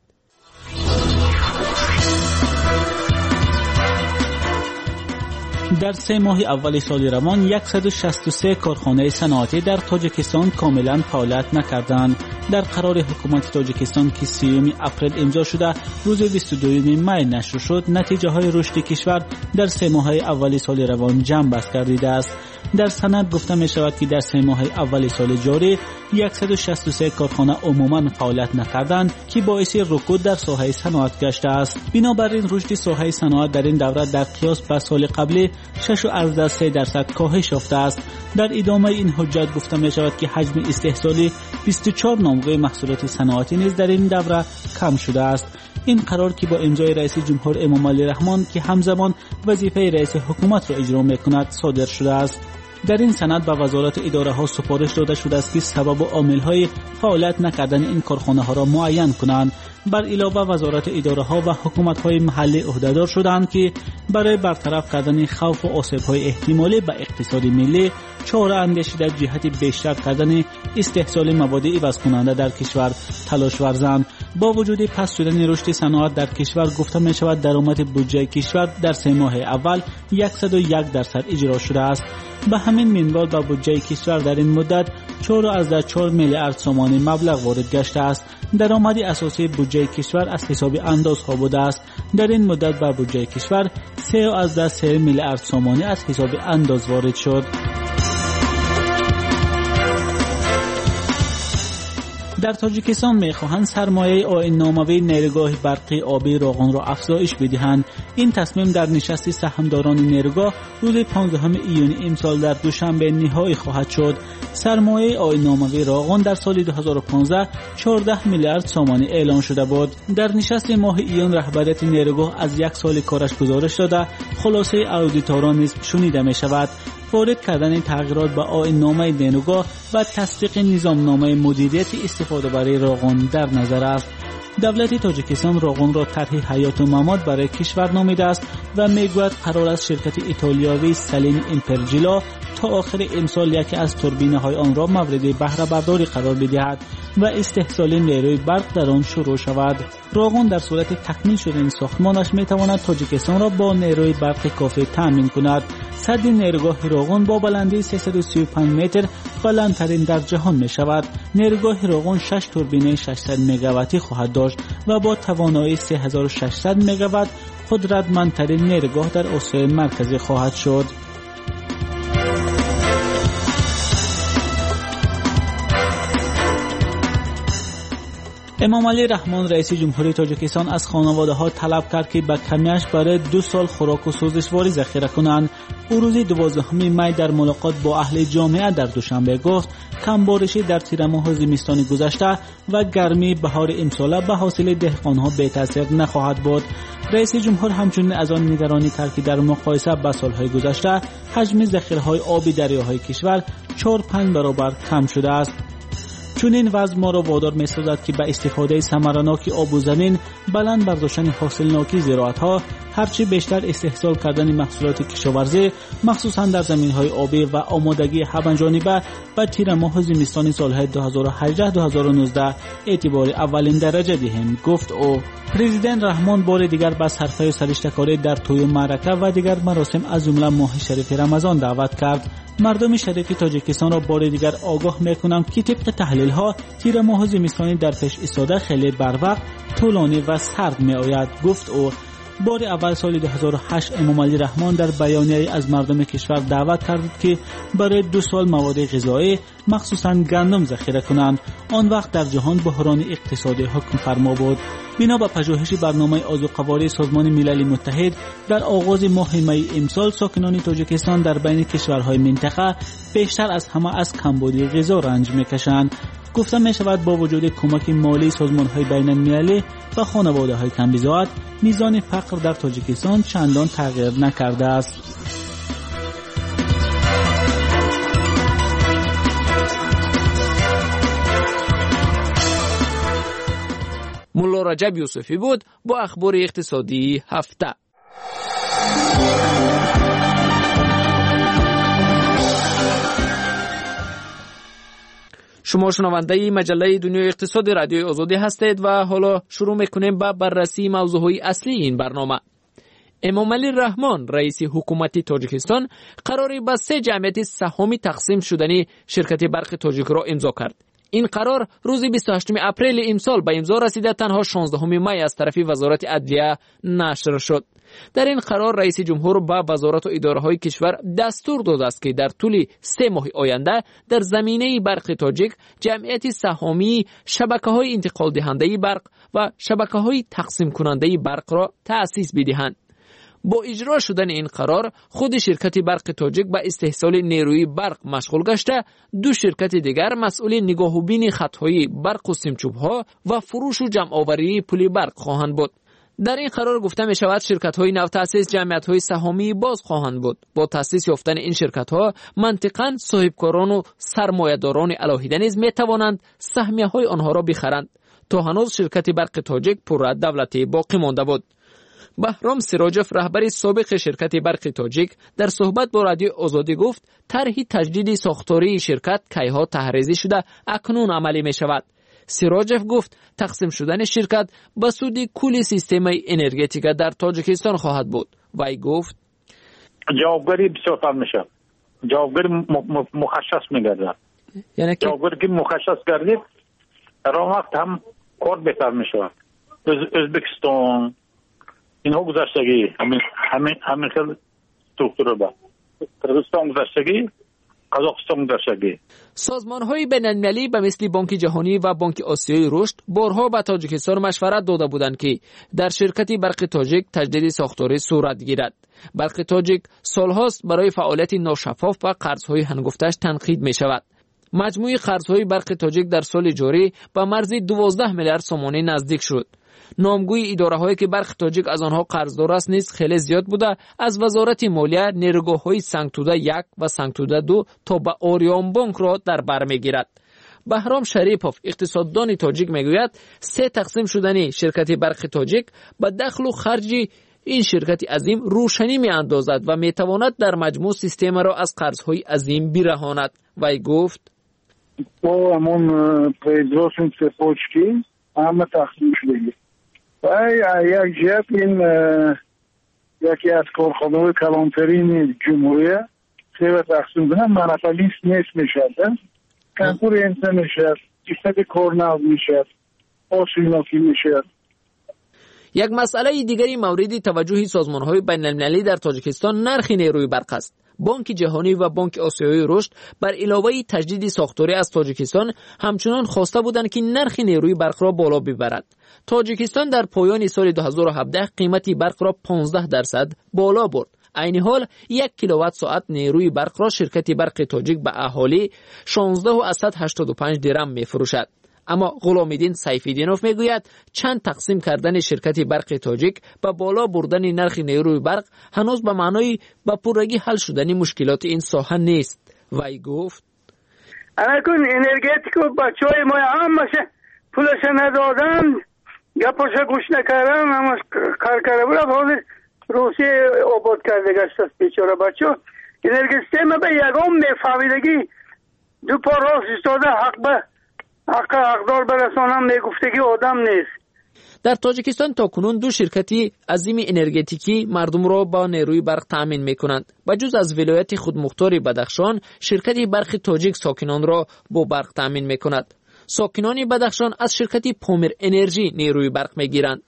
در 3 ماه اول سال روان 163 کارخانه صنعتی در تاجیکستان کاملا فعالیت نکردند. در قرار حکومت تاجیکستان که 30 اپریل امضا شده روز 22 می نشر شد، نتیجه های رشد کشور در 3 ماه اول سال روان جنب بست گردیده است. در سند گفته می شود که در 3 ماه اول سال جاری 163 کارخانه عموما فعالیت نکردند که باعث رکود در ساحه صنعت گشته است. بنابراین رشد ساحه صنعت در این دوره در قیاس به سال قبلی 6.3% کاهش یافته است. در ادامه این حجت گفته می شود که حجم استحصالی 24 نامگاه محصولات صنعتی نیز در این دوره کم شده است. این قرار که با امضای رئیس جمهور امام علی رحمان که همزمان وظیفه رئیس حکومت را اجرا می‌کند صادر شده است. در این سند به وزارت اداره ها سفارش داده شده است که سبب و عامل‌های فعالیت نکردن این کارخانه ها را معین کنند. بر علاوه وزارت اداره ها و حکومت های محلی عهدهدار شدند که برای برطرف کردن خوف و آسیب های احتمالی به اقتصاد ملی چاره اندیشیده جهت بیشتر کردن استحصال مواد عوض کننده در کشور تلاش ورزند. با وجود پس شدن رشد صنعت در کشور گفته می شود درآمد بودجه کشور در 3 ماه اول 101% اجرا شده است. به همین منوال به بودجه کشور در این مدت 4.4 میلیارد تومان مبلغ وارد گشته است. درآمد اساسی بودجه کشور از حساب اندازها بوده است. در این مدت به بودجه کشور 3.3 میلیارد تومان از حساب انداز وارد شد. در تاجیکستان می‌خواهند سرمایه آیین‌نامه‌ای نیروگاه برقی آبی راغون را افزایش بدهند. این تصمیم در نشست سهامداران نیروگاه روز 15 ایون امسال در دوشنبه نهایی خواهد شد. سرمایه آیین‌نامه‌ای راغون در سال 2015 14 میلیارد تومان اعلام شده بود. در نشست ماه ایون رهبریت نیروگاه از 1 سال کارش گزارش داده خلاصه اودیتوران نیز شنیده می‌شود. وارد کردن تغییرات به آیین‌نامه نیروگاه و تصدیق نظامنامه مدیریت استفاده برای راغون در نظر است. دولت تاجیکستان راغون را طرح حیات و ممات برای کشور نامیده است و میگوید قرار است شرکت ایتالیایی سلین امپرجیلا تا آخر امسال یکی از توربینه‌های آن را مورد بهره برداری قرار بدهد و استحصال نیروی برق در آن شروع شود. راغون در صورت تکمیل شدن ساختمانش میتواند تاجیکستان را با نیروی برق کافی تامین کند. سد نیروگاه راغون با بلندی 335 متر بلندترین در جهان می شود. نیروگاه راغون 6 توربین 600 مگاواتی خواهد داشت و با توانایی 3600 مگاوات قدرتمندترین نیروگاه در آسیای مرکزی خواهد شد. امام علی رحمان رئیس جمهوری تاجیکستان از خانواده‌ها طلب کرد که به کمیش برای 2 سال خوراک و سوزشواری ذخیره کنند. او روز 12 می در ملاقات با اهل جامعه در دوشنبه گفت کمبارشی در تیر ماه زمستان گذشته و گرمی بهار امسال به حاصل دهقان‌ها بی تاثیر نخواهد بود. رئیس جمهور همچنین از آن نگرانی کرد که در مقایسه با سالهای گذشته حجم ذخیره‌های آبی دریاهای کشور 4-5 برابر کم شده است. چون این وضع ما را وادار می‌سازد که به استفاده ثمرناک آب و زمین بلند برداشتن حاصلناکی زراعت‌ها هرچی بیشتر استحصال کردن محصولات کشاورزی مخصوصاً در زمین‌های آبی و آمادگی همه‌جانبه به تیر ماه زمستان سال‌های 2018-2019 اعتبار اولین درجه دهیم، گفت او. پرزیدنت رحمان بار دیگر به صرفه سرشتکاری در توی معرکه و دیگر مراسم از جمله ماه شریف رمضان دعوت کرد. مردم شریف تاجیکستان را بار دیگر آگاه می‌کنند که طبق تحلیل‌ها تیر ماه زمستانی در پیش ایستاده خیلی بروقت، طولانی و سرد می‌آید، گفت او. بار اول سال 2008 امام علی رحمان در بیانیه از مردم کشور دعوت کرد که برای 2 سال مواد غذایی مخصوصاً گندم ذخیره کنند. آن وقت در جهان بحران اقتصادی حکم فرما بود. بنا به پژوهش برنامه آذوقه‌واری سازمان ملل متحد در آغاز ماه می امسال ساکنان تاجیکستان در بین کشورهای منطقه بیشتر از همه از کمبودی غذا رنج می‌کشند. گفته می شود با وجود کمک مالی سازمان‌های بین‌المللی و خانواده‌های کم‌بضاعت میزان فقر در تاجیکستان چندان تغییر نکرده است. ملا رجب یوسفی بود با اخبار اقتصادی هفته. شما شنونده مجله دنیای اقتصاد رادیوی آزادی هستید و حالا شروع میکنیم با بررسی موضوعهای اصلی این برنامه. امام علی رحمان رئیس حکومت تاجیکستان قراری با 3 جمعیت سهامی تقسیم شدنی شرکت برق تاجیک را امضا کرد. این قرار روز 28 اپریل امسال به امضا رسیده تنها 16 می از طرف وزارت عدلیه نشر شد. در این قرار رئیس جمهور با وزارت و اداره‌های کشور دستور داده است که در طول 3 ماه آینده در زمینه برق تاجیک جمعیت سهامی شبکه‌های انتقال دهنده برق و شبکه‌های تقسیم کننده برق را تأسیس بدهند. با اجرا شدن این قرار خود شرکت برق تاجیک به استحصال نیروی برق مشغول گشته، 2 شرکت دیگر مسئول نگاه و بین خطهای برق و سیمچوب‌ها و فروش و جمع‌آوری پول برق خواهند بود. در این قرار گفته می شود شرکت‌های نوتأسیس جمعیت‌های سهامی باز خواهند بود. با تأسیس یافتن این شرکت‌ها منطقاً صاحبکاران و سرمایه‌داران علاهیده نیز می توانند سهمیه‌های آنها را بخرند. تا هنوز شرکت برق تاجیک پورا دولتی باقی مانده بود. بهرام سراجف رهبر سابق شرکت برق تاجیک در صحبت با رادیو آزادی گفت طرح تجدید ساختاری شرکت کیها تحریزی شده اکنون عملی می شود. سراجف گفت تقسیم شدن شرکت به سود کل سیستم انرژتیک در تاجیکستان خواهد بود. وی گفت جوابگری بسیار میشه، جوابگری مخصص میگردد، یعنی جوابگری که مخصص گردید راه وقت هم کار بهتر میشه. ازبکستان اینها گذشتگی همین خیلی سترکتور با قرغیزستان گذشتگی، قزاقستان گذشتگی. سازمان‌های بین‌المللی به مثل بانک جهانی و بانک آسیای رشد بارها به تاجیکستان مشورت داده بودند که در شرکت برق تاجیک تجدید ساختاری صورت گیرد. برق تاجیک سالهاست برای فعالیت ناشفاف و قرض‌های هنگفتش تنقید می‌شود. مجموع قرض‌های برق تاجیک در سال جاری به مرز 12 میلیارد سومانی نزدیک شد. نامگوی اداره‌هایی که برق تاجیک از آنها قرضدار است نیز خیلی زیاد بوده. از وزارت مالیه نیروگاه‌های سنگتوده 1 و سنگتوده 2 تا به آریان بانک را در بر می‌گیرد. بهرام شریپوف اقتصاددان تاجیک میگوید 3 تقسیم شدن شرکت برق تاجیک به دخل و خرج این شرکت عظیم روشنی می‌اندازد و می‌تواند در مجموع سیستم را از قرض‌های عظیم برهاند. وی گفت با همون پریزوشن سپوچکی همه تقسیم شده و یک جهت این یکی از کارخانه‌های کلانترین جمهوریه سه تقسیم کنن منفعلیست نیست میشد، کنکور انسان میشد، جسد کارناو میشد، آسیناکی میشد. یک مسئله دیگری مورد توجه سازمان‌های بین‌المللی در تاجیکستان نرخ نیروی برق است. بانک جهانی و بانک آسیای رشد بر علاوه تجدید ساختاری از تاجیکستان همچنان خواسته بودند که نرخ نیروی برق را بالا ببرد. تاجیکستان در پایان سال 2017 قیمت برق را 15% بالا برد. عین حال 1 کیلووات ساعت نیروی برق را شرکت برق تاجیک به اهالی 16.85 درم می‌فروشد. اما غلامالدین سیف‌الدینوف میگوید چند تقسیم کردن شرکت برق تاجیک با بالا بردن نرخ نیروی برق هنوز به معنای به پورگی حل شدن مشکلات این ساحه نیست. وی گفت اکنون انرژتیکو بچهای ما همشه پولش ندادن، گپش گوش نکردن، همش کار کرده بود. حالا روسیه آباد کرده گشت است بیچاره بچه. انرژی سیستم به یگام میفهمیدگی دو پا راست ایستاده حقدار برسانم میگفتگی آدم نیست. در تاجیکستان تا کنون 2 شرکت عظیم انرژتیکی مردم را با نیروی برق تأمین میکنند. بجز از ولایت خودمختار بدخشان، شرکت برق تاجیک ساکنان را با برق تأمین میکند. ساکنان بدخشان از شرکت پامیر انرژی نیروی برق میگیرند.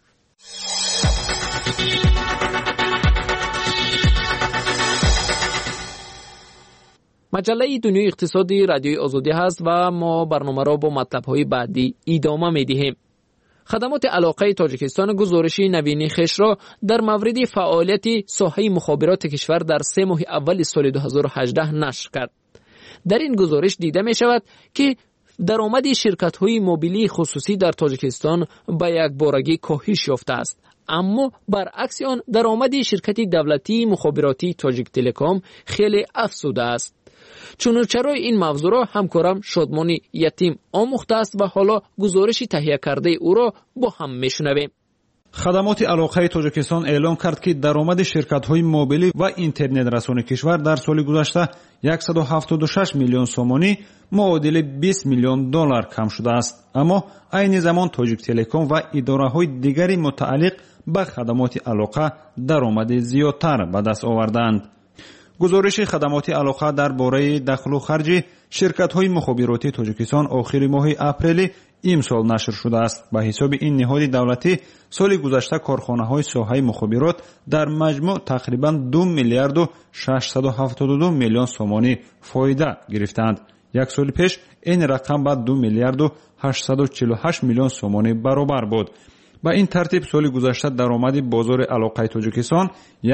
مجله دنیای اقتصادی رادیوی آزادی هست و ما برنامه را با مطلب‌های بعدی ادامه می‌دهیم. خدمات علاقه تاجیکستان گزارشی نوینی خش را در مورد فعالیت ساحه مخابرات کشور در 3 ماه اول سال 2018 نشر کرد. در این گزارش دیده می‌شود که درآمد شرکت‌های موبیلی خصوصی در تاجیکستان به یک بارگی کاهش یافته است. اما برعکس آن درآمد شرکت دولتی مخابراتی تاجیک تلکام خیلی افزوده است. چرا این موضوع را همکارم شادمانی یتیم آموخته است و حالا گزارش تهیه کرده او را با هم میشنویم. خدمات علاقه تاجیکستان اعلام کرد که درآمد شرکت‌های موبیلی و اینترنت رسانی کشور در سال گذشته 176 میلیون سومانی معادل 20 میلیون دلار کم شده است. اما عین زمان تاجیک تلکام و اداره‌های دیگری متعلق به خدمات علاقه درآمد زیادتر به دست آوردند. گزارش خدمات علاقه درباره دخل و خرج شرکت‌های مخابراتی تاجیکستان آخر ماه اپریل امسال نشر شده است. به حساب این نهاد دولتی سال گذشته کارخانه‌های ساحه مخابرات در مجموع تقریباً 2 میلیارد و 672 میلیون سومانی فایده گرفتند. یک سال پیش این رقم به 2 میلیارد و 848 میلیون سومانی برابر بود. با این ترتیب سال گذشته درآمد بازار علاقه تاجیکستان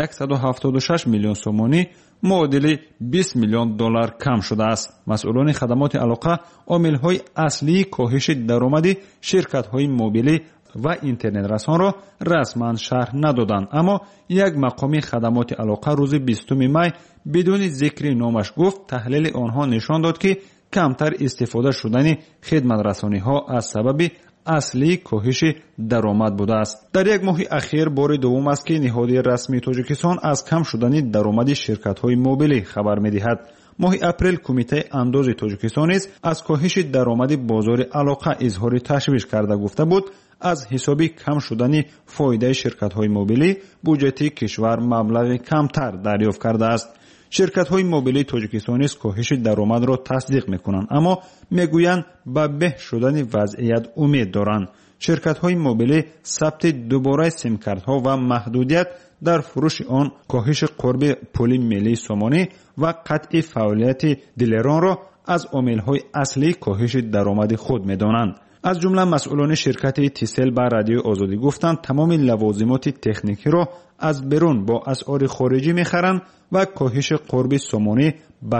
176 میلیون سومانی معادل 20 میلیون دلار کم شده است. مسئولان خدمات علاقه عامل‌های اصلی کاهش درآمد شرکت‌های موبیلی و اینترنت رسان را رسما شرح ندادند، اما یک مقام خدمات علاقه روز 20 می بدون ذکر نامش گفت تحلیل آنها نشان داد که کمتر استفاده شدن خدمت رسانی‌ها از سبب اصلی کاهش درآمد بوده است. در یک ماه اخیر بار دوم است که نهاد رسمی تاجیکستان از کم شدن درآمد شرکت‌های موبیلی خبر می‌دهد. ماه اپریل کمیته انداز تاجیکستان از کاهش درآمد بازار علاقه اظهار تشویش کرده گفته بود از حساب کم شدن فایده شرکت‌های موبیلی بودجه کشور مبلغ کمتر دریافت کرده است. شرکت‌های موبیلی تاجیکستان نیز کاهش درآمد را تصدیق می‌کنند، اما می‌گویند به بهبود شدن وضعیت امید دارند. شرکت‌های موبیلی ثبت دوباره سیم کارت‌ها و محدودیت در فروش آن، کاهش قرب پول ملی سومانی و قطع فعالیت دیلران را از عامل‌های اصلی کاهش درآمد خود می‌دانند. از جمله مسئولان شرکت تیسل به رادیو آزادی گفتند تمام لوازمات تکنیکی را از بیرون با اسعار خارجی می‌خرند و کاهش قرب سومانی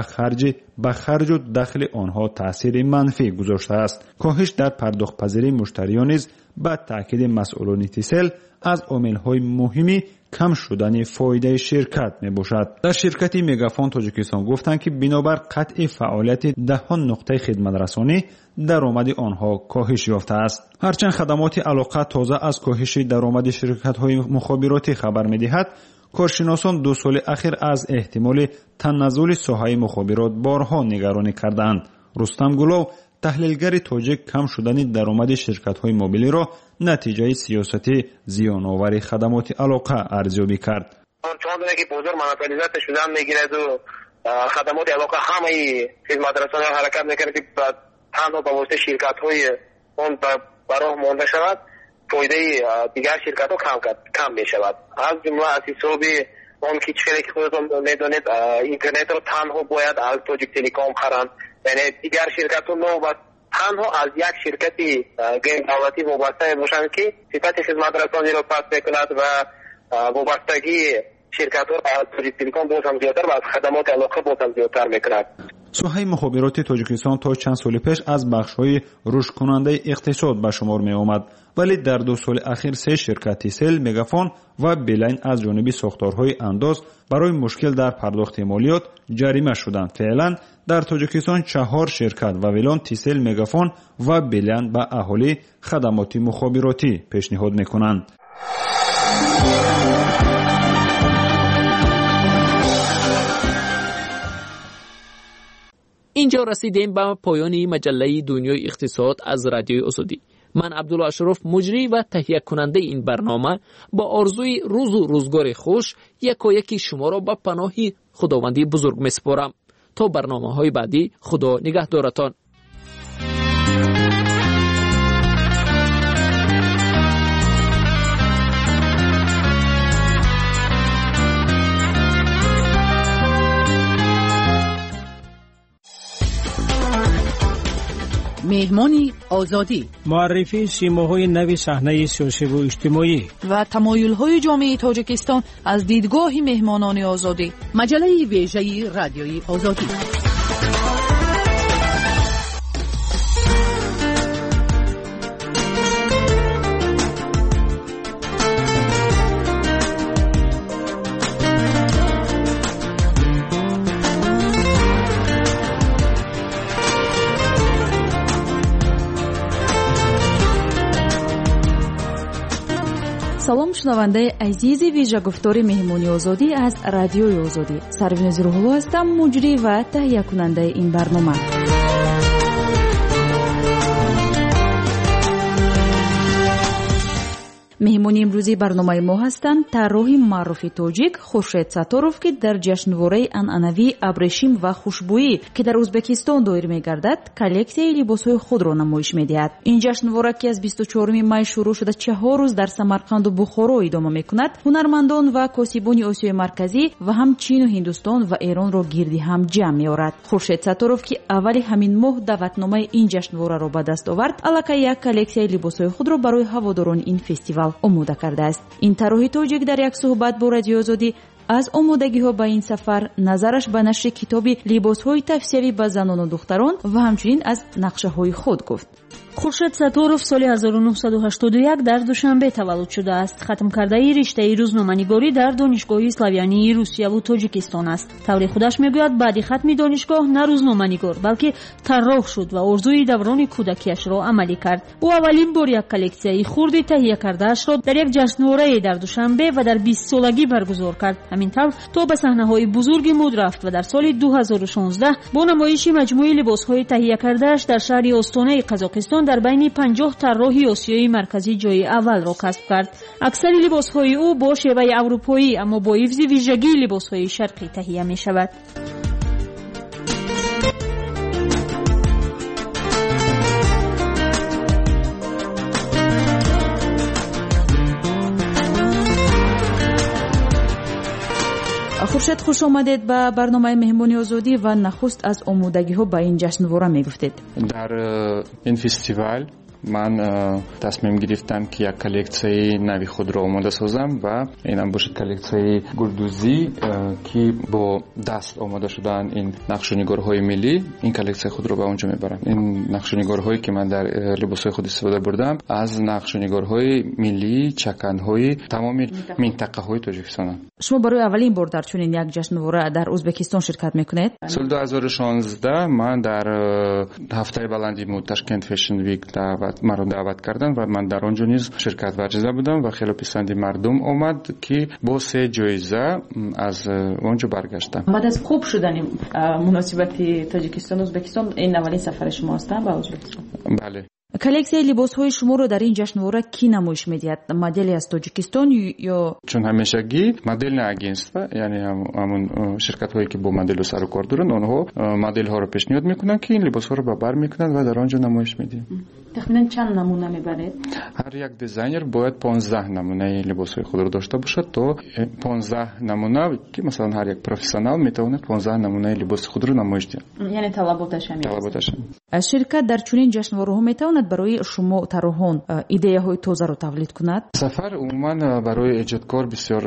به خرج و دخل آنها تأثیر منفی گذاشته است. کاهش در پرداخت پذیری مشتریان نیز به تأکید مسئولان تیسل از عامل‌های مهمی کم شدن فایده شرکت می باشد. در شرکت مگافون تاجیکستان گفتند که بنابر قطع فعالیت دهان نقطه خدمت رسانی درآمد آنها کاهش یافته است. هرچند خدمات علاقه تازه از کاهش درآمد شرکت‌های مخابراتی خبر می‌دهد، کارشناسان 2 سال اخیر از احتمال تنزل ساحه مخابرات بارها نگرانی کردند. رستم گلو تحلیلگر تاجیک کم شدن درآمد شرکت‌های موبیلی را نتیجه سیاست زیان‌آور خدمات علاقه ارزیابی کرد. چون که بازار منافعالیت شدن میگیرد و خدمات علاقه همه خدمات رسانی حرکت میکنه که تنها با واسطه شرکت‌های اون براه مانده شود، فایده دیگر شرکت‌ها کم میشود. از جمله از حساب اون که چیزی که خودتون میدونید اینترنت رو تنها باید از تاجیک تلکام خرند، یعنی دیگر شرکت‌ها نوبت تنها از یک شرکتی غیر دولتی وابسته باشند که صفت خدمت رسانی را پس میکند و وابستگی شرکت‌ها از تاجیک تلکام باز هم زیادتر و از خدمات علاقه باز هم زیادتر میکند. ساحه مخابرات تاجیکستان تا چند سال پیش از بخش‌های رشد کننده اقتصاد به شمار می آمد، ولی در 2 سال اخیر 3 شرکت تیسل، مگافون و بیلین از جانب ساختارهای انداز برای مشکل در پرداخت مالیات جریمه شدند. فعلا در تاجیکستان 4 شرکت و ویلان تیسل، مگافون و بیلین به اهالی خدمات مخابراتی پیشنهاد می‌کنند. اینجا رسیدیم به پایان مجله دنیای اقتصاد از رادیوی آزادی. من عبدالله اشرف مجری و تهیه کننده این برنامه با آرزوی روز و روزگار خوش یکی شما را به پناه خداوندی بزرگ میسپارم. تا برنامه‌های بعدی خدا نگهدارتان. مهمانی آزادی، معرفی سیماهای نوی صحنه سیاسی و اجتماعی و تمایل‌های جامعه تاجیکستان از دیدگاه مهمانان آزادی. مجله ویژه رادیوی آزادی. салом шунавандаи азизи вижагуфтори меҳмони озодӣ аз радиои озодӣ. Сарвинози Рӯҳулло ҳастам, муҷрӣ ва таҳиякунандаи ин барнома. меҳмони имрӯзи барномаи мо ҳастанд тарроҳи маъруфи тоҷик хуршед сатторов, ки дар ҷашнвораи анъанавии абрешим ва хушбӯӣ ки дар ӯзбекистон доир мегардад, коллексияи либосҳои худро намоиш медиҳад. ин ҷашнвора, ки аз 24 май шурӯъ шуда 4 рӯз дар Самарқанду Бухоро идома мекунад, ҳунармандон ва косибони Осиёи марказӣ ва ҳам Чин у Ҳиндустон ва Эронро гирди ҳам ҷамъ меорад. хуршед сатторов, ки аввали ҳамин моҳ даъватномаи ин ҷашнвораро ба даст овард, аллакай як коллексияи либосҳои худро барои ҳаводорони ин фестивал омода кардааст. ин тарроҳи тоҷик дар як суҳбат бо Радиои Озодӣ аз омодагиҳо ба ин сафар, назараш ба нашри китоби либосҳои тавсиявӣ ба занону духтарон ва ҳамчунин аз нақшаҳои худ гуфт. хуршед сатторов соли 1981 дар Душанбе таваллуд шудааст. хатмкардаи риштаи рӯзноманигорӣ дар донишгоҳи славянии Русияву Тоҷикистон аст. таври худаш мегӯяд, баъди хатми донишгоҳ на рӯзноманигор, балки тарроҳ шуд ва орзуи даврони кӯдакиашро амалӣ кард. ӯ аввалин бор як коллексияи хурди таҳия кардаашро дар як ҷашнворае дар Душанбе ва дар 20-солагӣ баргузор кард. ҳамин тавр то ба саҳнаҳои бузурги муд рафт ва дар соли 2016 бо намоиши маҷмӯи либосҳои таҳия кардааш дар шаҳри Остонаи Қазоқистон дар байни 50 тарроҳи Осиёи марказӣ ҷойи аввалро касб кард. аксари либосҳои ӯ бо шеваи аврупоӣ, аммо бо ҳифзи вижагии либосҳои шарқӣ таҳия мешавад. хуршед, хуш омадед ба барномаи меҳмони Озодӣ ва нахуст аз омодагиҳо ба ин ҷашнвора мегуфтед. дар ин фестивал ман тасмим гирифтам ки як коллексияи нави худро омода созам ва инам бошад коллексияи гулдузӣ ки бо даст омода шудаанд ин нақшунигорҳои миллӣ. ин коллексияи худро ба онҷо мебарам. ин нақшунигорҳое ки ман дар либосҳои худ истифода бурдам аз нақшунигорҳои миллии чаканҳои тамоми минтақаҳои Тоҷикистонанд. шумо барои аввалин бор дар чунин як ҷашнвора дар Ӯзбекистон ширкат мекунед? соли 2016 ман дар ҳафтаи баланди мо Ташкент Fashion Week маро даъват карданд ва ман дар он ҷо низ ширкат варзида будам ва хеле писанди мардум омад ки бо 3 ҷоиза аз он ҷо баргаштам. баъд аз хуб шудани муносибати Тоҷикистон Ӯзбекистон, ин аввалин сафари шумо аст ба Ӯзбекистон? бале. коллексияи либосҳои шуморо дар ин ҷашнвора ки намоиш медиҳад? модели аз Тоҷикистон ё чун ҳамешагӣ модельное агентство, яъне ҳамун ширкатҳое ки бо моделу сару кор доранд, онҳо моделҳоро пешниҳод мекунанд ки ин либосҳоро ба бар мекунанд ва дар он ҷо намоиш медиҳанд. тахминан чанд намуна мебаред? ҳар як дизайнер бояд 15 намунаи либосҳои худро дошта бошад, то 15 намуна ки масалан ҳар як профессионал метавонад 15 намунаи либоси худро намоиш диҳад. яъне талаботаш аз ширкат дар чунин ҷашнвораҳо метавонад барои шумо тарроҳон идеяҳои тозаро тавлид кунад? сафар умуман барои эҷодкор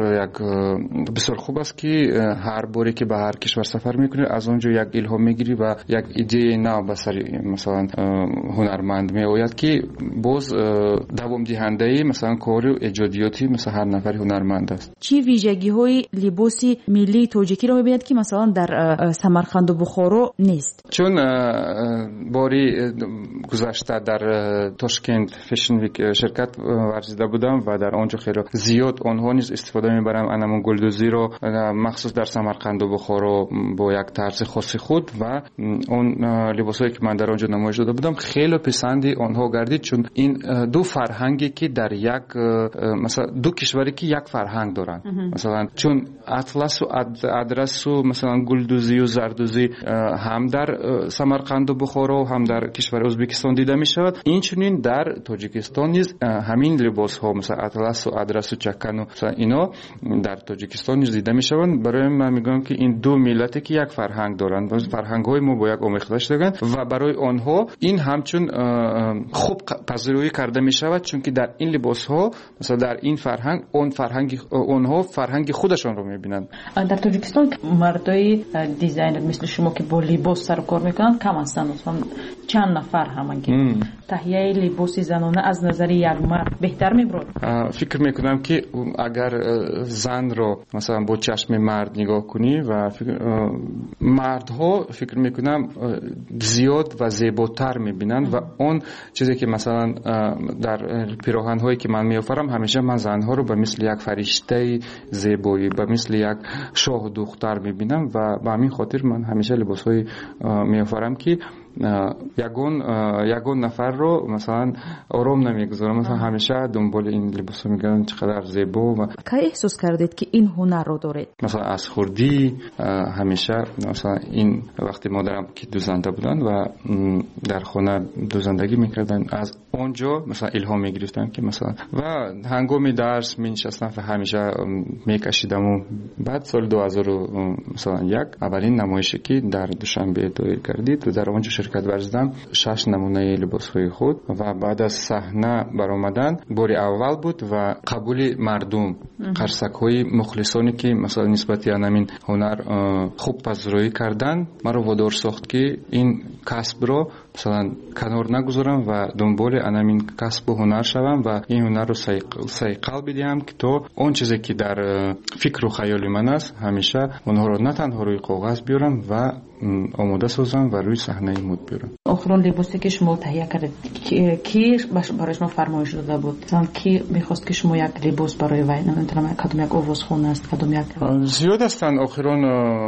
бисёр хуб аст ки ҳар боре ки ба ҳар кишвар сафар мекунӣ, аз он ҷо як илҳом мегирӣ ва як идеяи нав ба сари масалан ҳунарманд меояд ки боз давомдиҳандаи масалан кори эҷодиёти масалан ҳар нафари ҳунарманд аст. чӣ вижагиҳои либоси миллии тоҷикиро мебинед ки масалан дар Самарқанду Бухоро нест? чун бори гузашта дар Тошкент Fashion Week ширкат варзида будам ва дар он ҷо хеле зиёд онҳо низ истифода мебаранд анамон гулдузиро махсус дар Самарқанду Бухоро бо як тарзи хоси худ ва он либосое ки ман дар он ҷо намоиш дода будам хеле писанди онҳо гардид, чун ин ду фарҳанге ки дар як масалан ду кишваре ки як фарҳанг доранд. масалан чун атласу адрасу масалан гулдузию зардузӣ ҳам дар Самарқанду Бухоро ҳам дар кишвари Ӯзбекистон дида мешавад. инчунин дар Тоҷикистон низ ҳамин либосҳо масалан атласу адрасу чакану ино дар Тоҷикистон низ дида мешаванд. барои ман мегӯям ки ин ду миллате ки як фарҳанг доранд, фарҳангҳои мо бо як омехта шудаганд ва барои онҳо ин ҳамчун хуб пазироӣ карда мешавад, чунки дар ин либосҳо масалан дар ин фарҳанг онҳо фарҳанги худашонро мебинанд. дар Тоҷикистон мардои дизайнер мисли шумо ки бо либос сару кор мекунанд кам ҳастанд. чанд нафар ҳамагӣ таҳияи либоси занона аз назари як мард беҳтар мебурад? фикр мекунам ки агар занро масалан бо чашми мард нигоҳ кунӣ ва мардҳо фикр мекунам зиёд ва зеботар мебинанд ва он чизе ки масалан дар пироҳанҳое ки ман меофарам ҳамеша ман занҳоро ба мисли як фариштаи зебоӣ ба мисли як шоҳу духтар мебинам ва ба ҳамин хотир ман ҳамеша либосҳои меофарам ки ягон нафарро масалан ором намегузорам. Масалан ҳамеша дунболи ин либосо мегардам, чӣ қадар зебо. Кай эҳсос кардед ки ин ҳунарро доред? Масалан аз хурдӣ ҳамеша масалан ин вақти модарам ки дузанда буданд ва дар хона дузандагӣ мекарданд, аз онҷо масалан илҳом мегирифтам ки масалан ва ҳангоми дарс менишастам ва ҳамеша мекашидаму. баъд соли 2001 аввалин намоише ки дар душанбе доир гардид ва дар онҷо ширкат варзидам 6 намунаи либосҳои худ ва баъд аз саҳна баромадан бори аввал буд ва қабули мардум, қарсакҳои мухлисоне ки масалан нисбати анамин ҳунар хуб пазироӣ кардан маро водор сохт ки ин касбро масалан канор нагузорам ва дунболи анамин касбу ҳунар шавам ва ин ҳунарро сайқал бидиҳам ки то он чизе ки дар фикру хаёли ман аст ҳамеша онҳоро на танҳо рӯи коғаз биёрам ва омода созам ва рӯи саҳнаи муд биёрам. охирон либосе ки шумо таҳия кардед, ки барои шумо фармоиш дода буд? Ки мехост ки шумо як либос барои вай, намедонам кадом як овозхон аст, кадом як? зиёд ҳастанд охирон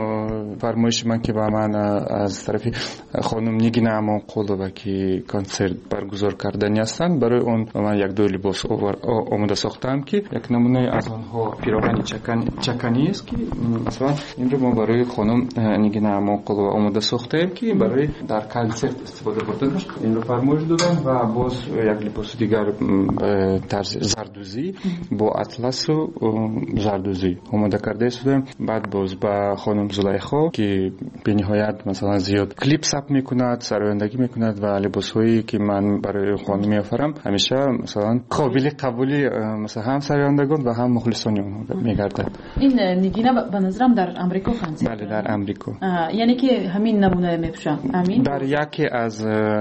фармоиши ман ки ба ман аз тарафи хонум Нигина Амонқулова ки консерт баргузор кардани ҳастанд. барои он ман як-ду либос омода сохтам ки як намунаи аз онҳо пироҳани чаканист ки масалан инро мо барои хонум Нигина Амонқулова омода сохтаем ки барои дар консерт истифода бурдан. инро фармоиш додам ва боз як либоси дигар тарзи зардузӣ бо атласу зардузӣ омода карда истодам. баъд боз ба хонум Зулайхо ки бениҳоят масалан зиёд клип сабт мекунад, сарояндагӣ мекунад ва либосҳое ки ман барои хонум меофарам ҳамеша масалан қобили қабули масалан ҳам сарояндагон ва ҳам мухлисони онҳо мегардад. ин Нигина ба назарам дар амрико консерт. бале, дар амрико. яъне ки ҳамин намуна мепӯшад. амин дар яке аз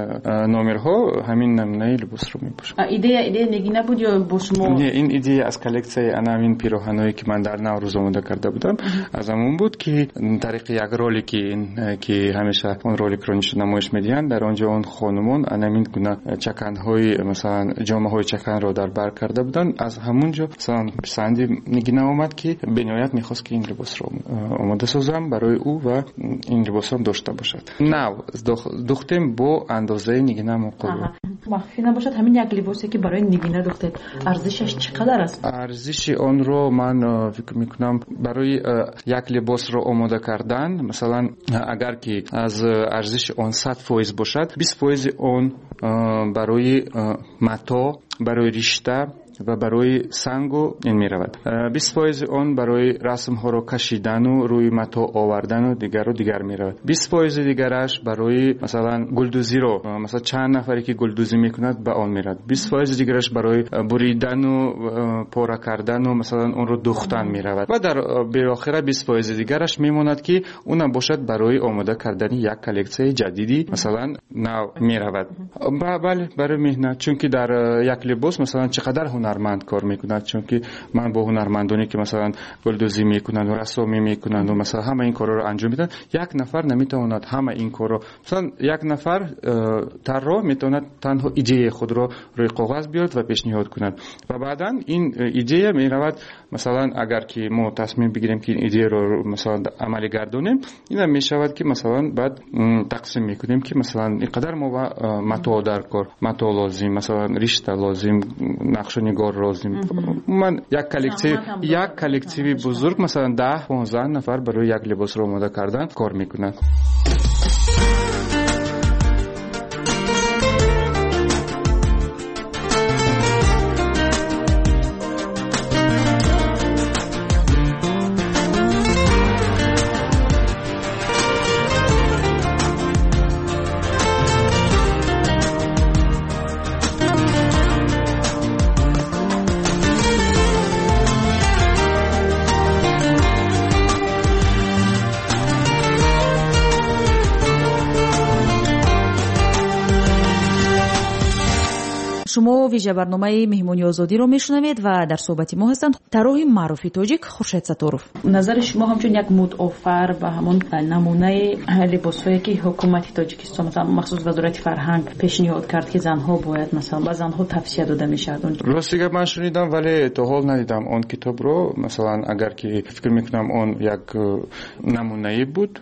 номерҳо ҳамин намунаи либосро мепӯшад. идея Нигина буд ё бо шумо? не, ин идея аз коллексияи анамин пироҳаное ки ман дар наврӯз омода карда будам аз амон буд ки тариқи як ролики ки ҳамеша он роликро намоиш медиҳанд. дар онҷо он хонумон анамин гуна чаканҳои масалан ҷомаҳои чаканро дар бар карда буданд. аз ҳамунҷо масалан писанди Нигина омад ки бениҳоят мехост ки ин либосро омода созам барои ӯ ва ин либосро дошта бошад. нав духтем бо андозаи Нигина Амонқулова. махфӣ набошад. ҳамин як либосе ки барои Нигина духтед, арзишаш чӣ қадар аст? арзиши онро ман фикр мекунам барои як либосро омода кардан масалан агар ки аз арзиши он 100% бошад, 20% он барои мато, барои ришта ва барои сангу ин меравад. 20% он барои расмҳоро кашидану рӯи мато овардану дигар меравад. 20% дигараш барои масалан гулдузиро, масалан чанд нафаре ки гулдузӣ мекунад ба он меравад. 20% дигараш барои буридану пора кардану масалан онро духтан меравад. ва дар биохира 20% дигараш мемонад ки уна бошад барои омода кардани як коллексияи ҷадиди масалан нав меравад. бале, барои меҳнат, чунки дар як либос масалан чӣ қадар ҳунарманд кор мекунад, чунки ман бо ҳунармандоне ки масалан гулдузӣ мекунанд ва рассомӣ мекунанд ва масалан ҳама ин корро анҷом медиҳанд, як нафар наметавонад ҳама ин корро. масалан як нафар тарроҳ метавонад танҳо идеяи худро рӯи коғаз биёрад ва пешниҳод кунад ва баъдан ин идея меравад. масалан агар ки мо тасмим бигирем ки ин идеяро масалан амалӣ гардонем, ина мешавад ки масалан баъд тақсим мекунем ки масалан ин қадар мо мато дар кор, мато лозим, масалан ришта лозим, нақшонигор лозим. ман як коллективи бузург масалан 10-15 нафар барои як либосро омода кардан кор мекунад. شما ویژه برنامه مهمانی آزادی رو میشنوید و در صحبت ما هستند طراح معروف تاجیک خورشید ستاروف. نظر شما همچون یک مدعافر و همون نمونه لباسایی که حکومت تاجیکستان مثلا مخصوص وزارت فرهنگ پیشنهاد کرد که زنها باید مثلا به زنها توصیه داده میشه. راستی من شنیدم ولی تا حال ندیدم اون کتاب رو. مثلا اگر که فکر میکنم اون یک نمونه بود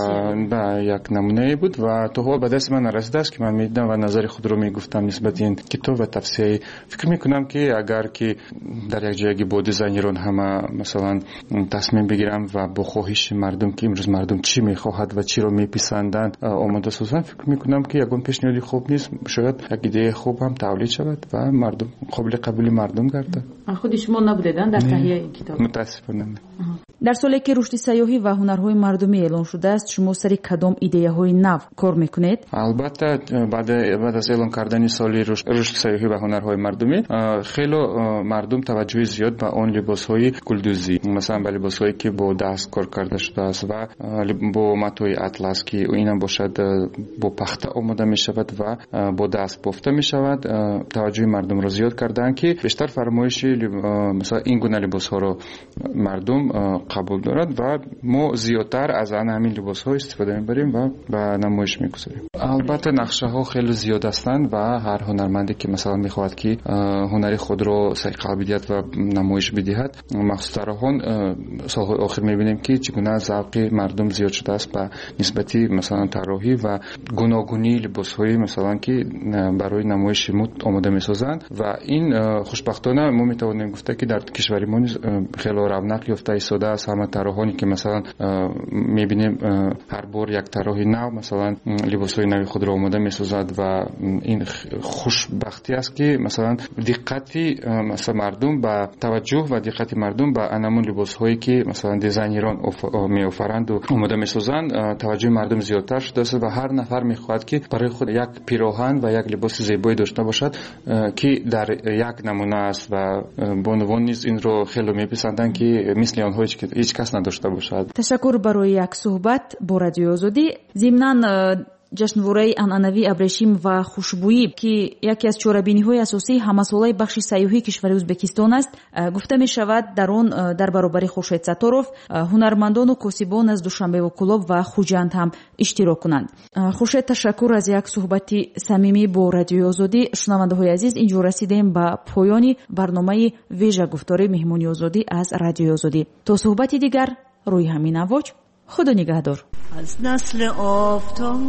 و یک نمونه بود و تا حال به دست من نرسیده است که من میدیدم و نظر خود رو میگفتم نسبت این کتاب و توصیه. فکر میکنم که اگر که در یک جایی با دیزاینران همه مثلا تصمیم بگیرم و با خواهش مردم که امروز مردم چی میخواهد و چی رو میپسندند آماده سازن، فکر میکنم که یگان پیشنهادی خوب نیست، شاید یک ایده خوب هم تولید شود و مردم قابل قبول مردم گردد. خود شما نبودیدن در تهیه این کتاب؟ متاسفانه. در سالی که رشد سیاحی و هنرهای مردمی اعلان شده است شما سر کدام ایده‌های نو کار میکنید؟ البته بعد از اعلان کردن سالی رشد سیاحی و هنرهای مردمی خیلی مردم توجه زیاد به اون لباس‌های گلدوزی، مثلا به لباس‌هایی که با دست کار کرده شده است و با متوی اطلس که اینم باشد با پخته آماده می شود و با دست بافته می شود، توجه مردم را زیاد کردن که بیشتر فرمایش مثلا این گونه لباس‌ها رو مردم قبول دارد و ما زیادتر از همین لباس‌ها استفاده می‌بریم و به نمایش می‌گذاریم. البته نقشه‌ها خیلی زیاد هستند و هر هنرمندی که مثلا می‌خواهد که هنری خود را قابلیت و نمایش بدهد، مخصوصا سال‌های آخر می‌بینیم که چگونه ذوق مردم زیاد شده است به نسبتی مثلا طراحی و گوناگونی لباس‌های مثلا که برای نمایش مد آماده می‌سازند و این خوشبختانه ما می‌توانیم گفت که در کشور ما خیلی رونق یافته ایستاده است. همه طراحانی که مثلا می‌بینیم هر بار یک طراح نو مثلا لباس‌های نوی خود را آماده می‌سازد و این خوشبختی است که مثلا دقتی مثلا مردم به توجه و دقت مردم به انمون لباس‌هایی که مثلا دیزاینران می‌آفرند و آماده می‌سازند توجه مردم زیادتر شده است و هر نفر می‌خواهد که برای خود یک پیراهن و یک لباس زیبایی داشته باشد که در یک نمونه است و بانوان نیز این رو خیلی می‌پسندند که مثل آنها هیچ کس نداشته باشد. تشکر برای یک صحبت با رادیو آزادی. ضمناً جشنواره анъанавӣ абрешим ва хушбӯӣ ки яке аз чорабиниҳои асосии ҳамасолаи бахши сайёҳии кишвари ӯзбекистон аст, гуфта мешавад дар он дар баробари Хуршед Сатторов ҳунармандону косибон аз Душанбеву Кӯлоб ва Хуҷанд ҳам иштирок кунанд. Хуршед, ташаккур аз як суҳбати самимӣ бо радиои Озодӣ. шунавандаҳои азиз, инҷо расидем ба поёни барномаи вежа гуфтори меҳмони озодӣ аз радиои Озодӣ. То суҳбати дигар рӯи ҳамин авоҷ. خدا نگهدار. از نسل آفتاب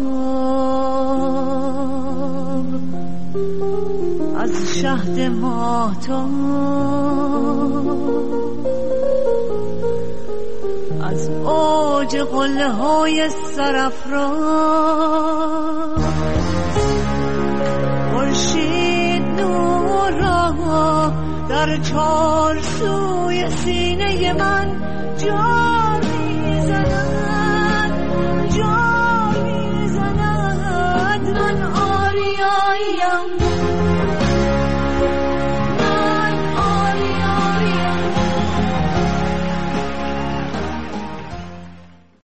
از شهد ماهتاب از اوج قله های سرافراز خورشید نور را در چار سوی سینه من جا